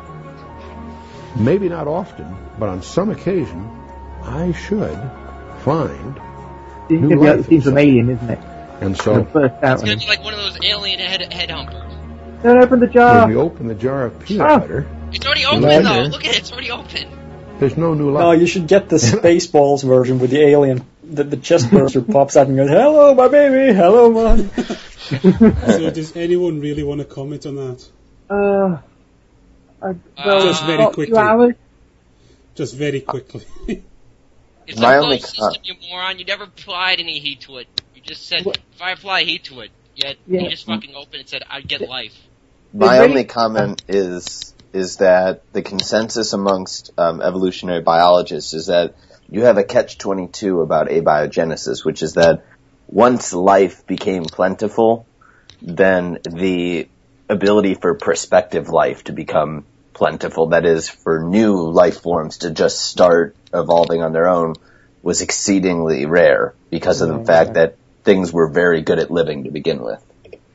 Q: maybe not often, but on some occasion, I should find
C: It's
Q: new
C: going to be like
Q: life
C: the scene from
Q: inside.
C: Alien, isn't it?
Q: And
C: The
Q: so,
C: first out.
B: It's gonna be like one of those alien head head humpers.
C: Don't open the jar.
Q: when we open the jar of peanut
C: Ah.
Q: butter,
B: It's already
Q: Right
B: open though.
Q: there.
B: Look at it. It's already open.
Q: there's no new
K: No,
Q: life.
K: you should get the Spaceballs version with the alien. The, the chest burster pops out and goes, "Hello, my baby. Hello, man."
A: So does anyone really want to comment on that?
C: Uh, I, well,
A: Just very
C: what,
A: quickly.
C: Two hours?
A: Just very quickly.
B: It's
R: My
B: a
R: only
B: closed
R: con-
B: system, you moron. You never applied any heat to it. You just said, if I apply heat to it, yet
C: Yeah.
B: you just fucking opened it and said, I'd get life.
R: My
C: Really?
R: only comment is is that the consensus amongst um, evolutionary biologists is that you have a catch twenty-two about abiogenesis, which is that once life became plentiful, then the ability for prospective life to become plentiful, that is, for new life forms to just start evolving on their own, was exceedingly rare because of the fact that things were very good at living to begin with.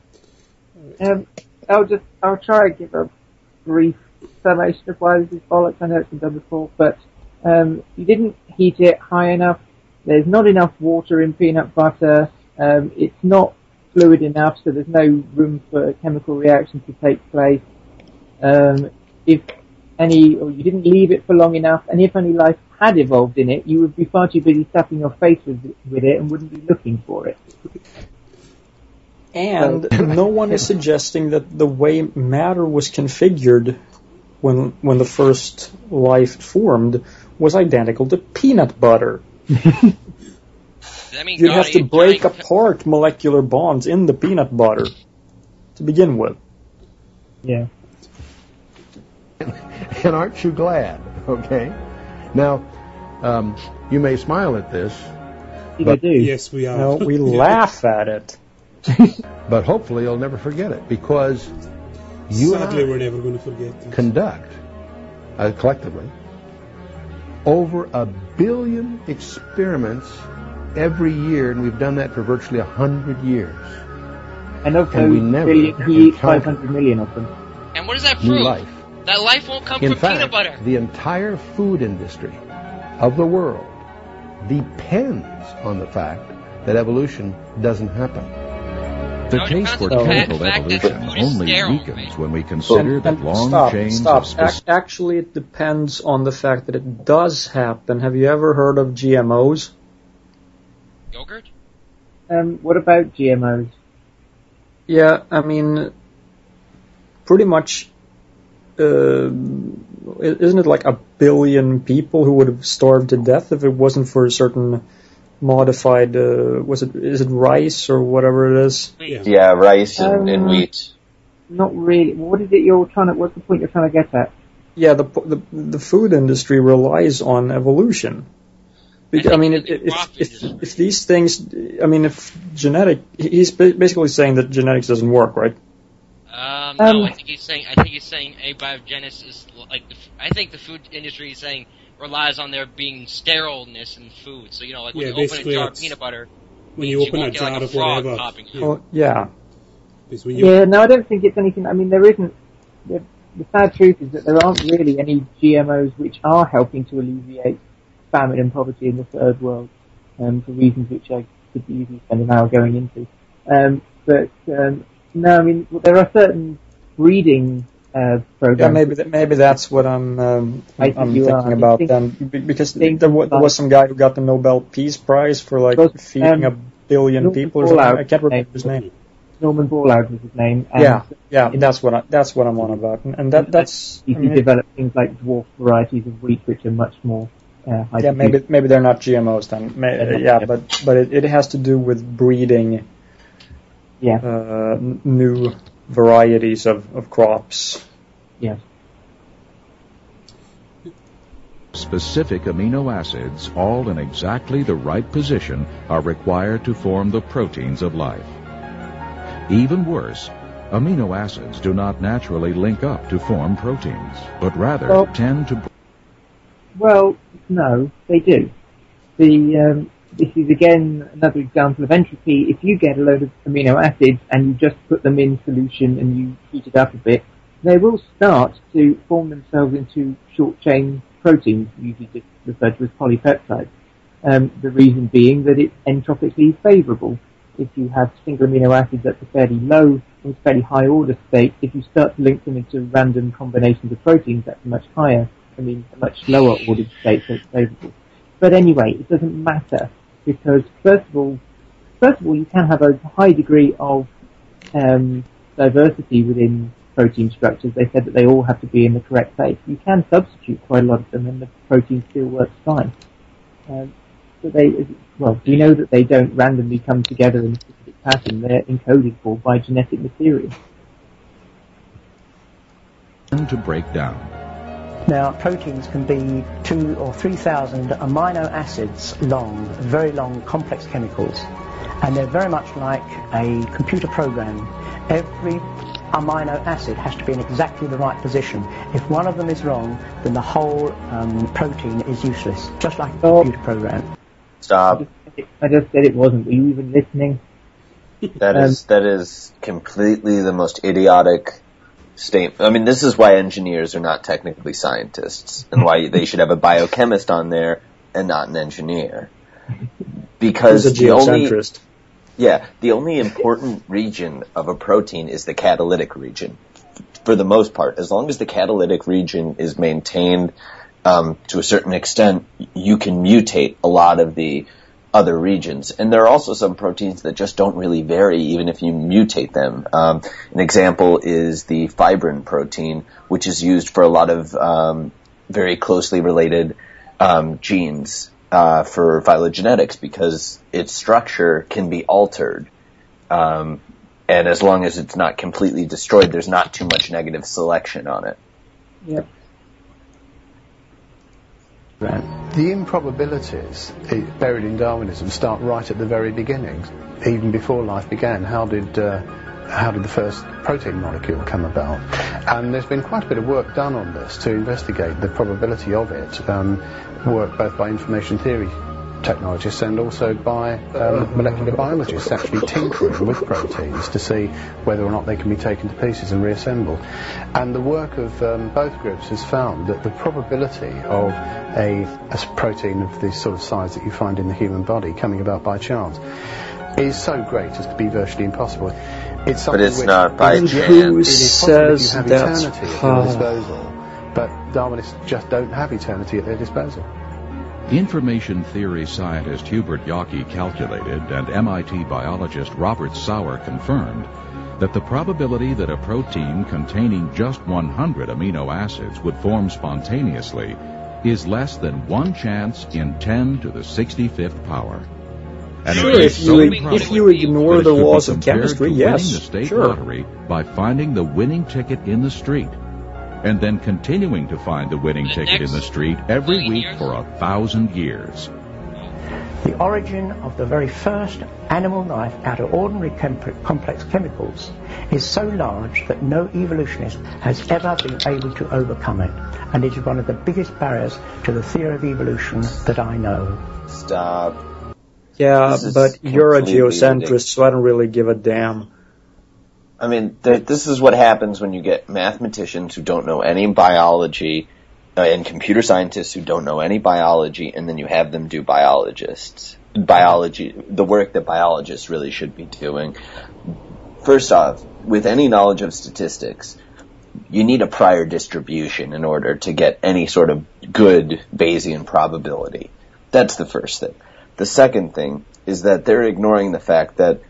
C: Um, I'll just, I'll try and give a brief summation of why this is bollocks. I know it's been done before, but um, you didn't heat it high enough there's not enough water in peanut butter. Um, it's not fluid enough, so there's no room for a chemical reaction to take place. Um, if any, or you didn't leave it for long enough, and if any life had evolved in it, you would be far too busy stuffing your face with, with it and wouldn't be looking for it.
F: And no one is suggesting that the way matter was configured when when the first life formed was identical to peanut butter.
B: I mean,
F: you
B: God,
F: have to
B: ate
F: break
B: giant-
F: apart molecular bonds in the peanut butter to begin with.
C: Yeah.
Q: And aren't you glad? Okay. Now, um, you may smile at this, but,
A: Yes, we are.
F: No, we laugh at it.
Q: but hopefully you'll never forget it, because you
A: Sadly,
Q: and I
A: we're never going to forget this.
Q: conduct, uh, collectively, over a billion experiments every year, and we've done that for virtually a hundred years.
C: And of
Q: And
C: those
Q: we never
C: billion, he eats
Q: encountered
C: five hundred million of them.
B: And what does that
Q: New
B: prove?
Q: life.
B: That life won't come
Q: In
B: from
Q: fact,
B: peanut butter.
Q: the entire food industry of the world depends on the fact that evolution doesn't happen.
E: The
B: No, it
E: case for
B: depends on the
E: chemical
B: fact that
E: evolution
B: food is
E: only
B: sterile,
E: weakens
B: right?
E: when we consider that long
F: stop,
E: chains
F: stop.
E: of specific...
F: Ac- actually, it depends on the fact that it does happen. Have you ever heard of G M Os?
B: Yogurt?
C: Um, what about G M Os?
F: Yeah, I mean, pretty much, uh, isn't it like a billion people who would have starved to death if it wasn't for a certain modified, uh, was it, is it rice or whatever it is?
A: Yeah,
R: Yeah, rice and, and
C: Um,
R: wheat.
C: Not really. What is it you're trying to, what's the point you're trying to get at?
F: Yeah, the the, the food industry relies on evolution. Because, I mean, if, if, if, if these things, I mean, if genetic, he's basically saying that genetics doesn't work, right?
B: Um, no,
C: Um,
B: I think he's saying. I think he's saying abiogenesis is like. The, f- I think the food industry is saying relies on there being sterileness in food. So you know, like when
A: Yeah,
B: you open a
A: basically
B: jar of
A: it's
B: peanut butter,
A: when
B: means
A: you open
B: won't
A: a
B: get, like,
A: jar
B: a
A: of
B: frog
A: whatever.
B: popping
A: Yeah.
F: Well, yeah.
A: It's when you,
C: Yeah, no, I don't think it's anything. I mean, there isn't. The, the sad truth is that there aren't really any G M Os which are helping to alleviate famine and poverty in the third world, um, for reasons which I could easily spend an hour going into. Um, but um, no, I mean, there are certain breeding uh, programs.
F: Yeah, maybe that, maybe that's what I'm um,
C: I think
F: I'm
C: you
F: thinking
C: are. I
F: about
C: think-
F: then, Be- because
C: think
F: there, wa- there was some guy who got the Nobel Peace Prize for like
C: Because,
F: feeding
C: um,
F: a billion
C: Norman
F: people or something.
C: Borlaug
F: I can't remember
C: name.
F: his name.
C: Norman Borlaug was his name. And
F: Yeah, yeah, that's what I, that's what I'm on about, and, and that that's
C: He
F: I mean,
C: developed things like dwarf varieties of wheat, which are much more uh, high.
F: yeah, maybe maybe they're not G M Os then. May, yeah, but but it, it has to do with breeding.
C: Yeah.
F: Uh, n- new varieties of, of crops.
C: Yeah.
E: Specific amino acids, all in exactly the right position, are required to form the proteins of life. Even worse, amino acids do not naturally link up to form proteins, but rather
C: Well-
E: tend to...
C: Well, no, they do. The um, this is again another example of entropy. If you get a load of amino acids and you just put them in solution and you heat it up a bit, they will start to form themselves into short chain proteins, usually just referred to as polypeptides. Um, the reason being that it's entropically favourable. If you have single amino acids at a fairly low or fairly high order state, if you start to link them into random combinations of proteins, that's a much higher, I mean, a much lower ordered state, so it's favourable. But anyway, it doesn't matter, because first of all, first of all, you can have a high degree of um, diversity within protein structures. They said that they all have to be in the correct place. You can substitute quite a lot of them, and the protein still works fine. Um, so they, well, we know that they don't randomly come together in a specific pattern. They're encoded for by genetic material.
E: to break down.
N: Now, proteins can be two or three thousand amino acids long, very long, complex chemicals, and they're very much like a computer program. Every amino acid has to be in exactly the right position. If one of them is wrong, then the whole um, protein is useless, just like a computer program.
R: Stop.
C: I just said it wasn't. Were you even listening?
R: That is that is completely the most idiotic statement. I mean, this is why engineers are not technically scientists, and why they should have a biochemist on there and not an engineer. Because
K: He's a
R: the only,
K: geocentrist.
R: yeah, the only important region of a protein is the catalytic region. For the most part, as long as the catalytic region is maintained um, to a certain extent, you can mutate a lot of the other regions. And there are also some proteins that just don't really vary even if you mutate them. Um, an example is the fibrin protein, which is used for a lot of um, very closely related um, genes uh, for phylogenetics because its structure can be altered. Um, and as long as it's not completely destroyed, there's not too much negative selection on it.
C: Yep.
Q: The improbabilities buried in Darwinism start right at the very beginning, even before life began. How did uh, how did the first protein molecule come about? And there's been quite a bit of work done on this to investigate the probability of it, um, work both by information theory technologists and also by um, molecular biologists actually tinkering with proteins to see whether or not they can be taken to pieces and reassembled. And the work of um, both groups has found that the probability of a, a protein of the sort of size that you find in the human body coming about by chance is so great as to be virtually impossible. It's something
R: but it's
Q: which
R: not by
Q: is,
R: chance.
Q: Who says
K: if you have
Q: that's
K: eternity
Q: at your disposal? But Darwinists just don't have eternity at their disposal.
E: Information theory scientist Hubert Yockey calculated, and M I T biologist Robert Sauer confirmed, that the probability that a protein containing just one hundred amino acids would form spontaneously is less than one chance in ten to the sixty-fifth power. And
K: Sure,
E: it is
K: if
E: so
K: you,
E: improbable
K: if you ignore
E: that it
K: the
E: could be
K: laws of
E: compared
K: chemistry,
E: to
K: yes,
E: winning the state
K: sure.
E: lottery by finding the winning ticket in the street, and then continuing to find the winning
B: The
E: ticket
B: next
E: in the street every
B: million
E: week
B: years?
E: for a thousand years.
N: The origin of the very first animal life out of ordinary chem- complex chemicals is so large that no evolutionist has ever been able to overcome it. And it is one of the biggest barriers to the theory of evolution that I know.
R: Stop.
K: Yeah,
R: This is
K: but you're a
R: completely
K: geocentrist,
R: ridiculous.
K: so I don't really give a damn.
R: I mean, th- this is what happens when you get mathematicians who don't know any biology uh, and computer scientists who don't know any biology, and then you have them do biologists. Biology, the work that biologists really should be doing. First off, with any knowledge of statistics, you need a prior distribution in order to get any sort of good Bayesian probability. That's the first thing. The second thing is that they're ignoring the fact that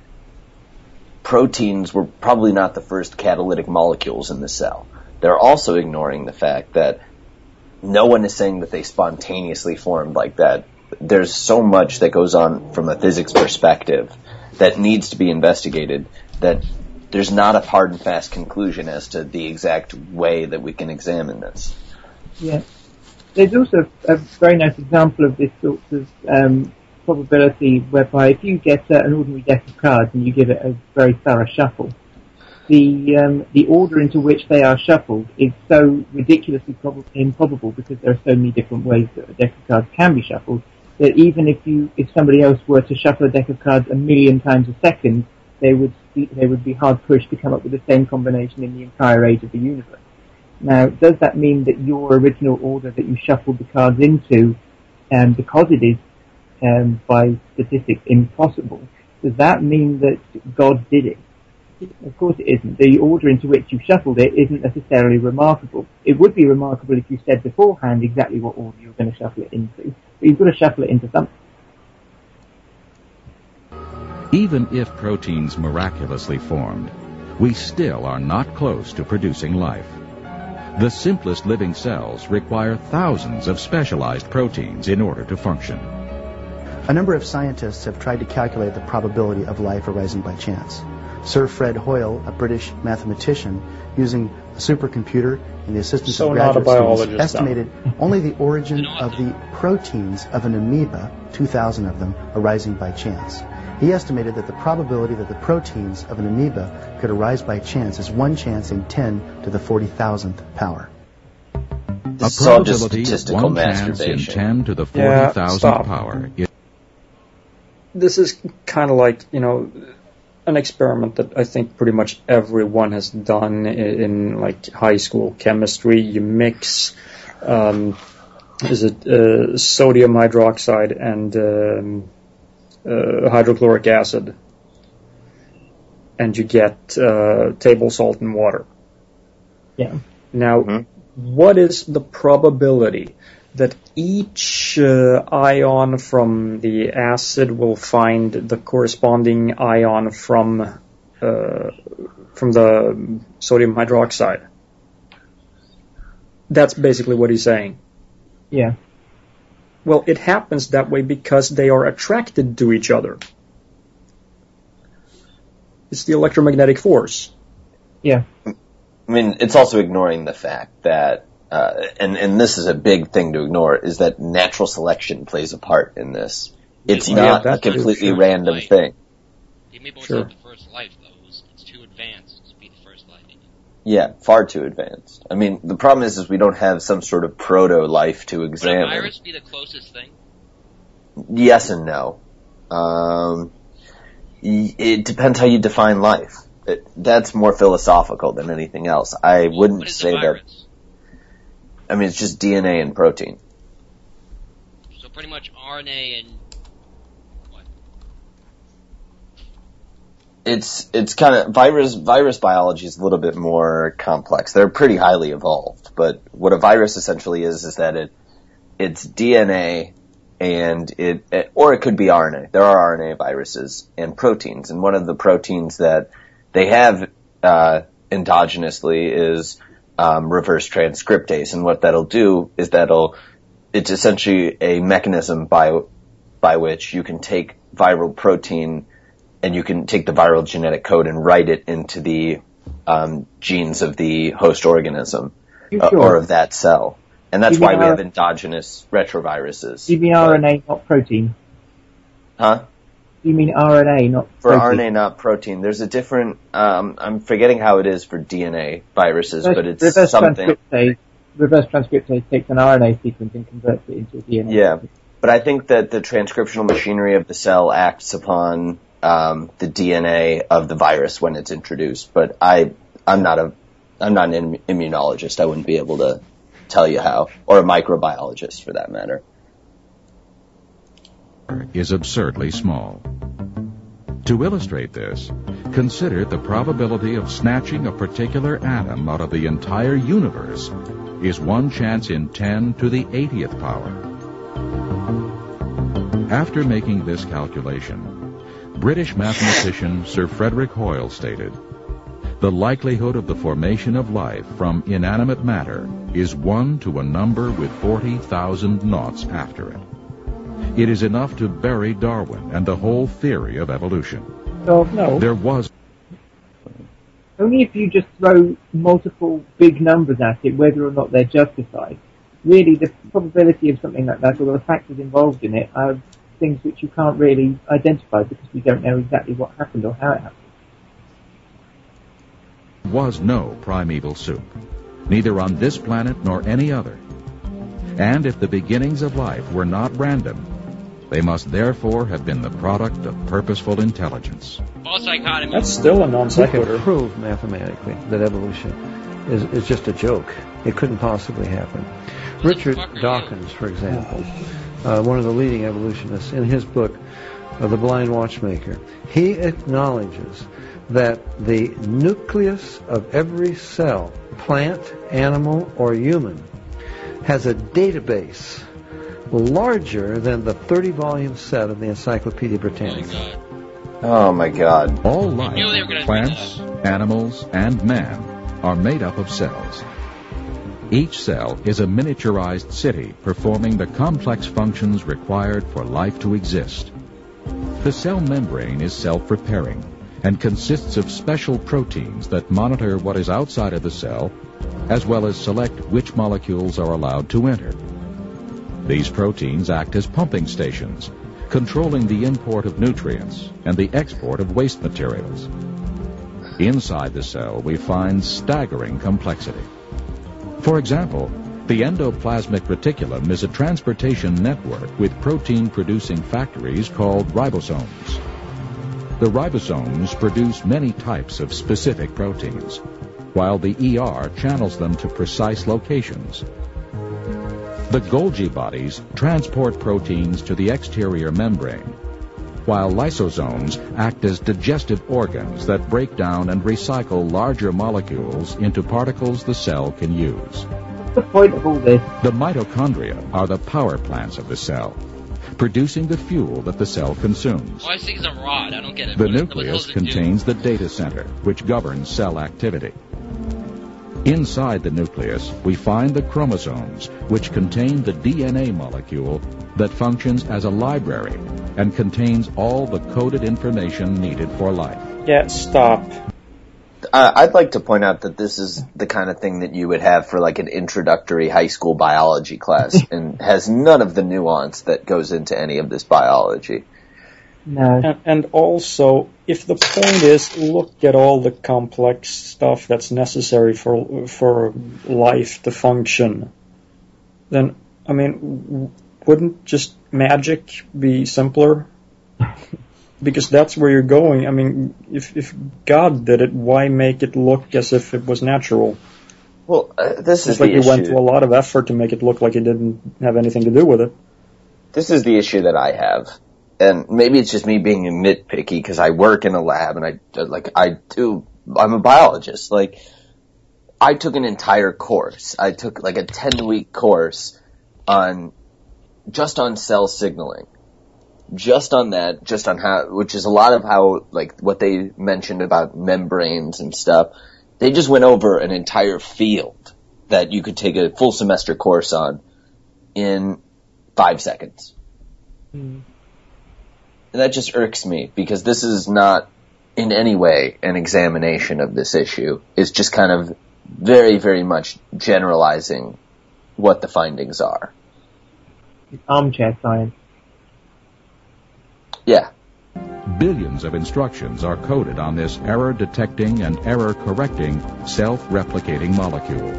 R: proteins were probably not the first catalytic molecules in the cell. They're also ignoring the fact that no one is saying that they spontaneously formed like that. There's so much that goes on from a physics perspective that needs to be investigated that there's not a hard and fast conclusion as to the exact way that we can examine this.
C: Yeah. There's also a very nice example of this sort of um, probability whereby if you get uh, an ordinary deck of cards and you give it a very thorough shuffle, the um, the order into which they are shuffled is so ridiculously prob- improbable because there are so many different ways that a deck of cards can be shuffled that even if you if somebody else were to shuffle a deck of cards a million times a second, they would be, they would be hard pushed to come up with the same combination in the entire age of the universe. Now, does that mean that your original order that you shuffled the cards into, um, because it is um, by statistics impossible, does that mean that God did it? Of course it isn't. The order into which you shuffled it isn't necessarily remarkable. It would be remarkable if you said beforehand exactly what order you were going to shuffle it into, but you've got to shuffle it into something.
E: Even if proteins miraculously formed, we still are not close to producing life. The simplest living cells require thousands of specialized proteins in order to function.
O: A number of scientists have tried to calculate the probability of life arising by chance. Sir Fred Hoyle, a British mathematician, using a supercomputer and the assistance
K: So
O: of
K: not a
O: graduate students,
K: biologist,
O: estimated only the origin of the proteins of an amoeba, two thousand of them, arising by chance. He estimated that the probability that the proteins of an amoeba could arise by chance is one chance in ten to the forty thousandth power.
E: A probability of one chance in ten to the forty thousandth
K: Yeah,
E: power. Is
K: This is kind of like, you know, an experiment that I think pretty much everyone has done in, in like high school chemistry. You mix um, is it uh, sodium hydroxide and um, uh, hydrochloric acid, and you get uh, table salt and water.
J: Yeah.
K: Now, mm-hmm. what is the probability that each uh, ion from the acid will find the corresponding ion from uh, from the sodium hydroxide? That's basically what he's saying.
J: Yeah.
K: Well, it happens that way because they are attracted to each other. It's the electromagnetic force.
J: Yeah.
R: I mean, it's also ignoring the fact that, uh, and, and this is a big thing to ignore, is that natural selection plays a part in this. It's
B: Yeah,
R: not
K: yeah,
R: a completely
K: true.
R: random
B: Life.
R: thing.
B: The Amoeba was
K: Sure.
B: not the first life, though. It was, it's too advanced to be the first life.
R: Yeah, far too advanced. I mean, the problem is, is we don't have some sort of proto-life to
B: Would a
R: examine.
B: virus be the closest thing?
R: Yes and no. Um, y- it depends how you define life. It, that's more philosophical than anything else. I
B: Well,
R: wouldn't
B: what is
R: say
B: a
R: that.
B: virus?
R: I mean, it's just D N A and protein.
B: So pretty much R N A and what?
R: It's it's kind of virus virus biology is a little bit more complex. They're pretty highly evolved, but what a virus essentially is is that it it's D N A and it, it or it could be R N A. There are R N A viruses and proteins, and one of the proteins that they have uh, endogenously is um, reverse transcriptase, and what that'll do is that'll it's essentially a mechanism by by which you can take viral protein and you can take the viral genetic code and write it into the um, genes of the host organism uh,
J: sure?
R: or of that cell, and that's
J: You
R: why
J: mean
R: we
J: R-
R: have endogenous retroviruses.
J: Do you mean R N A, not protein?
R: Huh?
J: Do you mean R N A, not
R: For
J: protein?
R: R N A, not protein. There's a different. Um, I'm forgetting how it is for D N A viruses,
J: reverse,
R: but it's
J: reverse
R: something.
J: transcriptase, reverse transcriptase takes an R N A sequence and converts it into a D N A.
R: Yeah, but I think that the transcriptional machinery of the cell acts upon um, the D N A of the virus when it's introduced. But I, I'm not a, I'm not an im- immunologist. I wouldn't be able to tell you how, or a microbiologist for that matter.
E: Is absurdly small. To illustrate this, consider the probability of snatching a particular atom out of the entire universe is one chance in ten to the eightieth power. After making this calculation, British mathematician Sir Frederick Hoyle stated, "The likelihood of the formation of life from inanimate matter is one to a number with forty thousand noughts after it. It is enough to bury Darwin and the whole theory of evolution."
J: So, no.
E: There was
J: Only if you just throw multiple big numbers at it, whether or not they're justified. Really, the probability of something like that, or the factors involved in it, are things which you can't really identify because we don't know exactly what happened or how it happened.
E: was no primeval soup, neither on this planet nor any other. And if the beginnings of life were not random, they must therefore have been the product of purposeful intelligence.
B: False dichotomy.
K: That's still a non
L: We can
K: sequitur.
L: prove mathematically that evolution is, is just a joke. It couldn't possibly happen. Richard Dawkins, for example, uh, one of the leading evolutionists, in his book, uh, The Blind Watchmaker, he acknowledges that the nucleus of every cell, plant, animal, or human, has a database larger than the thirty-volume set of the Encyclopedia Britannica.
R: Oh my God.
E: All
B: knew they were
E: life,
B: gonna do
E: plants, animals, and man are made up of cells. Each cell is a miniaturized city performing the complex functions required for life to exist. The cell membrane is self-repairing and consists of special proteins that monitor what is outside of the cell, as well as select which molecules are allowed to enter. These proteins act as pumping stations, controlling the import of nutrients and the export of waste materials. Inside the cell, we find staggering complexity. For example, the endoplasmic reticulum is a transportation network with protein-producing factories called ribosomes. The ribosomes produce many types of specific proteins, while the E R channels them to precise locations. The Golgi bodies transport proteins to the exterior membrane, while lysosomes act as digestive organs that break down and recycle larger molecules into particles the cell can use.
C: What's the point of all this?
E: The mitochondria are the power plants of the cell, producing the fuel that the cell consumes.
B: Why is things a rod? I don't get it.
E: The
B: What is- what
E: nucleus
B: does it
E: contains the data center, which governs cell activity. Inside the nucleus, we find the chromosomes, which contain the D N A molecule that functions as a library and contains all the coded information needed for life.
K: Yeah, stop.
R: Uh, I'd like to point out that this is the kind of thing that you would have for like an introductory high school biology class and has none of the nuance that goes into any of this biology.
C: No.
K: And, and also, if the point is look at all the complex stuff that's necessary for for life to function, then, I mean, wouldn't just magic be simpler? Because that's where you're going. I mean, if if God did it, why make it look as if it was natural?
R: Well, uh, this
K: it's
R: is
K: like
R: the
K: you went
R: issue.
K: to a lot of effort to make it look like it didn't have anything to do with it.
R: This is the issue that I have. And maybe it's just me being nitpicky because I work in a lab and I, like, I do, I'm a biologist. Like, I took an entire course. I took like a ten week course on, just on cell signaling. Just on that, just on how, which is a lot of how, like, what they mentioned about membranes and stuff. They just went over an entire field that you could take a full semester course on in five seconds.
C: Mm.
R: And that just irks me because this is not in any way an examination of this issue. It's just kind of very, very much generalizing what the findings are.
C: It's armchair science.
R: Yeah.
E: Billions of instructions are coded on this error-detecting and error-correcting self-replicating molecule.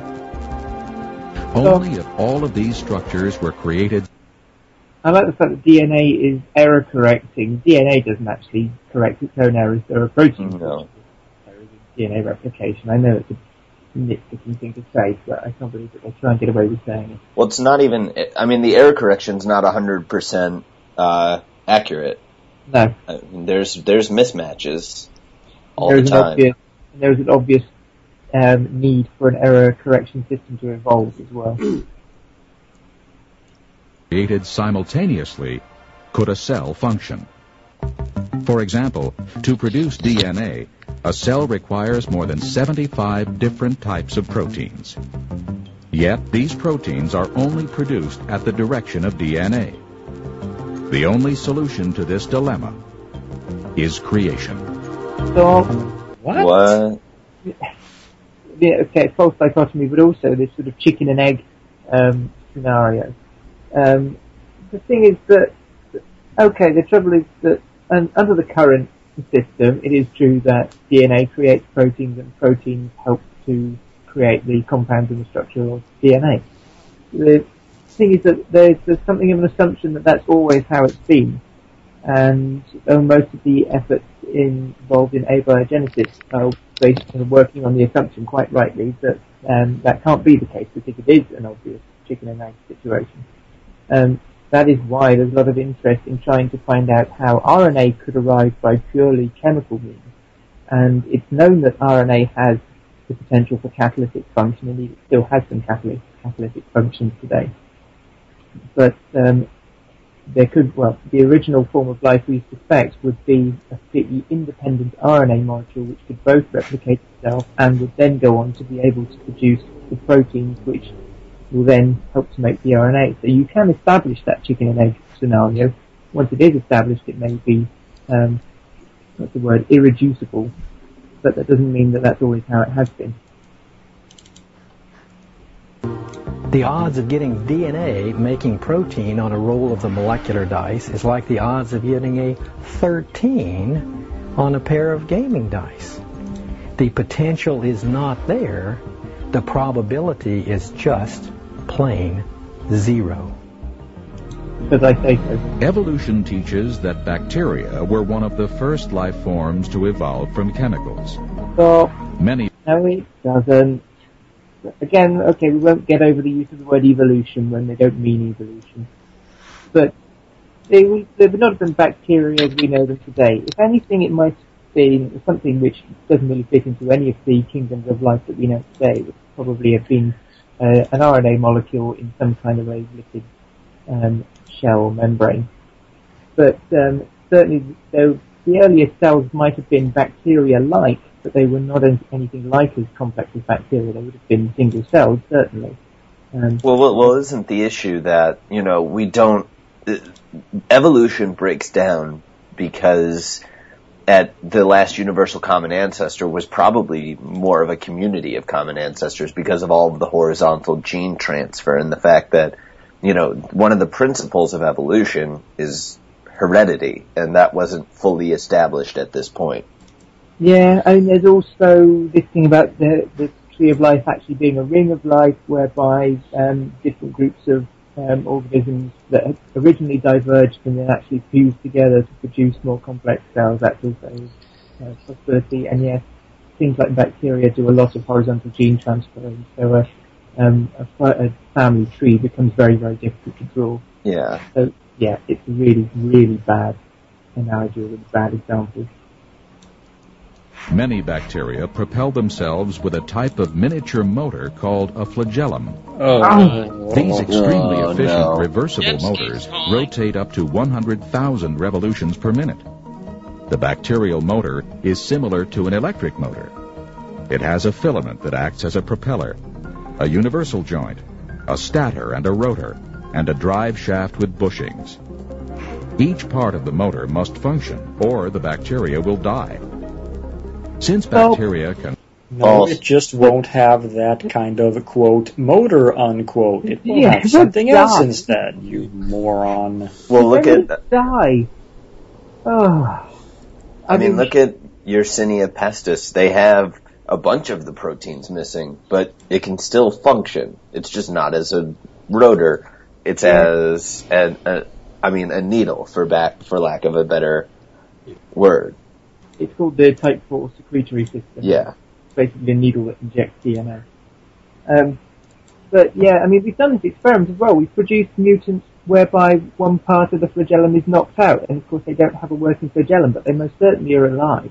E: Only if all of these structures were created.
C: I like the fact that D N A is error correcting. D N A doesn't actually correct its own errors. There are proteins
R: no.
C: D N A replication. I know it's a nitpicking thing to say, but I can't believe that they try and get away with saying it.
R: Well, it's not even, I mean, the error correction's not one hundred percent uh, accurate.
C: No.
R: I mean, there's, there's mismatches all
C: there's
R: the time.
C: An obvious, there's an obvious um, need for an error correction system to evolve as well.
E: Created simultaneously, could a cell function? For example, to produce D N A, a cell requires more than seventy-five different types of proteins. Yet these proteins are only produced at the direction of D N A. The only solution to this dilemma is creation.
C: So,
K: what?
R: What?
C: Yeah, okay, false dichotomy, but also this sort of chicken and egg um, scenario. Um, the thing is that, okay, the trouble is that um, under the current system, it is true that D N A creates proteins and proteins help to create the compounds in the structure of D N A. The thing is that there's, there's something of an assumption that that's always how it's been, and uh, most of the efforts involved in abiogenesis are based on working on the assumption, quite rightly, that um, that can't be the case because it is an obvious chicken and egg situation. Um, that is why there's a lot of interest in trying to find out how R N A could arrive by purely chemical means. And it's known that R N A has the potential for catalytic function, and it still has some catalytic, catalytic functions today. But um, there could, well, the original form of life we suspect would be a completely independent R N A molecule which could both replicate itself and would then go on to be able to produce the proteins which will then help to make the R N A. So you can establish that chicken and egg scenario. Once it is established, it may be, um, what's the word, irreducible, but that doesn't mean that that's always how it has been.
H: The odds of getting D N A making protein on a roll of the molecular dice is like the odds of getting a thirteen on a pair of gaming dice. The potential is not there. The probability is just plain zero.
C: Because I say so.
E: Evolution teaches that bacteria were one of the first life forms to evolve from chemicals.
C: So,
E: Many.
C: no, it doesn't. again, okay, we won't get over the use of the word evolution when they don't mean evolution. But they, would, they would not have been bacteria as we know them today. If anything, it might have been something which doesn't really fit into any of the kingdoms of life that we know today. It would probably have been uh, an R N A molecule in some kind of a lipid um, shell membrane. But um, certainly, though, the earliest cells might have been bacteria-like, but they were not anything like as complex as bacteria. They would have been single cells, certainly. Um,
R: well, well, well, isn't the issue that, you know, we don't... Uh, evolution breaks down because at the last universal common ancestor was probably more of a community of common ancestors because of all of the horizontal gene transfer and the fact that, you know, one of the principles of evolution is heredity, and that wasn't fully established at this point.
C: Yeah, I mean, there's also this thing about the, the tree of life actually being a ring of life, whereby um, different groups of um, organisms that had originally diverged and then actually fused together to produce more complex cells. That's also a possibility. And yes, things like bacteria do a lot of horizontal gene transfer, and so a, um, a, a family tree becomes very, very difficult to draw.
R: Yeah.
C: So, yeah, it's a really, really bad analogy, a really bad example.
E: Many bacteria propel themselves with a type of miniature motor called a flagellum.
K: Oh.
E: These extremely
R: oh,
E: efficient
R: no.
E: reversible motors rotate up to one hundred thousand revolutions per minute. The bacterial motor is similar to an electric motor. It has a filament that acts as a propeller, a universal joint, a stator and a rotor, and a drive shaft with bushings. Each part of the motor must function, or the bacteria will die. Since bacteria can...
K: No, it just won't have that kind of, quote, motor, unquote. It will
C: Yeah,
K: have something
C: die.
K: else instead, you moron.
R: Well, look
C: They
R: at...
C: die. Oh.
R: I mean, look at Yersinia pestis. They have a bunch of the proteins missing, but it can still function. It's just not as a rotor. It's as, a, a, I mean, a needle, for back, for lack of a better word.
C: It's called the type four secretory system.
R: Yeah.
C: It's basically a needle that injects D N A. Um, but yeah, I mean, we've done this experiment as well. We've produced mutants whereby one part of the flagellum is knocked out, and of course they don't have a working flagellum, but they most certainly are alive.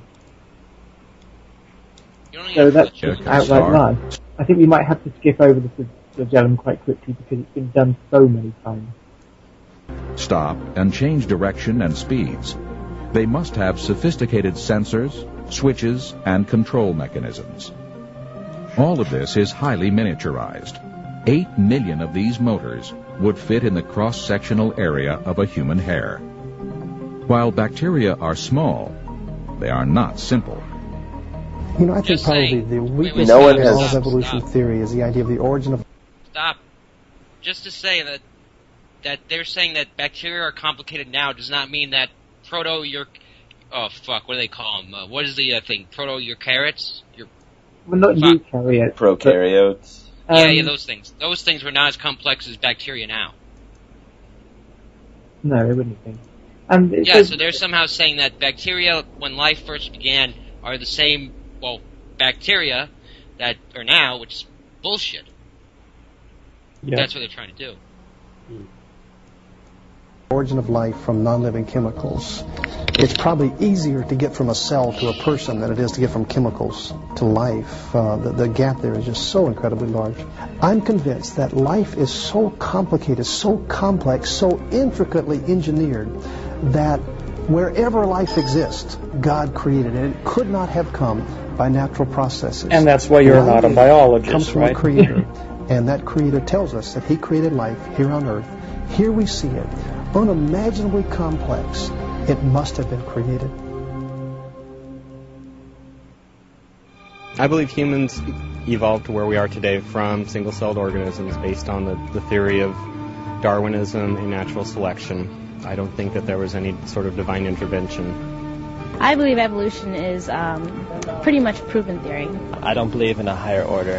C: So that's just outright lie. I think we might have to skip over the flagellum quite quickly because it's been done so many times.
E: Stop and change direction and speeds. They must have sophisticated sensors, switches, and control mechanisms. All of this is highly miniaturized. Eight million of these motors would fit in the cross-sectional area of a human hair. While bacteria are small, they are not simple.
I: You know, I think
B: Just
I: probably
B: saying.
I: the
B: Wait,
I: weakness
B: wait,
I: of
B: no
I: all
B: one
I: of
B: has-
I: evolution
B: stop.
I: theory is the idea of the origin of...
B: Stop. Just to say that that they're saying that bacteria are complicated now does not mean that proto your oh fuck, what do they call them? Uh, what is the uh, thing? Proto eukaryotes? Your
C: Well, not eukaryotes.
R: Prokaryotes.
C: but,
B: yeah,
C: um,
B: yeah, those things. Those things were not as complex as bacteria now.
C: No, they wouldn't be. And it
B: Yeah,
C: says-
B: so they're somehow saying that bacteria, when life first began, are the same, well, bacteria that are now, which is bullshit.
I: Yeah.
B: That's what they're trying to do.
I: origin of life from non-living chemicals. It's probably easier to get from a cell to a person than it is to get from chemicals to life. Uh, the, the gap there is just so incredibly large. I'm convinced that life is so complicated, so complex, so intricately engineered that wherever life exists, God created it. It could not have come by natural processes.
K: And that's why you're not a
I: Life
K: biologist,
I: comes from
K: right?
I: a creator. And that creator tells us that he created life here on earth. Here we see it. Unimaginably complex. It must have been created.
M: I believe humans evolved to where we are today from single-celled organisms based on the, the theory of Darwinism and natural selection. I don't think that there was any sort of divine intervention.
W: I believe evolution is um, pretty much proven theory.
S: I don't believe in a higher order.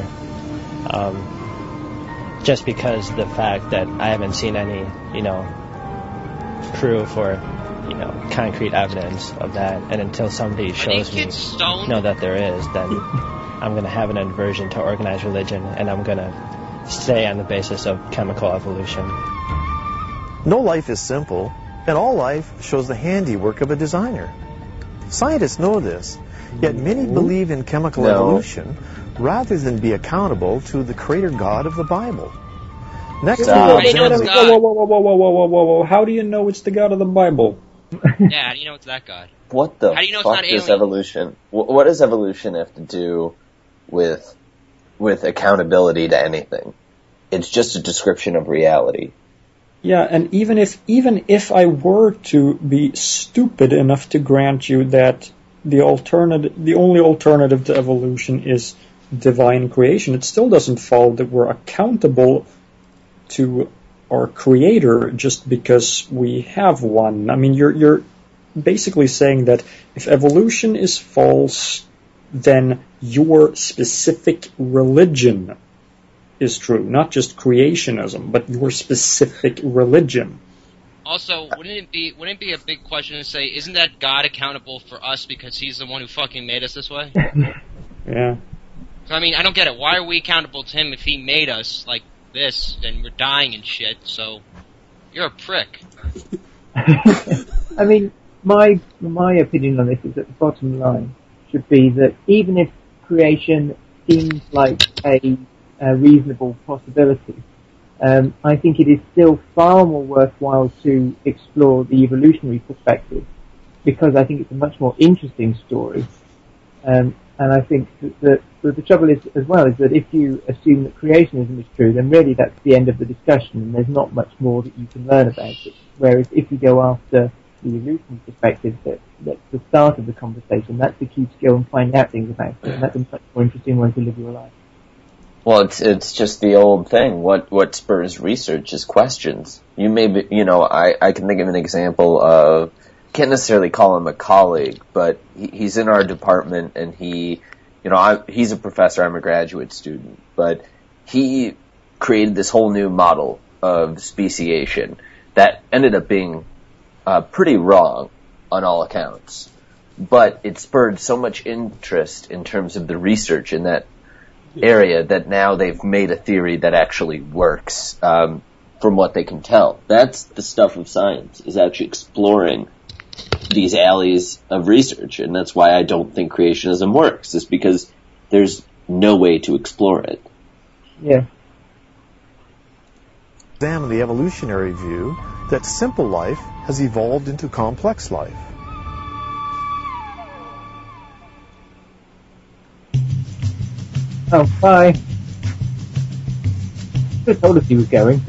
S: Um, just because the fact that I haven't seen any, you know, proof or, you know, concrete evidence of that, and until somebody shows me, you know, that there is, then I'm I'm going to have an aversion to organized religion, and I'm going to stay on the basis of chemical evolution.
G: No life is simple, and all life shows the handiwork of a designer. Scientists know this, yet many believe in chemical
R: No.
G: evolution rather than be accountable to the creator God of the Bible. Next,
B: Stop.
G: we'll
B: How do you know it's
G: examine-
B: God?
K: Whoa, whoa, whoa, whoa, whoa, whoa, whoa, whoa, whoa! How do you know it's the God of the Bible?
B: Yeah, how do you know it's that God?
R: What the
B: How do you know it's
R: fuck
B: not
R: does
B: alien?
R: evolution? wh- What does evolution have to do with with accountability to anything? It's just a description of reality.
K: Yeah, and even if even if I were to be stupid enough to grant you that the alternative, the only alternative to evolution is divine creation, it still doesn't follow that we're accountable to our creator just because we have one. I mean, you're you're basically saying that if evolution is false, then your specific religion is true, not just creationism, but your specific religion.
B: Also, wouldn't it be wouldn't it be a big question to say, isn't that God accountable for us because he's the one who fucking made us this way?
K: Yeah.
B: So, I mean, I don't get it. Why are we accountable to him if he made us like this and we're dying and shit? So, you're a prick.
C: I mean, my my opinion on this is that the bottom line should be that even if creation seems like a, a reasonable possibility, um, I think it is still far more worthwhile to explore the evolutionary perspective, because I think it's a much more interesting story. Um, and I think that, that, that the trouble is, as well, is that if you assume that creationism is true, then really that's the end of the discussion, and there's not much more that you can learn about it. Whereas if you go after the evolutionary perspective, that, that's the start of the conversation. That's the key to go and find out things about it, and that's a much more interesting way to live your life.
R: Well, it's it's just the old thing. What what spurs research is questions. You may be, you know, I, I can think of an example of, can't necessarily call him a colleague, but he, he's in our department, and he, you know, I, he's a professor, I'm a graduate student, but he created this whole new model of speciation that ended up being uh, pretty wrong on all accounts. But it spurred so much interest in terms of the research in that area that now they've made a theory that actually works, um, from what they can tell. That's the stuff of science, is actually exploring these alleys of research, and that's why I don't think creationism works, is because there's no way to explore it.
C: Yeah.
G: Examine the evolutionary view that simple life has evolved into complex life.
C: Oh, bye. Should have told us he was going.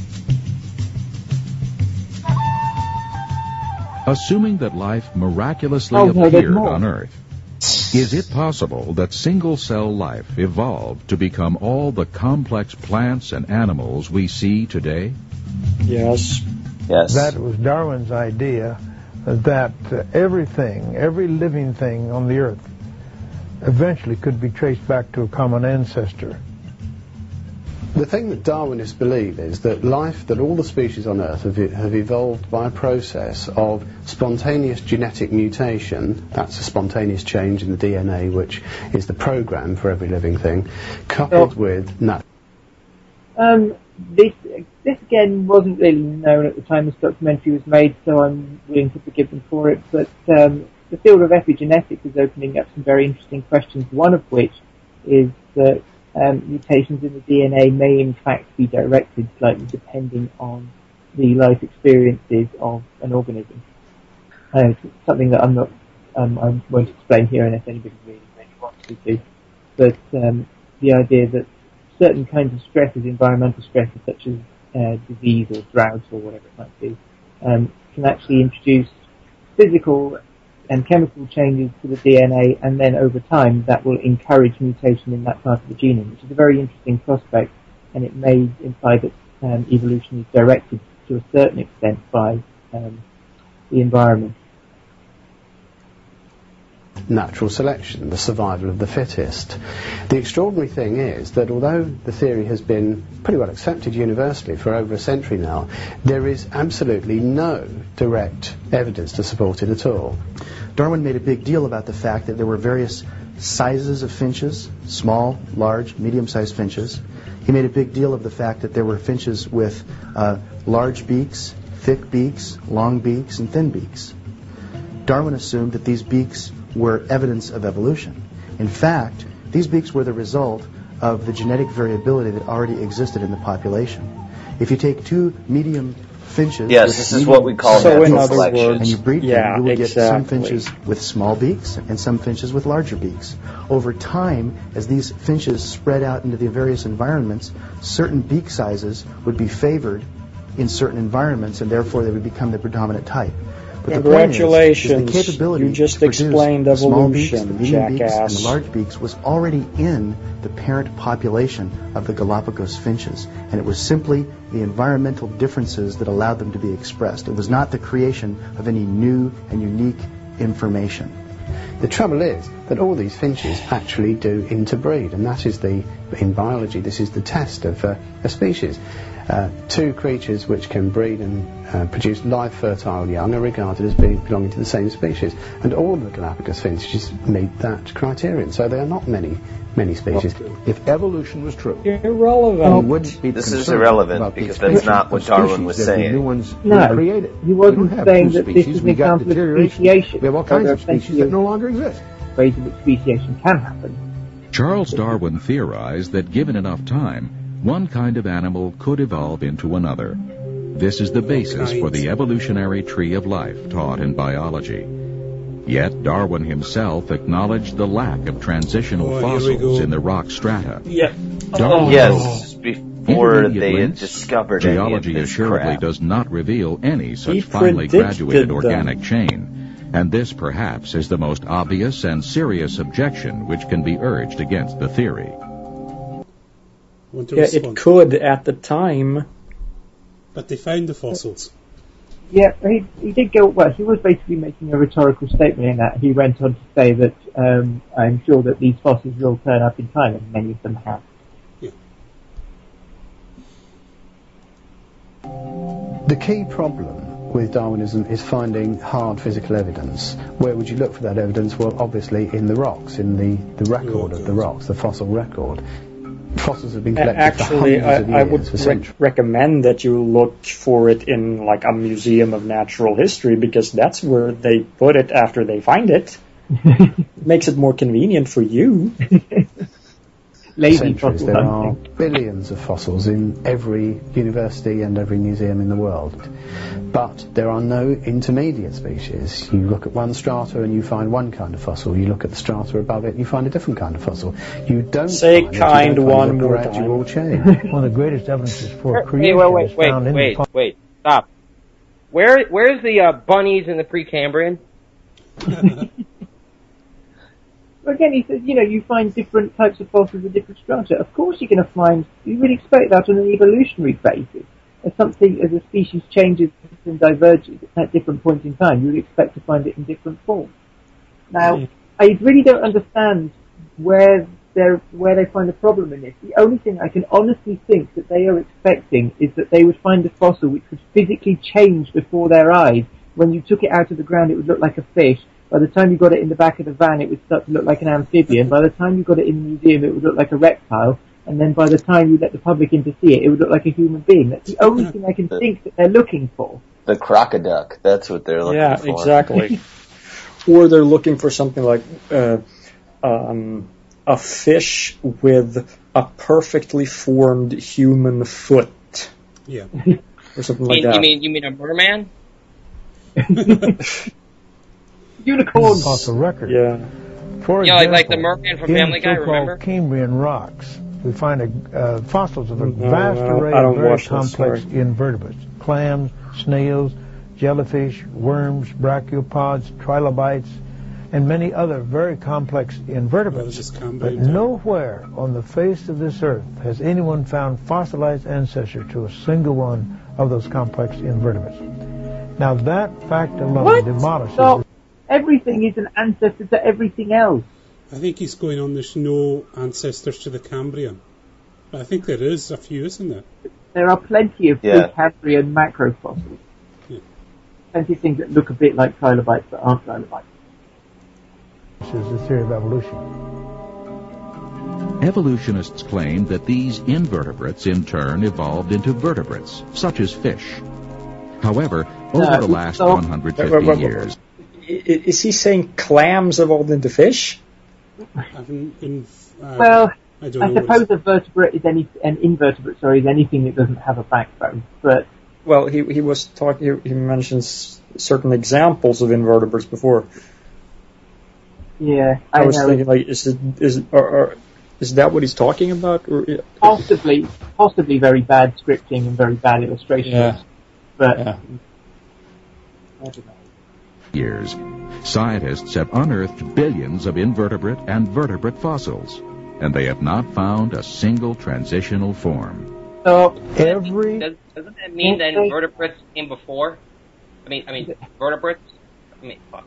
E: Assuming that life miraculously
C: Oh, no, there's
E: appeared
C: more.
E: on Earth, is it possible that single-cell life evolved to become all the complex plants and animals we see today?
K: Yes.
R: Yes.
P: That was Darwin's idea, that uh, everything, every living thing on the earth eventually could be traced back to a common ancestor.
L: The thing that Darwinists believe is that life, that all the species on Earth have, have evolved by a process of spontaneous genetic mutation. That's a spontaneous change in the D N A, which is the program for every living thing, coupled with nat-
C: Um, this, this again wasn't really known at the time this documentary was made, so I'm willing to forgive them for it, but um, the field of epigenetics is opening up some very interesting questions, one of which is that um, mutations in the D N A may in fact be directed slightly depending on the life experiences of an organism. Uh, it's something that I'm not, um, I won't explain here unless anybody really, really wants me to, but um, the idea that certain kinds of stresses, environmental stresses such as uh, disease or drought or whatever it might be, um, can actually introduce physical and chemical changes to the D N A, and then over time that will encourage mutation in that part of the genome, which is a very interesting prospect, and it may imply that um, evolution is directed to a certain extent by um, the environment.
D: natural selection, the survival of the fittest. The extraordinary thing is that although the theory has been pretty well accepted universally for over a century now, there is absolutely no direct evidence to support it at all.
O: Darwin made a big deal about the fact that there were various sizes of finches, small, large, medium-sized finches. He made a big deal of the fact that there were finches with uh, large beaks, thick beaks, long beaks, and thin beaks. Darwin assumed that these beaks were evidence of evolution. In fact, these beaks were the result of the genetic variability that already existed in the population. If you take two medium finches,
R: yes, this is what we call
O: so
R: natural selection,
O: and you breed
K: yeah,
O: them, you will
K: exactly.
O: get some finches with small beaks and some finches with larger beaks. Over time, as these finches spread out into the various environments, certain beak sizes would be favored in certain environments, and therefore they would become the predominant type. But
K: Congratulations!
O: The point is, is the capability
K: you just
O: to produce
K: explained
O: the small beaks,
K: evolution,
O: the medium beaks,
K: jackass.
O: and the large beaks was already in the parent population of the Galapagos finches, and it was simply the environmental differences that allowed them to be expressed. It was not the creation of any new and unique information.
D: The trouble is that all these finches actually do interbreed, and that is the, in biology, this is the test of uh, a species. Uh, two creatures which can breed and uh, produce live fertile young are regarded as being belonging to the same species, and all of the Galapagos finches meet that criterion. So there are not many, many species.
Q: Well, if evolution was true,
K: irrelevant.
Q: Wouldn't be
R: this is irrelevant because that's not what Darwin was saying.
Q: New ones
C: no,
Q: created.
C: he wasn't saying that this
Q: species.
C: is an
Q: We got
C: example of
Q: deterioration.
C: speciation.
Q: We have all kinds of species that no longer exist.
C: Ways in which speciation can happen.
E: Charles Darwin theorized that given enough time, one kind of animal could evolve into another. This is the basis for the evolutionary tree of life taught in biology. Yet Darwin himself acknowledged the lack of transitional
A: oh,
E: fossils in the rock strata.
K: Yeah.
E: Darwin
R: oh. Yes, before they had
E: links,
R: discovered
E: geology
R: any of this
E: assuredly
R: crap.
E: does not reveal any such
K: He
E: finely graduated
K: them.
E: organic chain. And this, perhaps, is the most obvious and serious objection which can be urged against the theory.
K: Yeah, it could at the time.
A: But they found the fossils.
C: Yeah, he he did go, well, he was basically making a rhetorical statement in that. He went on to say that um, I'm sure that these fossils will turn up in time, and many of them have.
A: Yeah.
D: The key problem with Darwinism is finding hard physical evidence. Where would you look for that evidence? Well, obviously in the rocks, in the, the record of the rocks, the fossil record. Fossils have been collected
K: Actually,
D: for hundreds of
K: I, I
D: years,
K: would
D: for
K: re- recommend that you look for it in like a museum of natural history, because that's where they put it after they find it. Makes it more convenient for you.
C: Lazy
D: Centuries.
C: fossil
D: There are
C: hunting.
D: billions of fossils in every university and every museum in the world. But there are no intermediate species. You look at one strata and you find one kind of fossil. You look at the strata above it and you find a different kind of fossil. You don't
K: Say
D: find
K: kind
D: it, you don't
K: one
D: find a
K: more
D: gradual
K: time.
D: change.
P: One of the greatest evidences for
T: Wait,
P: creation
T: wait, wait,
P: is
T: wait,
P: found in
T: wait,
P: the
T: wait, stop. Where, where's the uh, bunnies in the Precambrian?
C: Again, he says, you know, you find different types of fossils in different strata. Of course you're going to find, you would expect that on an evolutionary basis. As something, as a species changes and diverges at different points in time, you would expect to find it in different forms. Now, mm. I really don't understand where they're, where they find the problem in this. The only thing I can honestly think that they are expecting is that they would find a fossil which would physically change before their eyes. When you took it out of the ground, it would look like a fish. By the time you got it in the back of the van, it would start to look like an amphibian. By the time you got it in the museum, it would look like a reptile. And then by the time you let the public in to see it, it would look like a human being. That's the only thing I can think that they're looking for.
R: The crocoduck, that's what they're looking
K: yeah,
R: for.
K: Yeah, exactly. Or they're looking for something like uh, um, a fish with a perfectly formed human foot.
A: Yeah.
K: Or something
T: you mean,
K: like that.
T: You mean, you mean a merman?
C: Unicorn.
P: Fossil record.
K: Yeah.
P: For
T: yeah,
P: example,
T: like, like the merman from
P: in
T: Family Guy,
P: so-called
T: remember?
P: Cambrian rocks, we find a, uh, fossils of a
K: No,
P: vast
K: I don't-
P: array
K: I don't
P: of very
K: watch this,
P: complex
K: sorry.
P: invertebrates: clams, snails, jellyfish, worms, brachiopods, trilobites, and many other very complex invertebrates. But nowhere on the face of this earth has anyone found fossilized ancestor to a single one of those complex invertebrates. Now that fact alone
C: What?
P: demolishes
C: So, everything is an ancestor to everything else.
A: I think he's going on, there's no ancestors to the Cambrian. I think there is a few, isn't there?
C: There are plenty of
R: Yeah.
C: Cambrian macrofossils.
A: Yeah.
C: Plenty of things that look a bit like trilobites but aren't trilobites.
P: This is the theory of evolution.
E: Evolutionists claim that these invertebrates in turn evolved into vertebrates, such as fish. However, over
K: No,
E: the last
K: so-
E: one hundred
K: Wait,
E: fifty
K: wait, wait, wait.
E: years,
K: I- Is he saying clams evolved into fish?
A: In, in, uh,
C: Well,
A: I
C: I,
A: don't know.
C: suppose a vertebrate is any an invertebrate. Sorry, is anything that doesn't have a backbone. But
K: Well, he he was talking. He, he mentions certain examples of invertebrates before.
C: yeah,
K: I,
C: I,
K: was
C: know.
K: thinking, like, is it is or, or, is that what he's talking about? Or,
C: possibly, possibly very bad scripting and very bad illustrations.
K: Yeah.
C: But
K: Yeah.
C: I don't know.
E: years, scientists have unearthed billions of invertebrate and vertebrate fossils, and they have not found a single transitional form.
C: So
P: every
T: Does, doesn't that mean that invertebrates came before? I mean, I mean, vertebrates. I mean, fuck.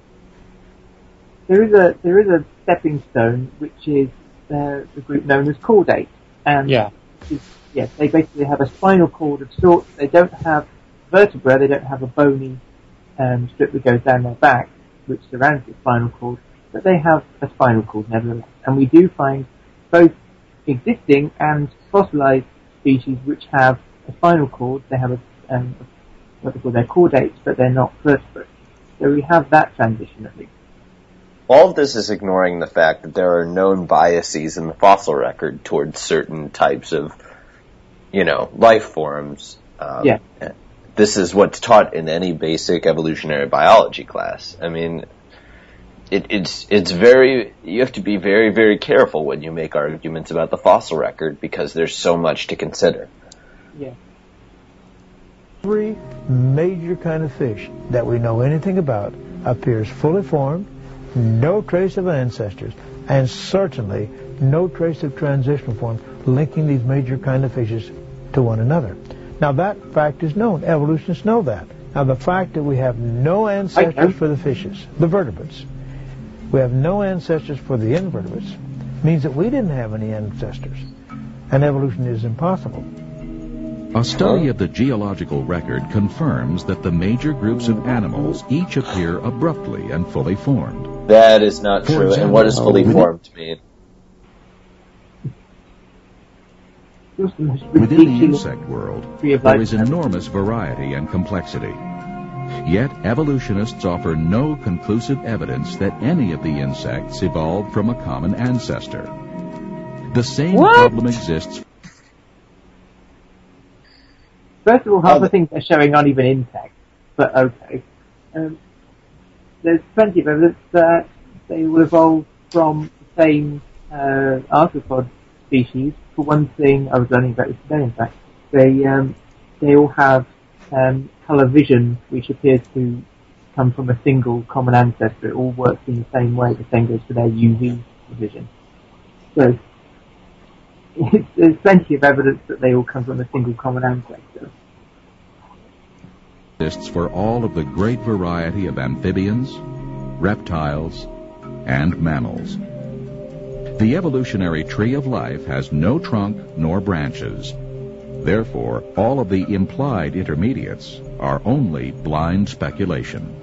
C: There is a there is a stepping stone which is uh, the group known as chordate, and
K: Yeah.
C: is, yes, they basically have a spinal cord of sorts. They don't have vertebra. They don't have a bony um, strip that goes down their back, which surrounds the spinal cord, but they have a spinal cord nevertheless. And we do find both existing and fossilized species which have a spinal cord. They have a um, what they call their chordates, but they're not vertebrates. So we have that transition at least.
R: All of this is ignoring the fact that there are known biases in the fossil record towards certain types of, you know, life forms. Um,
C: Yeah.
R: This is what's taught in any basic evolutionary biology class. I mean, it, it's it's very you have to be very very careful when you make arguments about the fossil record because there's so much to consider.
C: Yeah.
P: Every major kind of fish that we know anything about appears fully formed, no trace of ancestors, and certainly no trace of transitional form linking these major kind of fishes to one another. Now that fact is known. Evolutionists know that. Now the fact that we have no ancestors for the fishes, the vertebrates, we have no ancestors for the invertebrates, means that we didn't have any ancestors. And evolution is impossible.
E: A study of the geological record confirms that the major groups of animals each appear abruptly and fully formed.
R: That is not
E: For
R: true.
E: example,
R: and what does fully
E: within-
R: formed mean?
E: Within the insect world, there is enormous variety and complexity. Yet evolutionists offer no conclusive evidence that any of the insects evolved from a common ancestor. The same
C: What?
E: problem exists.
C: First of all, half the things they're showing aren't even insects, but okay. Um, there's plenty of evidence that they will evolve from the same uh, arthropod species. For one thing, I was learning about this today, in fact. They um, they all have um, colour vision, which appears to come from a single common ancestor. It all works in the same way. The same goes for their U V vision. So there's plenty of evidence that they all come from a single common ancestor.
E: Exists for all of the great variety of amphibians, reptiles, and mammals. The evolutionary tree of life has no trunk nor branches. Therefore, all of the implied intermediates are only blind speculation.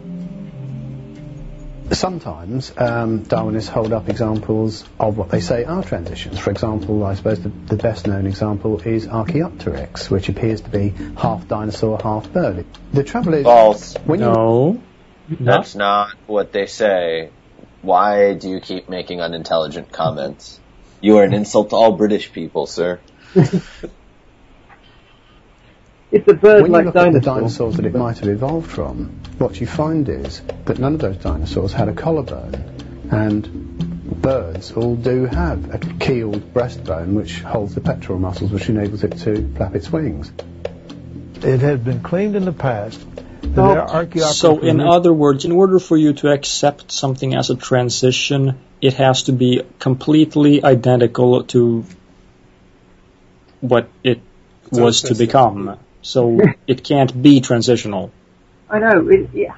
D: Sometimes um, Darwinists hold up examples of what they say are transitions. For example, I suppose the, the best known example is Archaeopteryx, which appears to be half dinosaur, half bird. The trouble is...
R: False.
D: When
K: no.
D: You,
R: That's not what they say. Why do you keep making unintelligent comments? You are an insult to all British people, sir.
C: It's a bird
D: when
C: like
D: you look
C: dinosaur.
D: at the dinosaurs that it might have evolved from, what you find is that none of those dinosaurs had a collarbone, and birds all do have a keeled breastbone which holds the pectoral muscles which enables it to flap its wings.
P: It has been claimed in the past that there are Archaeopteryx.
K: So, in other words, in order for you to accept something as a transition, it has to be completely identical to what it was to become. So it can't be transitional.
C: I know, it, it has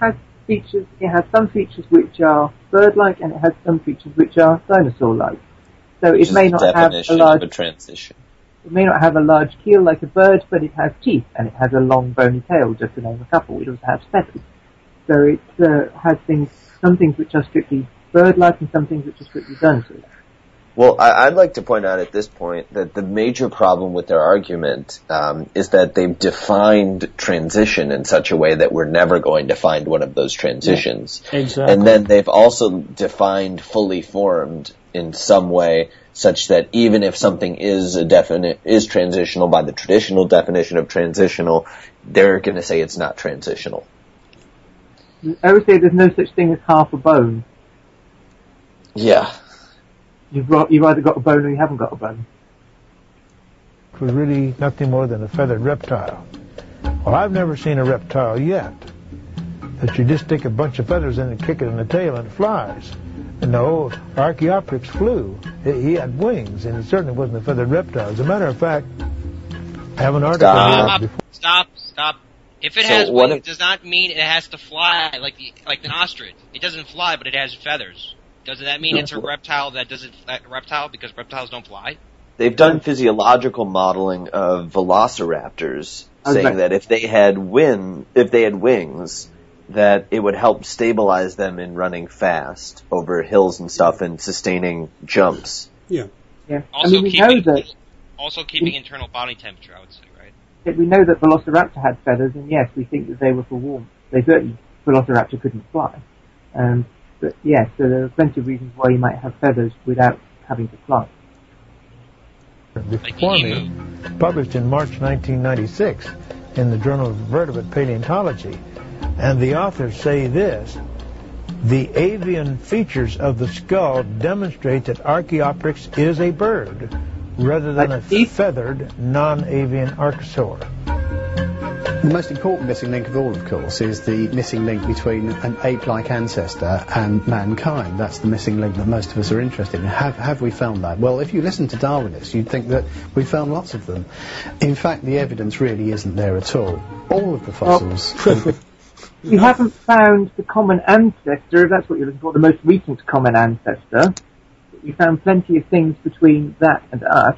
C: features, it has some features which are bird-like, and it has some features which are dinosaur-like. So
R: Which
C: it may
R: is the
C: not have a
R: definition
C: large,
R: of a transition.
C: it may not have a large keel like a bird, but it has teeth, and it has a long bony tail, just to name a couple. It also has feathers. So it uh, has things, some things which are strictly bird-like, and some things which are strictly dinosaur-like.
R: Well, I, I'd like to point out at this point that the major problem with their argument um, is that they've defined transition in such a way that we're never going to find one of those transitions.
K: Yeah, exactly.
R: And then they've also defined fully formed in some way such that even if something is a definite is transitional by the traditional definition of transitional, they're going to say it's not transitional.
C: I would say there's no such thing as half a bone.
R: Yeah.
C: You've, got, you've either got a bone or you haven't got a bone.
P: It was really nothing more than a feathered reptile. Well, I've never seen a reptile yet that you just stick a bunch of feathers in and kick it in the tail and it flies. And no, Archaeopteryx flew. He had wings, and it certainly wasn't a feathered reptile. As a matter of fact, I have an article
B: Stop,
P: here before.
B: stop, stop. If it
R: So
B: has
R: what
B: wings,
R: if-
B: it does not mean it has to fly like the, like an ostrich. It doesn't fly, but it has feathers. Does that mean it's a reptile that doesn't a reptile because reptiles don't fly?
R: They've done physiological modeling of velociraptors, saying
C: Okay.
R: that if they had win, if they had wings, that it would help stabilize them in running fast over hills and stuff and sustaining jumps.
A: Yeah.
C: Yeah.
B: Also
C: I mean, we
B: keeping
C: know that
B: also keeping internal body temperature, I would say, right?
C: that we know that Velociraptor had feathers, and yes, we think that they were for warmth. They certainly, Velociraptor couldn't fly. Um, but yes, so there are plenty of reasons why you might have feathers without having to fly.
P: Before me, published in March nineteen ninety-six in the Journal of Vertebrate Paleontology. And the authors say this: the avian features of the skull demonstrate that Archaeopteryx is a bird rather than a feathered non-avian archosaur.
D: The most important missing link of all, of course, is the missing link between an ape-like ancestor and mankind. That's the missing link that most of us are interested in. Have, have we found that? Well, if you listen to Darwinists, you'd think that we found lots of them. In fact, the evidence really isn't there at all. All of the fossils...
C: Oh. We haven't found the common ancestor, if that's what you're looking for, the most recent common ancestor. We found plenty of things between that and us.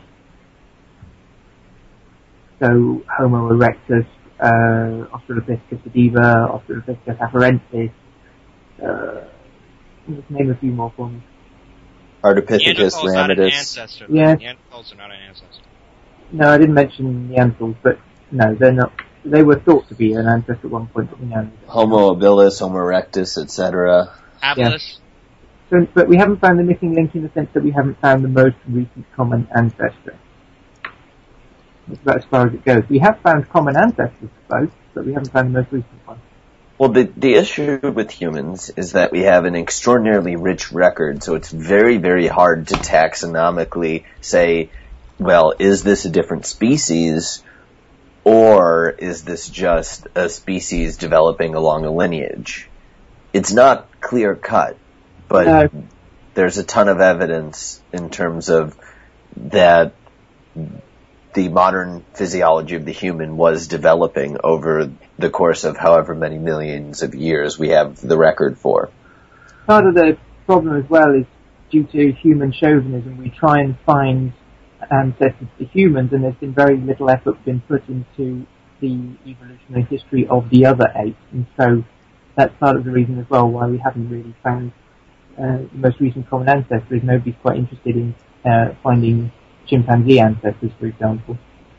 C: So, Homo erectus, uh, Australopithecus sediva, Australopithecus afarensis, uh, let's name a few more for me.
R: Ardipithecus
B: Neanderthals not an
R: ramidus.
B: ancestor.
C: Yeah.
B: Neanderthals are not an ancestor.
C: No, I didn't mention Neanderthals, but no, they're not. They were thought to be an ancestor at one point, but we know.
R: Homo habilis, Homo erectus, et cetera.
B: Habilis.
C: So, but we haven't found the missing link in the sense that we haven't found the most recent common ancestor. That's about as far as it goes. We have found common ancestors for both, but we haven't found the most recent one.
R: Well, the the issue with humans is that we have an extraordinarily rich record, so it's very, very hard to taxonomically say, well, is this a different species, or is this just a species developing along a lineage? It's not clear-cut, but
C: No.
R: there's a ton of evidence in terms of that the modern physiology of the human was developing over the course of however many millions of years we have the record for.
C: Part of the problem as well is due to human chauvinism. We try and find ancestors to humans, and there's been very little effort been put into the evolutionary history of the other apes, and so that's part of the reason as well why we haven't really found uh, the most recent common ancestors. Nobody's quite interested in uh, finding chimpanzee ancestors, for example.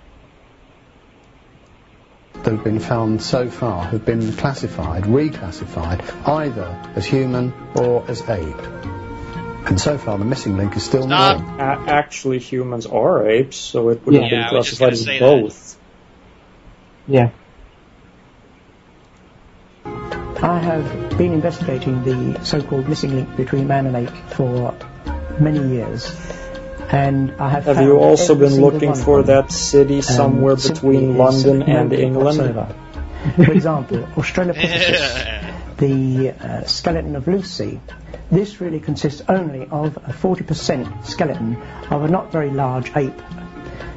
D: that have been found so far have been classified, reclassified, either as human or as ape. And so far the missing link is still
K: A-
D: known.
K: actually, humans are apes, so it would
C: Yeah.
K: have been
C: Yeah, I was just
K: classified as
C: gonna say
K: both.
C: Yeah.
N: I have been investigating the so-called missing link between man and ape for many years, and I have.
K: Have
N: found
K: you also
N: every
K: been
N: single
K: looking
N: one of
K: for
N: them,
K: that city
N: um,
K: somewhere
N: simply
K: between
N: is
K: London and
N: no
K: England?
N: whatsoever. For example, Australopithecus, the uh, skeleton of Lucy. This really consists only of a forty percent skeleton of a not very large ape.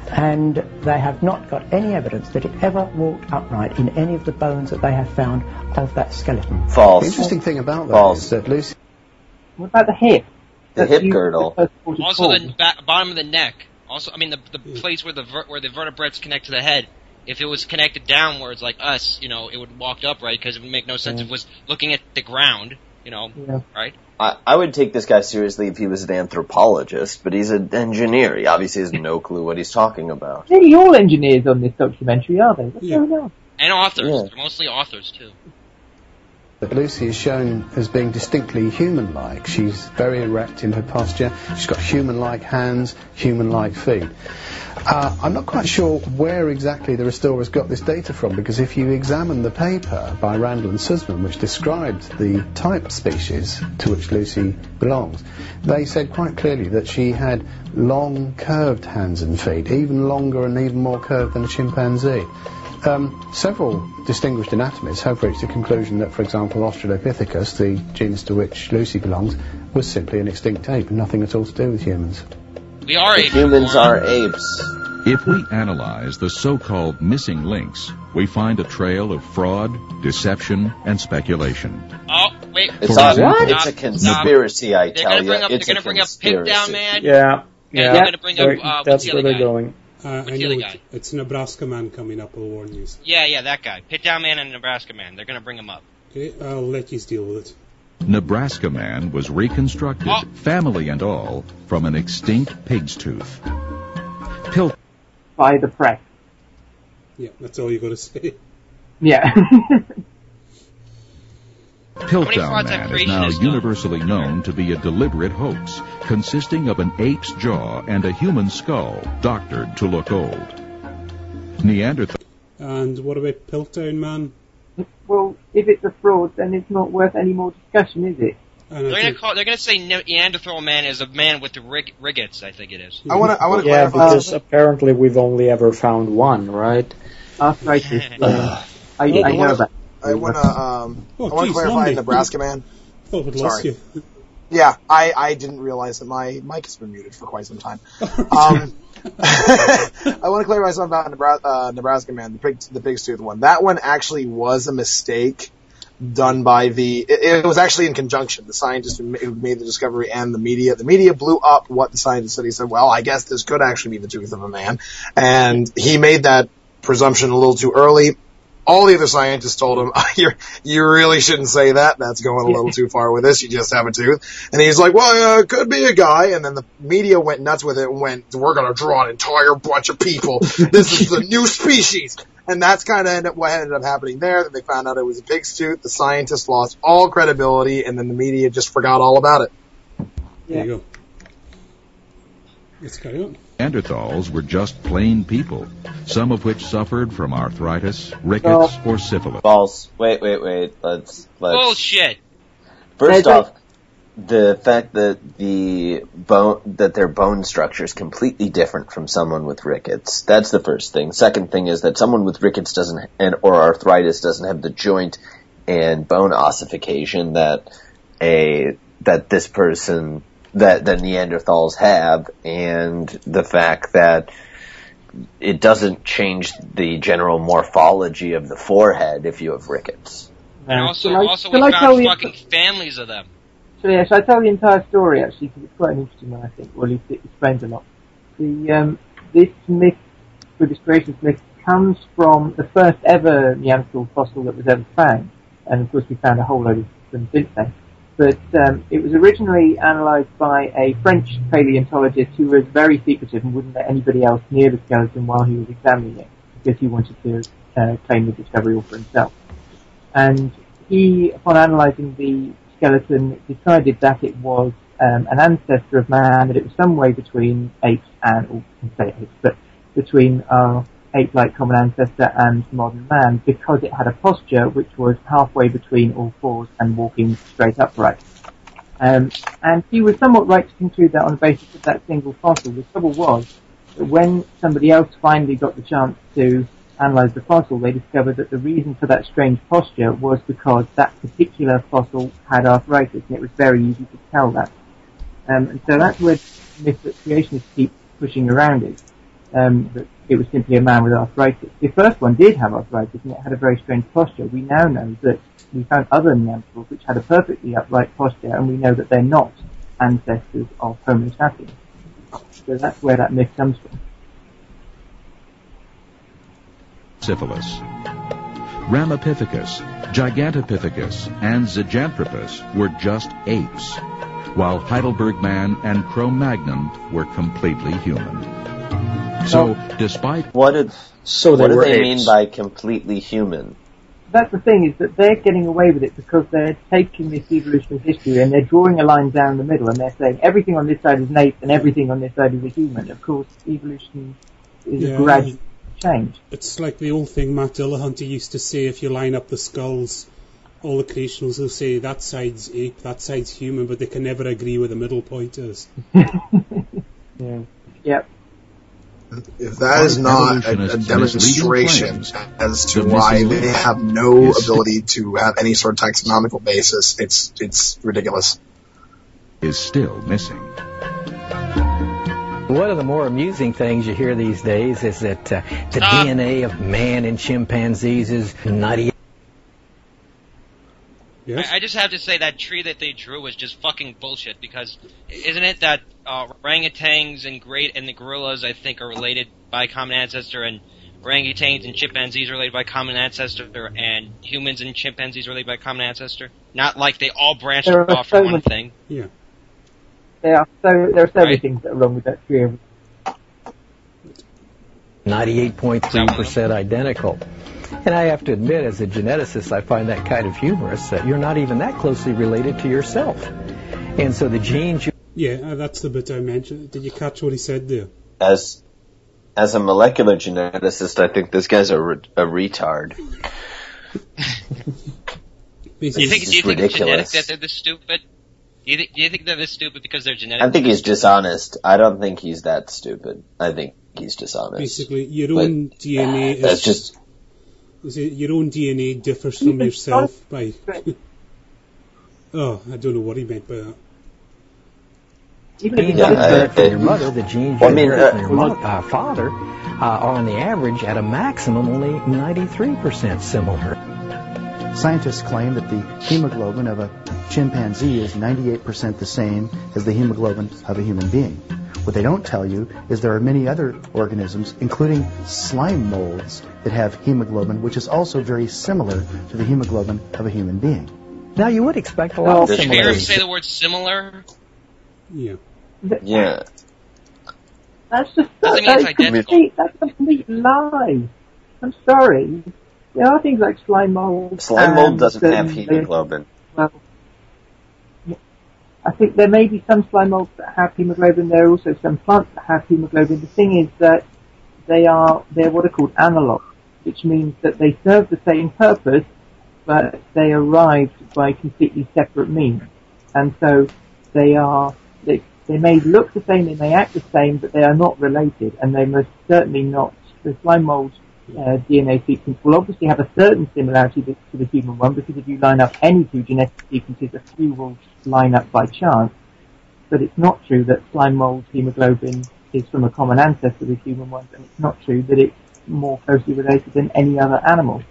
N: And they have not got any evidence that it ever walked upright in any of the bones that they have found of that skeleton.
R: False.
D: The interesting thing about that
R: False.
D: is that Lucy...
C: What about the hip?
R: The
C: That's
R: hip
C: used
R: girdle.
C: for the
B: Also, the ba- bottom of the neck. Also, I mean, the the place where the ver- where the vertebrates connect to the head. If it was connected downwards like us, you know, it would walk upright because it would make no sense if it was looking at the ground, you know,
C: Yeah.
B: right?
R: I, I would take this guy seriously if he was an anthropologist, but he's an engineer. He obviously has no clue what he's talking about.
C: Nearly all engineers on this documentary, are they? What's going on?
B: And authors.
R: Yeah.
B: They're mostly authors, too.
D: That Lucy is shown as being distinctly human-like. She's very erect in her posture. She's got human-like hands, human-like feet. Uh, I'm not quite sure where exactly the restorers got this data from, because if you examine the paper by Randall and Sussman, which described the type species to which Lucy belongs, they said quite clearly that she had long, curved hands and feet, even longer and even more curved than a chimpanzee. Um, several distinguished anatomists have reached the conclusion that, for example, Australopithecus, the genus to which Lucy belongs, was simply an extinct ape, nothing at all to do with humans.
B: We are
R: The
B: apes.
R: humans are apes.
E: If we analyze the so-called missing links, we find a trail of fraud, deception, and speculation.
B: Oh, wait.
R: It's,
E: For
R: a,
E: example-
R: it's a conspiracy, I
B: They're
R: tell
B: gonna
R: you.
B: bring up,
R: It's
B: they're
R: a
B: gonna bring up
R: conspiracy.
B: Pig Down Man.
K: Yeah,
B: And
K: yeah.
B: they're gonna bring up,
K: They're-
B: uh, what's
K: that's
B: the
K: where
B: other
K: they're
B: guy?
K: going.
A: Uh, I
B: What's the
A: know
B: other
A: it-
B: guy?
A: it's Nebraska Man coming up, I'll warn you.
B: Yeah, yeah, that guy. Pit Down Man and Nebraska Man. They're gonna bring him up.
A: Okay, I'll let you deal with it.
E: Nebraska Man was reconstructed,
B: Oh.
E: family and all, from an extinct pig's tooth. Pil-
C: By the press.
A: Yeah, that's all you got to say.
C: Yeah.
E: Piltdown
B: frauds have
E: Man is now
B: creationists done?
E: universally known to be a deliberate hoax, consisting of an ape's jaw and a human skull, doctored to look old. Neanderthal...
A: And what about Piltdown Man?
C: Well, if it's a fraud, then it's not worth any more discussion, is it?
A: And
B: They're
A: I
B: gonna
A: think,
B: call. They're gonna say Ne- Neanderthal Man is a man with the rig- riggets. I think it is.
F: I want to. I want to
K: Yeah,
F: clarify.
K: because apparently we've only ever found one, right?
C: Arthritis. uh, I,
F: I
C: I know
F: wanna-
C: that.
F: I want to. Um,
A: Oh,
F: I want to
A: geez,
F: clarify
A: Lundy.
F: Nebraska Man.
A: thought we'd lost
F: Sorry.
A: you.
F: Yeah, I, I didn't realize that my mic has been muted for quite some time. Um, I want to clarify something about Nebraska, uh, Nebraska Man, the pig, the pig's tooth one. That one actually was a mistake done by the. It, it was actually in conjunction. The scientist who ma- who made the discovery and the media. The media blew up what the scientist said. He said, "Well, I guess this could actually be the tooth of a man," and he made that presumption a little too early. All the other scientists told him, you you really shouldn't say that. That's going a little too far with this. You just have a tooth. And he's like, well, uh, it could be a guy. And then the media went nuts with it and went, we're going to draw an entire bunch of people. This is the new species. And that's kind of what ended up happening there. Then they found out it was a pig's tooth. The scientists lost all credibility, and then the media just forgot all about it.
A: There you go. Let's carry on.
E: Neanderthals were just plain people, some of which suffered from arthritis, rickets, or syphilis.
R: False. Wait, wait, wait. Let's let's.
B: Bullshit.
R: First off, the fact that the bone that their bone structure is completely different from someone with rickets. That's the first thing. Second thing is that someone with rickets doesn't and or arthritis doesn't have the joint and bone ossification that a that this person that the Neanderthals have, and the fact that it doesn't change the general morphology of the forehead if you have rickets.
B: And also,
C: Shall I-
B: also
C: shall
B: we
C: I tell
B: found
C: you-
B: fucking families of them.
C: So yeah, shall I tell the entire story actually, because it's quite an interesting one, I think, or at least it explains a lot. The, um, this myth, British creationist myth, comes from the first ever Neanderthal fossil that was ever found, and of course we found a whole load of them since then. But um, it was originally analysed by a French paleontologist who was very secretive and wouldn't let anybody else near the skeleton while he was examining it, because he wanted to uh, claim the discovery all for himself. And he, upon analysing the skeleton, decided that it was um, an ancestor of man, that it was some way between apes and, or I can say apes, but between our ape-like common ancestor and modern man, because it had a posture which was halfway between all fours and walking straight upright. Um, and he was somewhat right to conclude that on the basis of that single fossil. The trouble was that when somebody else finally got the chance to analyse the fossil, they discovered that the reason for that strange posture was because that particular fossil had arthritis, and it was very easy to tell that. Um, and so that's where the myth that creationists keep pushing around is. um, that it was simply a man with arthritis. The first one did have arthritis, and it had a very strange posture. We now know that we found other Neanderthals which had a perfectly upright posture, and we know that they're not ancestors of Homo sapiens. So that's where that myth comes from.
E: Syphilis. Ramapithecus, Gigantopithecus, and Zyganthropus were just apes, while Heidelberg man and Cro-Magnon were completely human. So, despite
R: what did
K: so
R: what
K: they
R: do
K: were
R: they
K: apes.
R: mean by completely human?
C: That's the thing, is that they're getting away with it because they're taking this evolutionary history and they're drawing a line down the middle and they're saying everything on this side is an ape and everything on this side is a human. Of course, evolution is
A: Yeah.
C: a gradual change.
A: It's like the old thing Matt Dillahunty used to say, if you line up the skulls, all the creationals will say that side's ape, that side's human, but they can never agree where the middle point is.
C: Yeah. Yep.
F: If that is not a, a demonstration as to why they have no ability to have any sort of taxonomical basis, it's it's ridiculous.
E: Is still missing.
H: One of the more amusing things you hear these days is that uh, the D N A of man and chimpanzees is ninety-eight.
A: Yes?
B: I, I just have to say that tree that they drew was just fucking bullshit, because isn't it that uh, orangutans and great and the gorillas, I think, are related by common ancestor, and orangutans and chimpanzees are related by common ancestor, and humans and chimpanzees are related by common ancestor? Not like they all branched
C: There are
B: off
C: so
B: from one
C: many-
B: thing.
A: Yeah.
C: There are so there are so many
B: Right.
C: things that are wrong with that tree.
H: ninety-eight point three percent identical. And I have to admit, as a geneticist, I find that kind of humorous, that you're not even that closely related to yourself. And so the genes you...
A: Yeah, uh, that's the bit I mentioned. Did you catch what he said there?
R: As as a molecular geneticist, I think this guy's a, re- a retard.
B: Do you think,
R: It's
B: do you think it's genetic
R: ridiculous.
B: that they're this stupid? Do you, th- do you think they're this stupid because they're genetic?
R: I think he's dishonest. I don't think he's that stupid. I think he's dishonest.
A: Basically, your
R: But
A: own D N A is...
R: That's just
A: is it, your own D N A differs from yourself by... oh, I don't know what he meant by that.
H: genes
R: Yeah,
H: you inherit
R: I-
H: from
R: I-
H: your mother, the genes you
R: Well, I mean,
H: inherit
R: uh,
H: from your mo- uh, father, uh, are on the average at a maximum only ninety-three percent similar.
O: Scientists claim that the hemoglobin of a chimpanzee is ninety-eight percent the same as the hemoglobin of a human being. What they don't tell you is there are many other organisms, including slime molds, that have hemoglobin, which is also very similar to the hemoglobin of a human being.
H: Now, you would expect a lot of
B: Did you hear him
H: similarities.
B: say the word similar?
A: Yeah.
R: yeah.
C: That's just
B: Doesn't mean it's
C: that's,
B: identical.
C: complete, that's a complete lie. I'm sorry. There are things like slime mold.
R: Slime mold
C: and
R: doesn't have
C: certain-
R: hemoglobin.
C: Well, I think there may be some slime molds that have hemoglobin. There are also some plants that have hemoglobin. The thing is that they are they're what are called analogs, which means that they serve the same purpose, but they arrived by completely separate means. And so they are they they may look the same, they may act the same, but they are not related, and they most certainly not. The slime mold uh, D N A sequence will obviously have a certain similarity to, to the human one, because if you line up any two genetic sequences, a few will line up by chance. But it's not true that slime mold hemoglobin is from a common ancestor with human ones, and it's not true that it's more closely related than any other animal.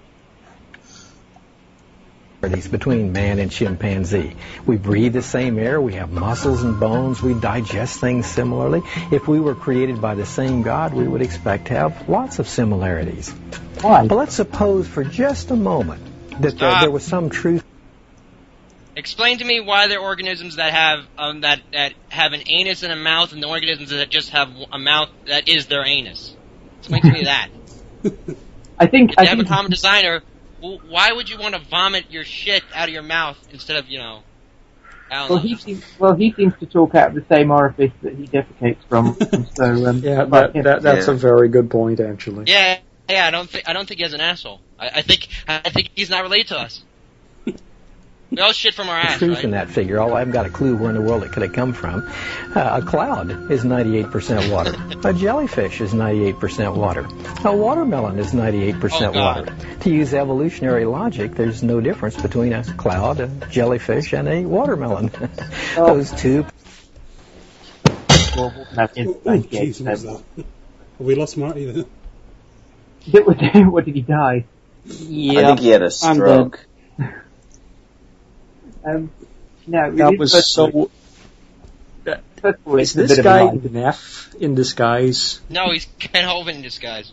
H: Between man and chimpanzee. We breathe the same air, we have muscles and bones, we digest things similarly. If we were created by the same God, we would expect to have lots of similarities.
C: Why?
H: But let's suppose for just a moment that there, there was some truth.
B: Explain to me why there are organisms that have um, that that have an anus and a mouth, and the organisms that just have a mouth that is their anus. Explain to me that.
C: I think
B: If they
C: I
B: have a
C: think
B: common designer, well, why would you want to vomit your shit out of your mouth instead of, you know, I don't
C: well
B: know.
C: he seems well he seems to talk out of the same orifice that he defecates from. So um,
K: Yeah,
C: but,
K: that, that that's
R: Yeah.
K: a very good point, actually.
B: Yeah, yeah. I don't think I don't think he has an asshole. I, I think I think he's not related to us. We all shit from our ass,
H: Truth
B: right?
H: in that figure, although I haven't got a clue where in the world it could have come from. Uh, a cloud is ninety-eight percent water. A jellyfish is ninety-eight percent water. A watermelon is ninety-eight percent
B: Oh, God.
H: water. To use evolutionary logic, there's no difference between a cloud, a jellyfish, and a watermelon. Those two.
A: Oh, jeez, what was that? Have we lost Marty then?
C: What did he die?
F: Yeah,
R: I think he had a stroke.
C: um, no,
K: that was so.
C: First of all,
K: is
C: it's a
K: this
C: bit of
K: guy
C: a lie.
K: Neff in disguise?
B: No, he's Ken Hovind in disguise.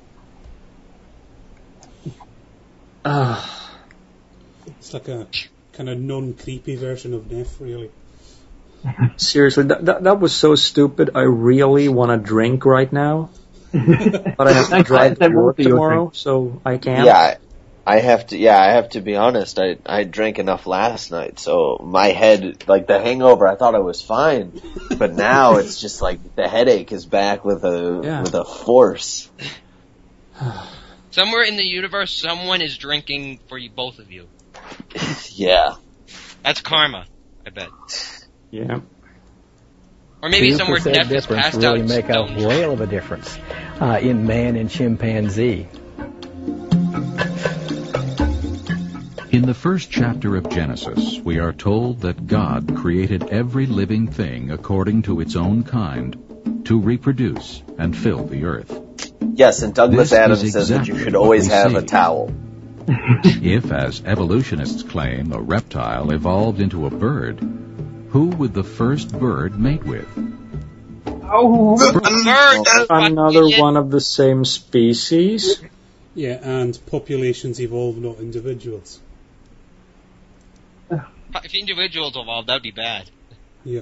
K: Ah,
A: It's like a kind of non-creepy version of Neff, really.
K: seriously, that, that that was so stupid. I really want to drink right now, but I have to drive to work tomorrow, so I can't.
R: Yeah, I, I have to. Yeah, I have to be honest. I I drank enough last night, so my head, like the hangover, I thought I was fine, but now it's just like the headache is back with a
K: Yeah.
R: with a force.
B: Somewhere in the universe, someone is drinking for you, both of you.
R: Yeah.
B: That's karma, I bet.
K: Yeah.
B: Or maybe
H: two
B: somewhere
H: percent
B: Neff is
H: difference
B: passed
H: really
B: out.
H: make a
B: stone
H: whale of a difference uh, in man and chimpanzee.
E: In the first chapter of Genesis, we are told that God created every living thing according to its own kind to reproduce and fill the earth.
R: Yes, and Douglas
E: This
R: Adams
E: is
R: says that you
E: exactly
R: should always
E: what we
R: have
E: see.
R: a towel.
E: If, as evolutionists claim, a reptile evolved into a bird, who would the first bird mate with?
C: Oh,
K: Another one of the same species.
A: Yeah, and populations evolve, not individuals.
B: If individuals evolved, that'd be bad.
A: Yeah.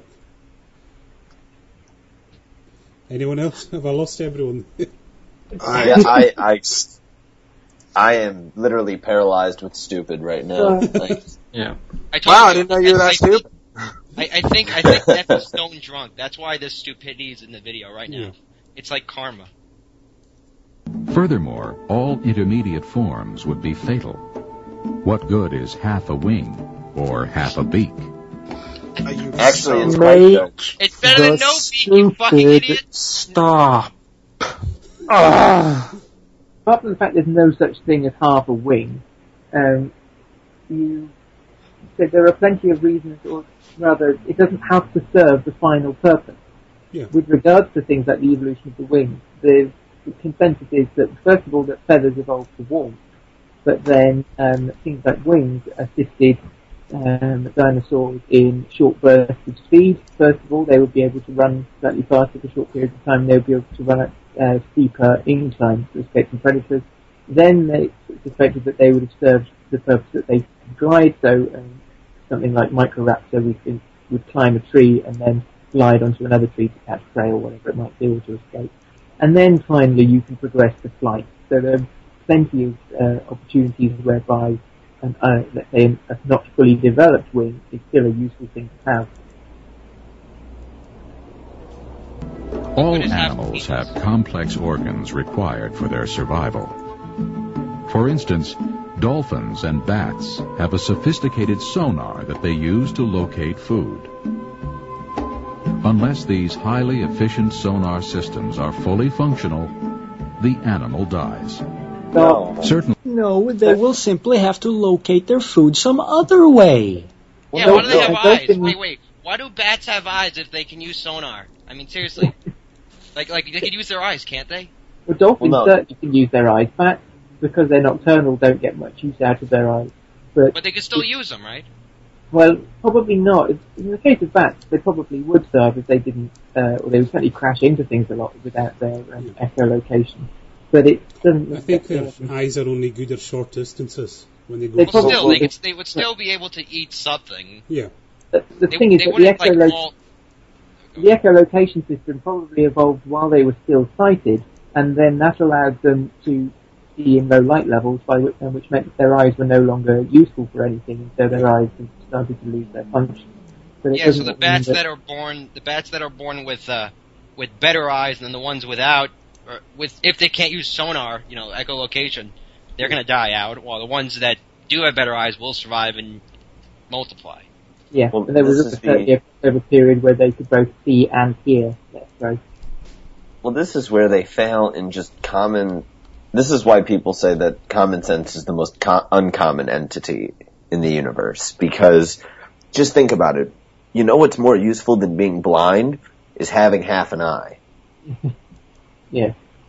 A: Anyone else? Have I lost everyone?
R: I, I, I, I am literally paralyzed with stupid right now. Like,
K: yeah.
B: I told
F: Wow,
B: you,
F: I didn't know you were that
B: I,
F: stupid.
B: I, I think I think Neff is stone drunk. That's why this stupidity is in the video right now.
A: Yeah.
B: It's like karma.
E: Furthermore, all intermediate forms would be fatal. What good is half a wing or half a beak?
R: actually, it's quite
K: Make
R: good.
B: It's better
K: the
B: than no beak, you fucking
K: stupid
B: idiot.
K: stop. Ah.
C: apart from the fact there's no such thing as half a wing, um, you said there are plenty of reasons, or rather, it doesn't have to serve the final purpose.
A: Yeah.
C: With regards to things like the evolution of the wing, the, the consensus is that, first of all, that feathers evolved for warmth, but then um, things like wings assisted um, dinosaurs in short bursts of speed. First of all, they would be able to run slightly faster for short periods of time. They would be able to run at uh, steeper inclines to escape from predators. Then they suspected that they would have served the purpose that they could glide. So um, something like Microraptor, we think, would climb a tree and then glide onto another tree to catch prey or whatever it might be, or to escape. And then finally, you can progress to flight. So there are plenty of uh, opportunities whereby, an, uh, let's say, a not fully developed wing is still a useful thing to have.
E: All animals have complex organs required for their survival. For instance, dolphins and bats have a sophisticated sonar that they use to locate food. Unless these highly efficient sonar systems are fully functional, the animal dies.
C: No.
E: Certainly.
K: No, they will simply have to locate their food some other way.
B: Yeah, why do they have eyes? Wait, wait. Why do bats have eyes if they can use sonar? I mean, seriously. like, like they could use their eyes, can't they?
C: Well, dolphins
R: Well, no.
C: certainly can use their eyes. Bats, because they're nocturnal, don't get much use out of their eyes. But,
B: But they could still use them, right?
C: well, probably not. In the case of bats, they probably would serve if they didn't, uh, or they would certainly crash into things a lot without their um, echolocation. But it doesn't.
A: I think their
C: um,
A: eyes are only good at short distances when they go.
C: They
B: Well,
C: probably-
B: still, they, could, they would still be able to eat something.
A: Yeah.
C: The, the
B: They,
C: thing is
B: they
C: that the,
B: wouldn't, like,
C: echolo-
B: all...
C: the echolocation system probably evolved while they were still sighted, and then that allowed them to see in low light levels, by which, uh, which meant that their eyes were no longer useful for anything, and so their eyes started to lose their function. But it
B: Yeah, so
C: doesn't
B: the
C: mean
B: bats
C: that-
B: that are born, the bats that are born with uh, with better eyes than the ones without, or with if they can't use sonar, you know, echolocation, they're gonna die out. While the ones that do have better eyes will survive and multiply.
C: Yeah,
R: Well,
C: and there was
R: this
C: a
R: is
C: certain
R: the-
C: over period where they could both see and hear their growth.
R: Well, this is where they fail in just common. This is why people say that common sense is the most co- uncommon entity in the universe. Because just think about it. You know what's more useful than being blind is having half an eye.
C: Yeah.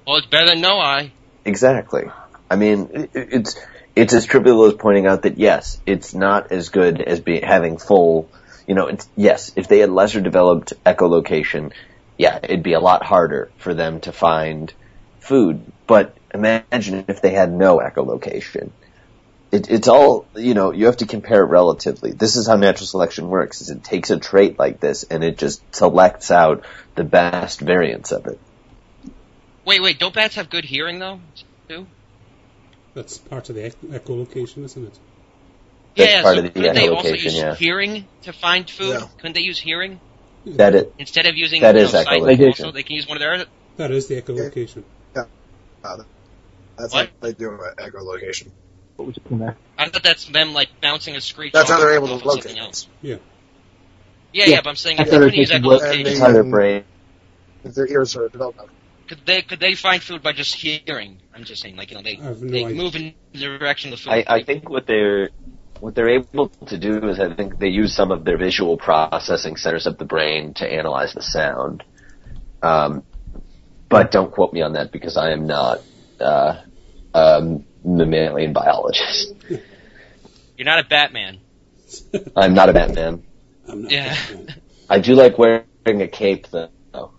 B: Well, it's better than no eye.
R: Exactly. I mean, it, it's it's as trivial as pointing out that yes, it's not as good as be, having full. You know, it's yes. If they had lesser developed echolocation, yeah, it'd be a lot harder for them to find food. But imagine if they had no echolocation. It, it's all, you know, you have to compare it relatively. This is how natural selection works, is it takes a trait like this and it just selects out the best variants of it.
B: Wait, wait, don't bats have good hearing, though, too?
A: That's part of the ech- echolocation, isn't it?
R: That's
B: yeah,
R: part
B: so
R: of the
B: couldn't they also
R: echolocation,
B: use
R: yeah.
B: hearing to find food?
R: Yeah.
B: Couldn't they use hearing?
R: That it,
B: Instead of using
R: that
B: you
R: is
B: know, sight,
R: echolocation.
B: also they can use one of their...
A: That is the echolocation.
F: Yeah. Uh, that's
B: What?
F: how they do it, echolocation.
N: What was it in there?
B: I thought that's them, like, bouncing a screech
F: That's
B: off
F: how they're
B: of-
F: able to
B: off of
F: locate
B: something else.
A: Yeah.
B: Yeah,
N: Yeah.
B: yeah, but I'm saying
N: That's
B: if they
N: how
B: couldn't use
N: they're taking
B: echolocation,
F: work.
R: It's how their brain.
F: If their ears are developed.
B: could they could they find food by just hearing? I'm just saying, like, you know, they,
A: I have no
B: they
A: idea.
B: move in the direction of the food.
R: I, I think what they're what they're able to do is I think they use some of their visual processing centers of the brain to analyze the sound. Um, but don't quote me on that because I am not uh, a mammalian biologist.
B: You're not a Batman.
R: I'm not a Batman.
A: I'm not
B: Yeah.
R: I do like wearing a cape though.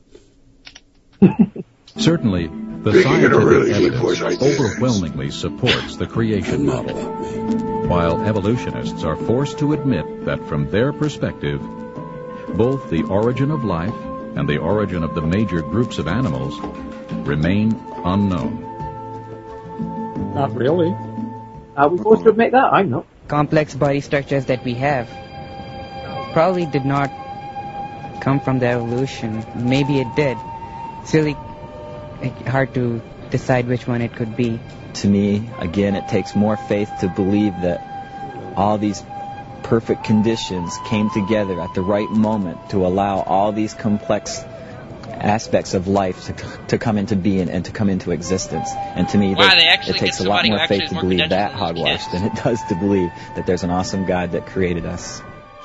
E: Certainly, the
Q: Speaking in a
E: scientific
Q: really good
E: evidence
Q: voice, I did.
E: overwhelmingly supports the creation model, while evolutionists are forced to admit that from their perspective, both the origin of life and the origin of the major groups of animals remain unknown.
K: Not really.
N: Are we forced to admit that? I'm not.
J: Complex body structures that we have probably did not come from the evolution. Maybe it did. It's really like, hard to decide which one it could be.
U: To me, again, it takes more faith to believe that all these perfect conditions came together at the right moment to allow all these complex aspects of life to to come into being and to come into existence. And to me,
B: Wow,
U: that,
B: they actually
U: it takes
B: get
U: a lot
B: somebody who
U: more
B: actually
U: faith
B: has
U: to
B: more
U: believe that
B: credentials than those
U: hogwash
B: kids.
U: than it does to believe that there's an awesome God that created us.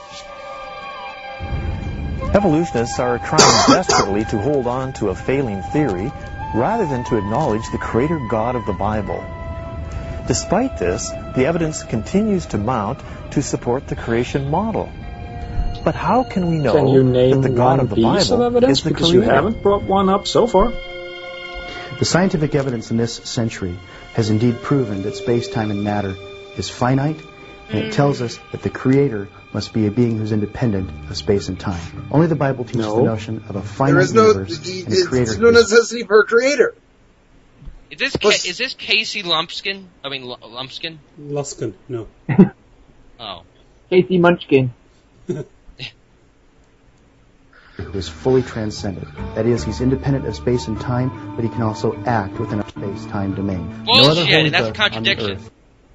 G: Evolutionists are trying desperately to hold on to a failing theory rather than to acknowledge the creator God of the Bible. Despite this, the evidence continues to mount to support the creation model. But how can we know
K: Can you name
G: that the God
K: one
G: of the
K: piece
G: Bible
K: of evidence?
G: is the
K: Because you
G: creator?
K: haven't brought one up so far.
O: The scientific evidence in this century has indeed proven that space, time, and matter is finite, and it tells us that the Creator must be a being who's independent of space and time. Only the Bible teaches
F: No.
O: the notion of a finite
F: There is no,
O: universe and a creator.
F: there's no necessity for a creator.
B: Is this Ca- is this Casey Lumpskin? I mean L- Lumpskin?
A: Luskin, no.
B: Oh.
N: Casey Munchkin.
O: Who is fully transcendent. That is, he's independent of space and time, but he can also act within a space-time domain. no other
B: Bullshit,
O: holy
B: and that's a
O: book on the
B: contradiction.
O: earth,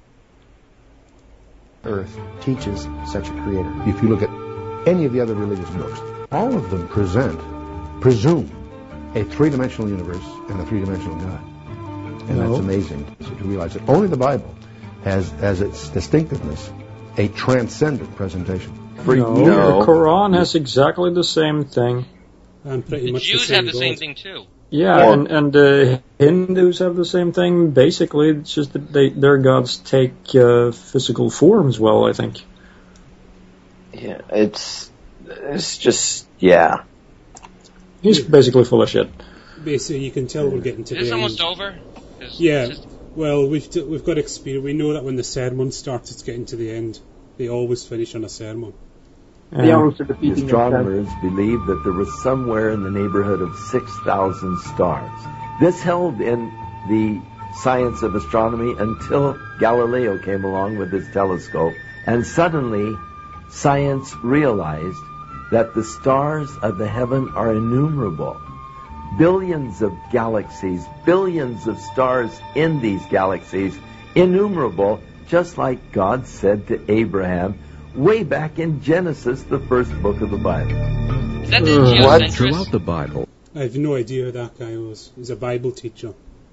O: earth teaches such a creator.
Q: If you look at any of the other religious books, all of them present, presume, a three-dimensional universe and a three-dimensional God. And
K: No.
Q: that's amazing to realize that only the Bible has, as its distinctiveness, a transcendent presentation.
K: No, the Quran has exactly the same thing.
A: And pretty
B: The
A: much
B: Jews
A: the same
B: have the same
A: God.
B: thing too.
K: Yeah,
R: Or-
K: and and the Hindus have the same thing. Basically, it's just that they, their gods take uh, physical forms. Well, I think.
R: Yeah, it's it's just yeah.
K: He's basically full of shit.
A: Basically, you can tell we're getting to
B: Is this
A: the
B: almost
A: end.
B: over? Is-
A: Yeah.
B: is this-
A: Well, we've t- we've got experience. We know that when the sermon starts, it's getting to the end. They always finish on a sermon.
N: They are also
V: The
N: repeating themselves.
V: astronomers believed that there was somewhere in the neighborhood of six thousand stars. This held in the science of astronomy until Galileo came along with his telescope, and suddenly science realized that the stars of the heaven are innumerable. Billions of galaxies, billions of stars in these galaxies, innumerable, just like God said to Abraham way back in Genesis, the first book of the Bible.
B: Is that the
E: What?
B: geocentrist?
E: Throughout the Bible,
A: I have no idea who that guy was. He's a Bible teacher.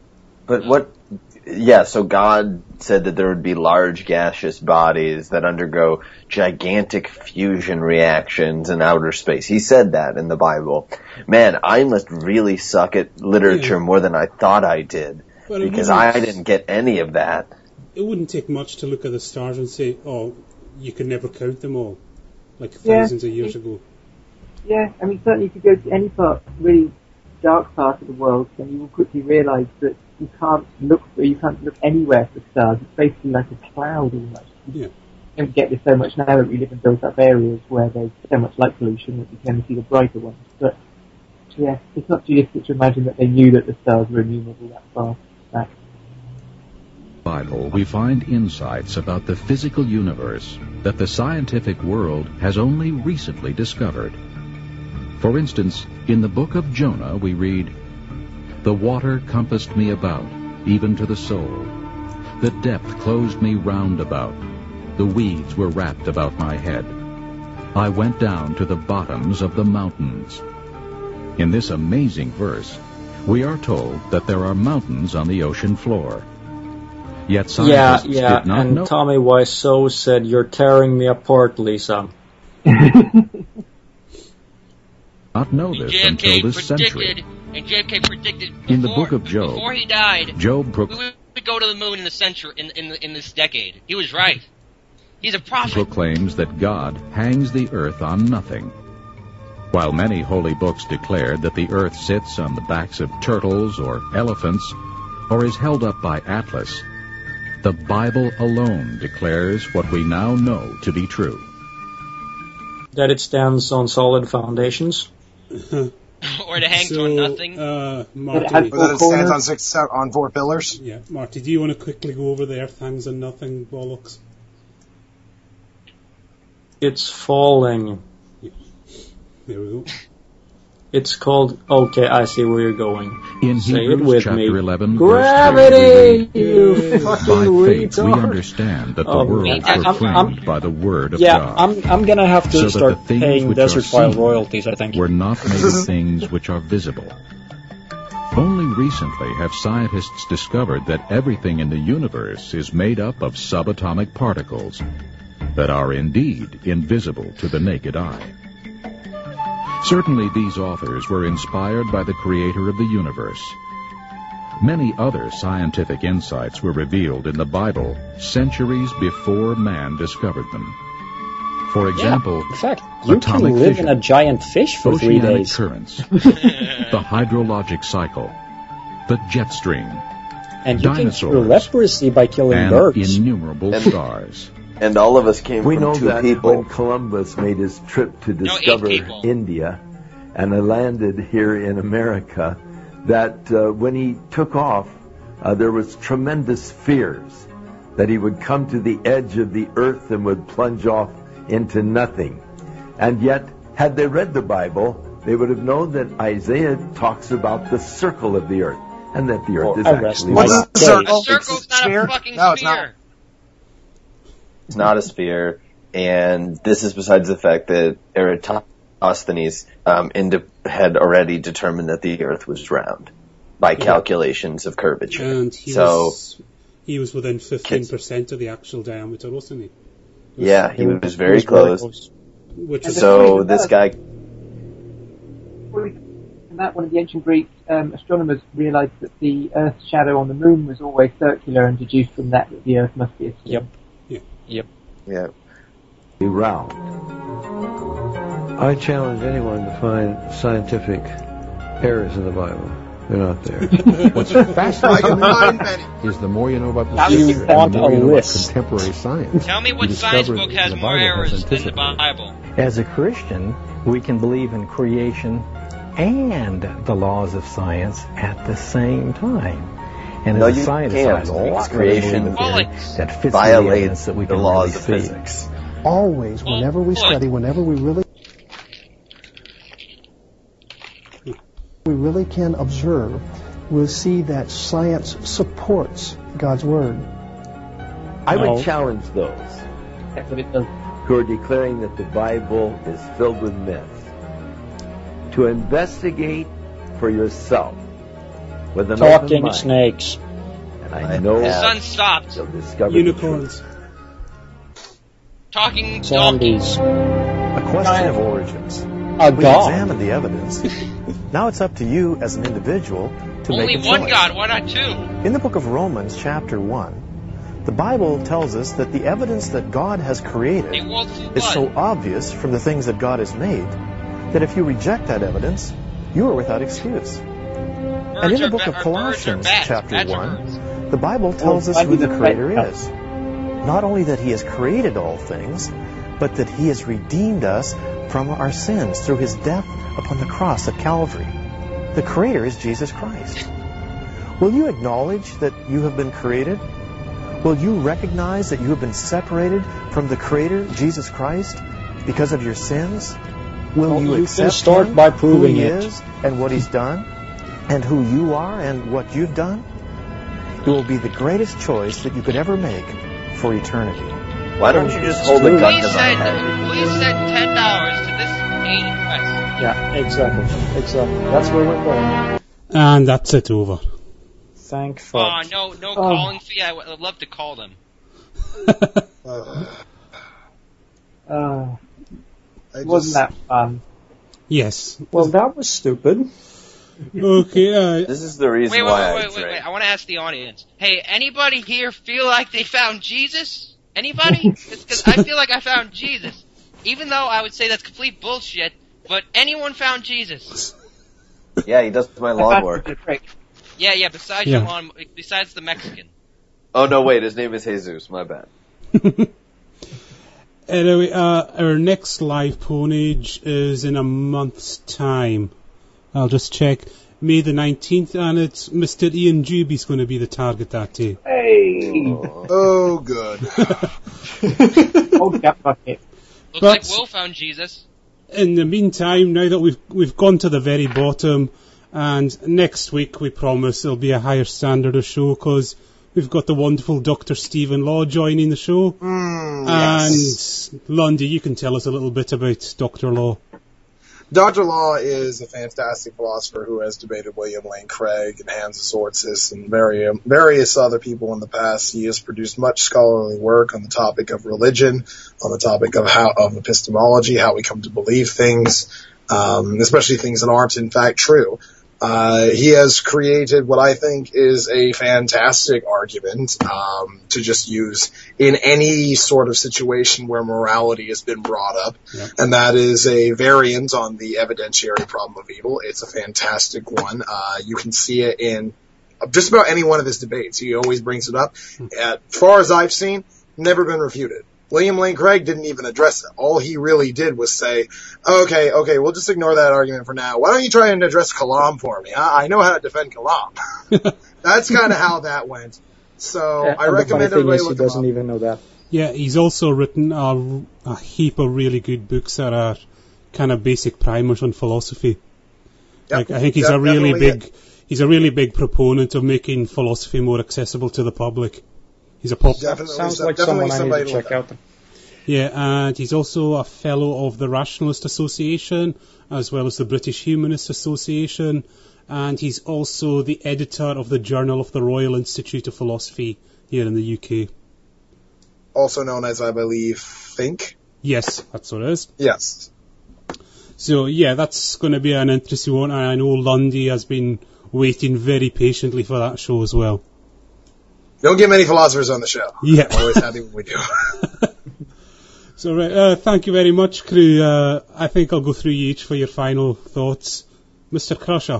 R: But what, yeah, so God said that there would be large gaseous bodies that undergo gigantic fusion reactions in outer space. He said that in the Bible. Man, I must really suck at literature yeah. more than I thought I did, but because I didn't get any of that.
A: It wouldn't take much to look at the stars and say, oh, you could never count them all, like thousands yeah. of years ago.
C: Yeah, I mean, certainly if you go to any part, really dark part of the world, then you will quickly realise that you can't look, or you can't look anywhere for stars. It's basically like a cloud almost.
A: Yeah.
C: You don't get this so much now that we live in built-up areas where there's so much light pollution that you can only see the brighter ones. But yeah, it's not too difficult to imagine that they knew that the stars were innumerable that far back.
E: Bible, we find insights about the physical universe that the scientific world has only recently discovered. For instance, in the book of Jonah we read, "The water compassed me about, even to the soul. The depth closed me round about. The weeds were wrapped about my head. I went down to the bottoms of the mountains." In this amazing verse, we are told that there are mountains on the ocean floor. Yet scientists
K: yeah, yeah,
E: did not
K: and
E: know.
K: Tommy Wiseau said, "You're tearing me apart, Lisa."
E: Not know this
B: J F K
E: until this century.
B: And J F K predicted before,
E: In the book of Job,
B: before he died,
E: Job pro-
B: we would go to the moon in the century in in, the, in this decade. He was right. He's a prophet.
E: proclaims that God hangs the earth on nothing. While many holy books declare that the earth sits on the backs of turtles or elephants, or is held up by Atlas, the Bible alone declares what we now know to be true.
K: That it stands on solid foundations.
B: Or it hangs
A: so,
B: on nothing.
A: Uh, Marty,
F: or that it stands on six on four pillars.
A: Yeah, Marty, do you want to quickly go over the earth hangs on nothing bollocks?
K: It's falling.
A: Yeah. There we go.
K: It's called, okay, I see where you're going.
E: In
K: Say
E: Hebrews
K: it with
E: chapter
K: me.
E: eleven,
K: Gravity! You
E: verse
K: fucking
E: By faith
K: retard.
E: we understand that the
K: Oh,
E: worlds
K: I-
E: were
K: I'm-
E: framed
K: I'm-
E: by the word of
K: Yeah,
E: God.
K: I'm I'm gonna have to
E: so that
K: start
E: the things
K: paying
E: which
K: Desert
E: are
K: File
E: seen
K: royalties, I think.
E: were not made of things which are visible. Only recently have scientists discovered that everything in the universe is made up of subatomic particles that are indeed invisible to the naked eye. Certainly these authors were inspired by the creator of the universe. Many other scientific insights were revealed in the Bible centuries before man discovered them. For example,
K: yeah, in fact, you can live
E: fission,
K: in a giant fish for three
E: oceanic
K: days.
E: currents, the hydrologic cycle, the jet stream,
K: and you
E: dinosaurs,
K: can cure leprosy by killing
E: and
K: birds.
E: innumerable
R: and,
E: stars.
R: And all of us came
V: we
R: from
V: know
R: two
V: that
R: people.
V: when Columbus made his trip to
B: No,
V: discover
B: eight people.
V: India and landed here in America, that uh, when he took off, uh, there was tremendous fears that he would come to the edge of the earth and would plunge off into nothing. And yet, had they read the Bible, they would have known that Isaiah talks about the circle of the earth, and that the earth
K: Oh,
V: is
K: I
V: actually
K: rest
V: round.
F: What's the circle?
B: A circle's
F: It's
B: not
F: sphere?
B: a fucking
F: No, it's
B: sphere.
F: not.
R: It's not a sphere, and this is besides the fact that Eratosthenes um, indi- had already determined that the Earth was round by calculations of curvature.
A: And he
R: so
A: was he was within fifteen percent of the actual diameter, wasn't he?
R: yeah, he was very close.
A: Which is
R: So this guy,
C: And that one of the ancient Greek um, astronomers realised that the Earth's shadow on the moon was always circular and deduced from that that the Earth must be a sphere.
K: Yep.
A: Yeah.
K: Yep.
R: yeah,
V: round.
L: I challenge anyone to find scientific errors in the Bible. They're not there.
Q: What's fascinating is the more you know about the
K: You
Q: future and
K: want
Q: the more
K: a
Q: you know
K: list.
Q: about contemporary science.
B: Tell me
Q: you
B: what science
Q: discover
B: book
Q: that
B: has
Q: the
B: more
Q: Bible
B: errors
Q: has
B: than the
Q: anticipated.
B: Bible.
H: As a Christian, we can believe in creation and the laws of science at the same time. And
R: No,
H: as a
R: you
H: scientist,
R: can't,
H: I have a
R: because
H: lot
R: creation
H: more
B: Well,
H: theory
B: it's-
H: that fits the
R: violates
H: evidence that we
R: the
H: can
R: laws
H: really
R: of
H: see.
R: physics.
I: Always, whenever we study, whenever we really we really can observe, we'll see that science supports God's Word.
V: I would
K: No.
V: challenge those
C: That's what it does.
V: who are declaring that the Bible is filled with myths to investigate for yourself with an open
K: Talking
V: mind
K: snakes.
V: And I know
B: The sun stopped.
V: they'll discover
A: Unicorns.
B: Talking
K: Zombies.
G: A question of origins.
K: A
G: We
K: god.
G: examined the evidence. Now it's up to you as an individual to
B: Only
G: make a
B: one
G: choice.
B: God, why not two?
G: In the book of Romans, chapter one, the Bible tells us that the evidence that God has created
B: A world full of
G: is
B: blood.
G: so obvious from the things that God has made that if you reject that evidence, you are without excuse. And in the
B: are
G: book
B: ba-
G: of
B: are-
G: Colossians,
B: birds are bats.
G: chapter
B: Bats are
G: one, the Bible tells us
K: Well,
G: who the
K: I mean,
G: Creator
K: right.
G: is. Not only that He has created all things, but that He has redeemed us from our sins through His death upon the cross at Calvary. The Creator is Jesus Christ. Will you acknowledge that you have been created? Will you recognize that you have been separated from the Creator, Jesus Christ, because of your sins? Will
K: Well,
G: you
K: you
G: accept
K: can start
G: Him,
K: by proving
G: who He
K: it.
G: is and what He's done, and who you are and what you've done? It will be the greatest choice that you could ever make for eternity.
R: Why don't you just hold a gun
B: Please
R: to my
B: send,
R: head?
B: please send ten dollars to this main quest.
K: Yeah, exactly. Exactly. That's where we're going.
A: And that's it over.
K: Thank
B: Oh,
K: fuck.
B: no, no
K: Oh.
B: calling fee. I would love to call them.
N: Uh,
F: I
N: wasn't
F: just-
N: that fun?
A: Yes.
K: Well, that was stupid.
A: Okay, uh,
R: This is the reason
B: Wait, wait,
R: why
B: wait,
R: I
B: wait, wait,
R: drink.
B: wait. I want to ask the audience. Hey, anybody here feel like they found Jesus? Anybody? Because I feel like I found Jesus. Even though I would say that's complete bullshit, but anyone found Jesus?
R: Yeah, he does my lawn work.
B: Yeah, yeah, besides
A: Yeah.
B: your lawn, besides the Mexican.
R: Oh no, wait, his name is Jesus. My bad.
A: Anyway, uh, our next live ponage is in a month's time. I'll just check. May the nineteenth, and it's Mister Ian Juby's going to be the target that day.
N: Hey!
F: Oh, good.
N: Oh, yeah, fuck it.
B: Looks
A: But-
B: like Will found Jesus.
A: In the meantime, now that we've we've gone to the very bottom, and next week we promise there'll be a higher standard of show because we've got the wonderful Doctor Stephen Law joining the show.
F: Mm,
A: and
F: yes.
A: Lundy, you can tell us a little bit about Doctor Law.
F: Doctor Law is a fantastic philosopher who has debated William Lane Craig and Hans Swartzis and vari- various other people in the past. He has produced much scholarly work on the topic of religion, on the topic of how of epistemology, how we come to believe things, um, especially things that aren't in fact true. Uh, he has created what I think is a fantastic argument um, to just use in any sort of situation where morality has been brought up,
A: Yeah.
F: and that is a variant on the evidentiary problem of evil. It's a fantastic one. Uh, you can see it in just about any one of his debates. He always brings it up. As far as I've seen, never been refuted. William Lane Craig didn't even address it. All he really did was say, okay, okay, we'll just ignore that argument for now. Why don't you try and address Kalam for me? I, I know how to defend Kalam. That's kind of how that went. So
K: Yeah,
F: I
K: and the funny
F: recommend
K: thing
F: everybody
K: is he
F: look him
K: doesn't
F: up.
K: even know that.
A: Yeah, he's also written a, a heap of really good books that are kind of basic primers on philosophy.
F: Yep,
A: Like I think he's
F: de-
A: a really
F: definitely
A: big he's a really big proponent of making philosophy more accessible to the public. He's a pop.
F: Definitely,
K: Sounds
F: some-
K: like
F: definitely
K: someone I
F: somebody
K: need
F: to
K: to
F: look
K: check
F: up.
K: out.
A: Yeah, and he's also a fellow of the Rationalist Association as well as the British Humanist Association, and he's also the editor of the Journal of the Royal Institute of Philosophy here in the U K.
F: Also known as, I believe, Think.
A: Yes, that's what it is.
F: Yes.
A: So yeah, that's going to be an interesting one, and I know Lundy has been waiting very patiently for that show as well.
F: Don't get many philosophers on the show.
A: Yeah.
F: I'm always happy when we do.
A: So right, uh, thank you very much, crew. Uh, I think I'll go through you each for your final thoughts. Mister Crusher.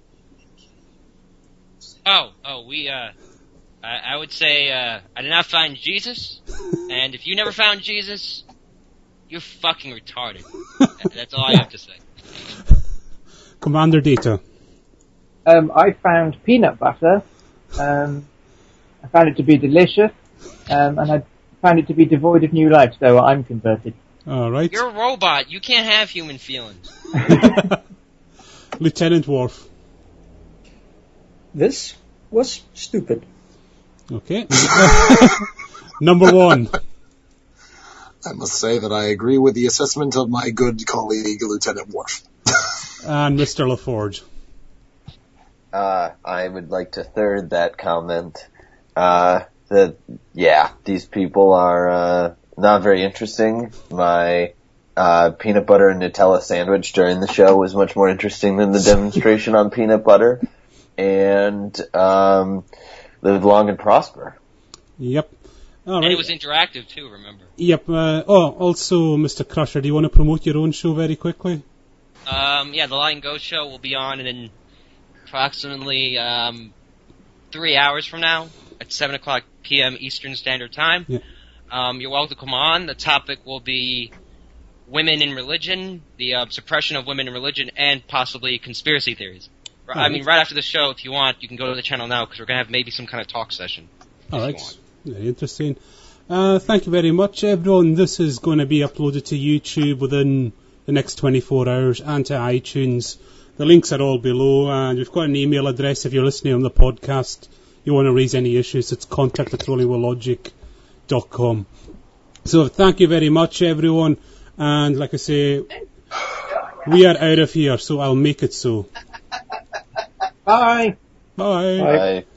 B: Oh, oh, we, uh, I, I would say, uh, I did not find Jesus, and if you never found Jesus, you're fucking retarded. That's all I have to say.
A: Commander Data.
C: Um, I found peanut butter. Um, I found it to be delicious, um, and I found it to be devoid of new life, so I'm converted.
A: All right.
B: You're a robot. You can't have human feelings.
A: Lieutenant Worf.
K: This was stupid.
A: Okay. Number one.
F: I must say that I agree with the assessment of my good colleague, Lieutenant Worf.
A: And Mister LaForge.
R: Uh, I would like to third that comment uh, that, yeah, these people are, uh, not very interesting. My, uh, peanut butter and Nutella sandwich during the show was much more interesting than the demonstration on peanut butter. And, um, live long and prosper.
A: Yep. All
B: and
A: right.
B: it was interactive too, remember?
A: Yep. Uh, oh, also, Mister Crusher, do you want to promote your own show very quickly?
B: Um, yeah, the Lion Ghost show will be on in approximately um, three hours from now at seven o'clock p.m. Eastern Standard Time.
A: Yeah.
B: Um, you're welcome to come on. The topic will be women in religion, the uh, suppression of women in religion, and possibly conspiracy theories.
A: All
B: I
A: right.
B: mean, right after the show, if you want, you can go to the channel now because we're going to have maybe some kind of talk session.
A: All right. Very interesting. Uh, thank you very much, everyone. This is going to be uploaded to YouTube within the next twenty-four hours and to iTunes. The links are all below, and we've got an email address if you're listening on the podcast. You want to raise any issues, it's contact at trolling with logic dot com. So thank you very much, everyone. And like I say, we are out of here, so I'll make it so.
C: Bye.
A: Bye.
R: Bye.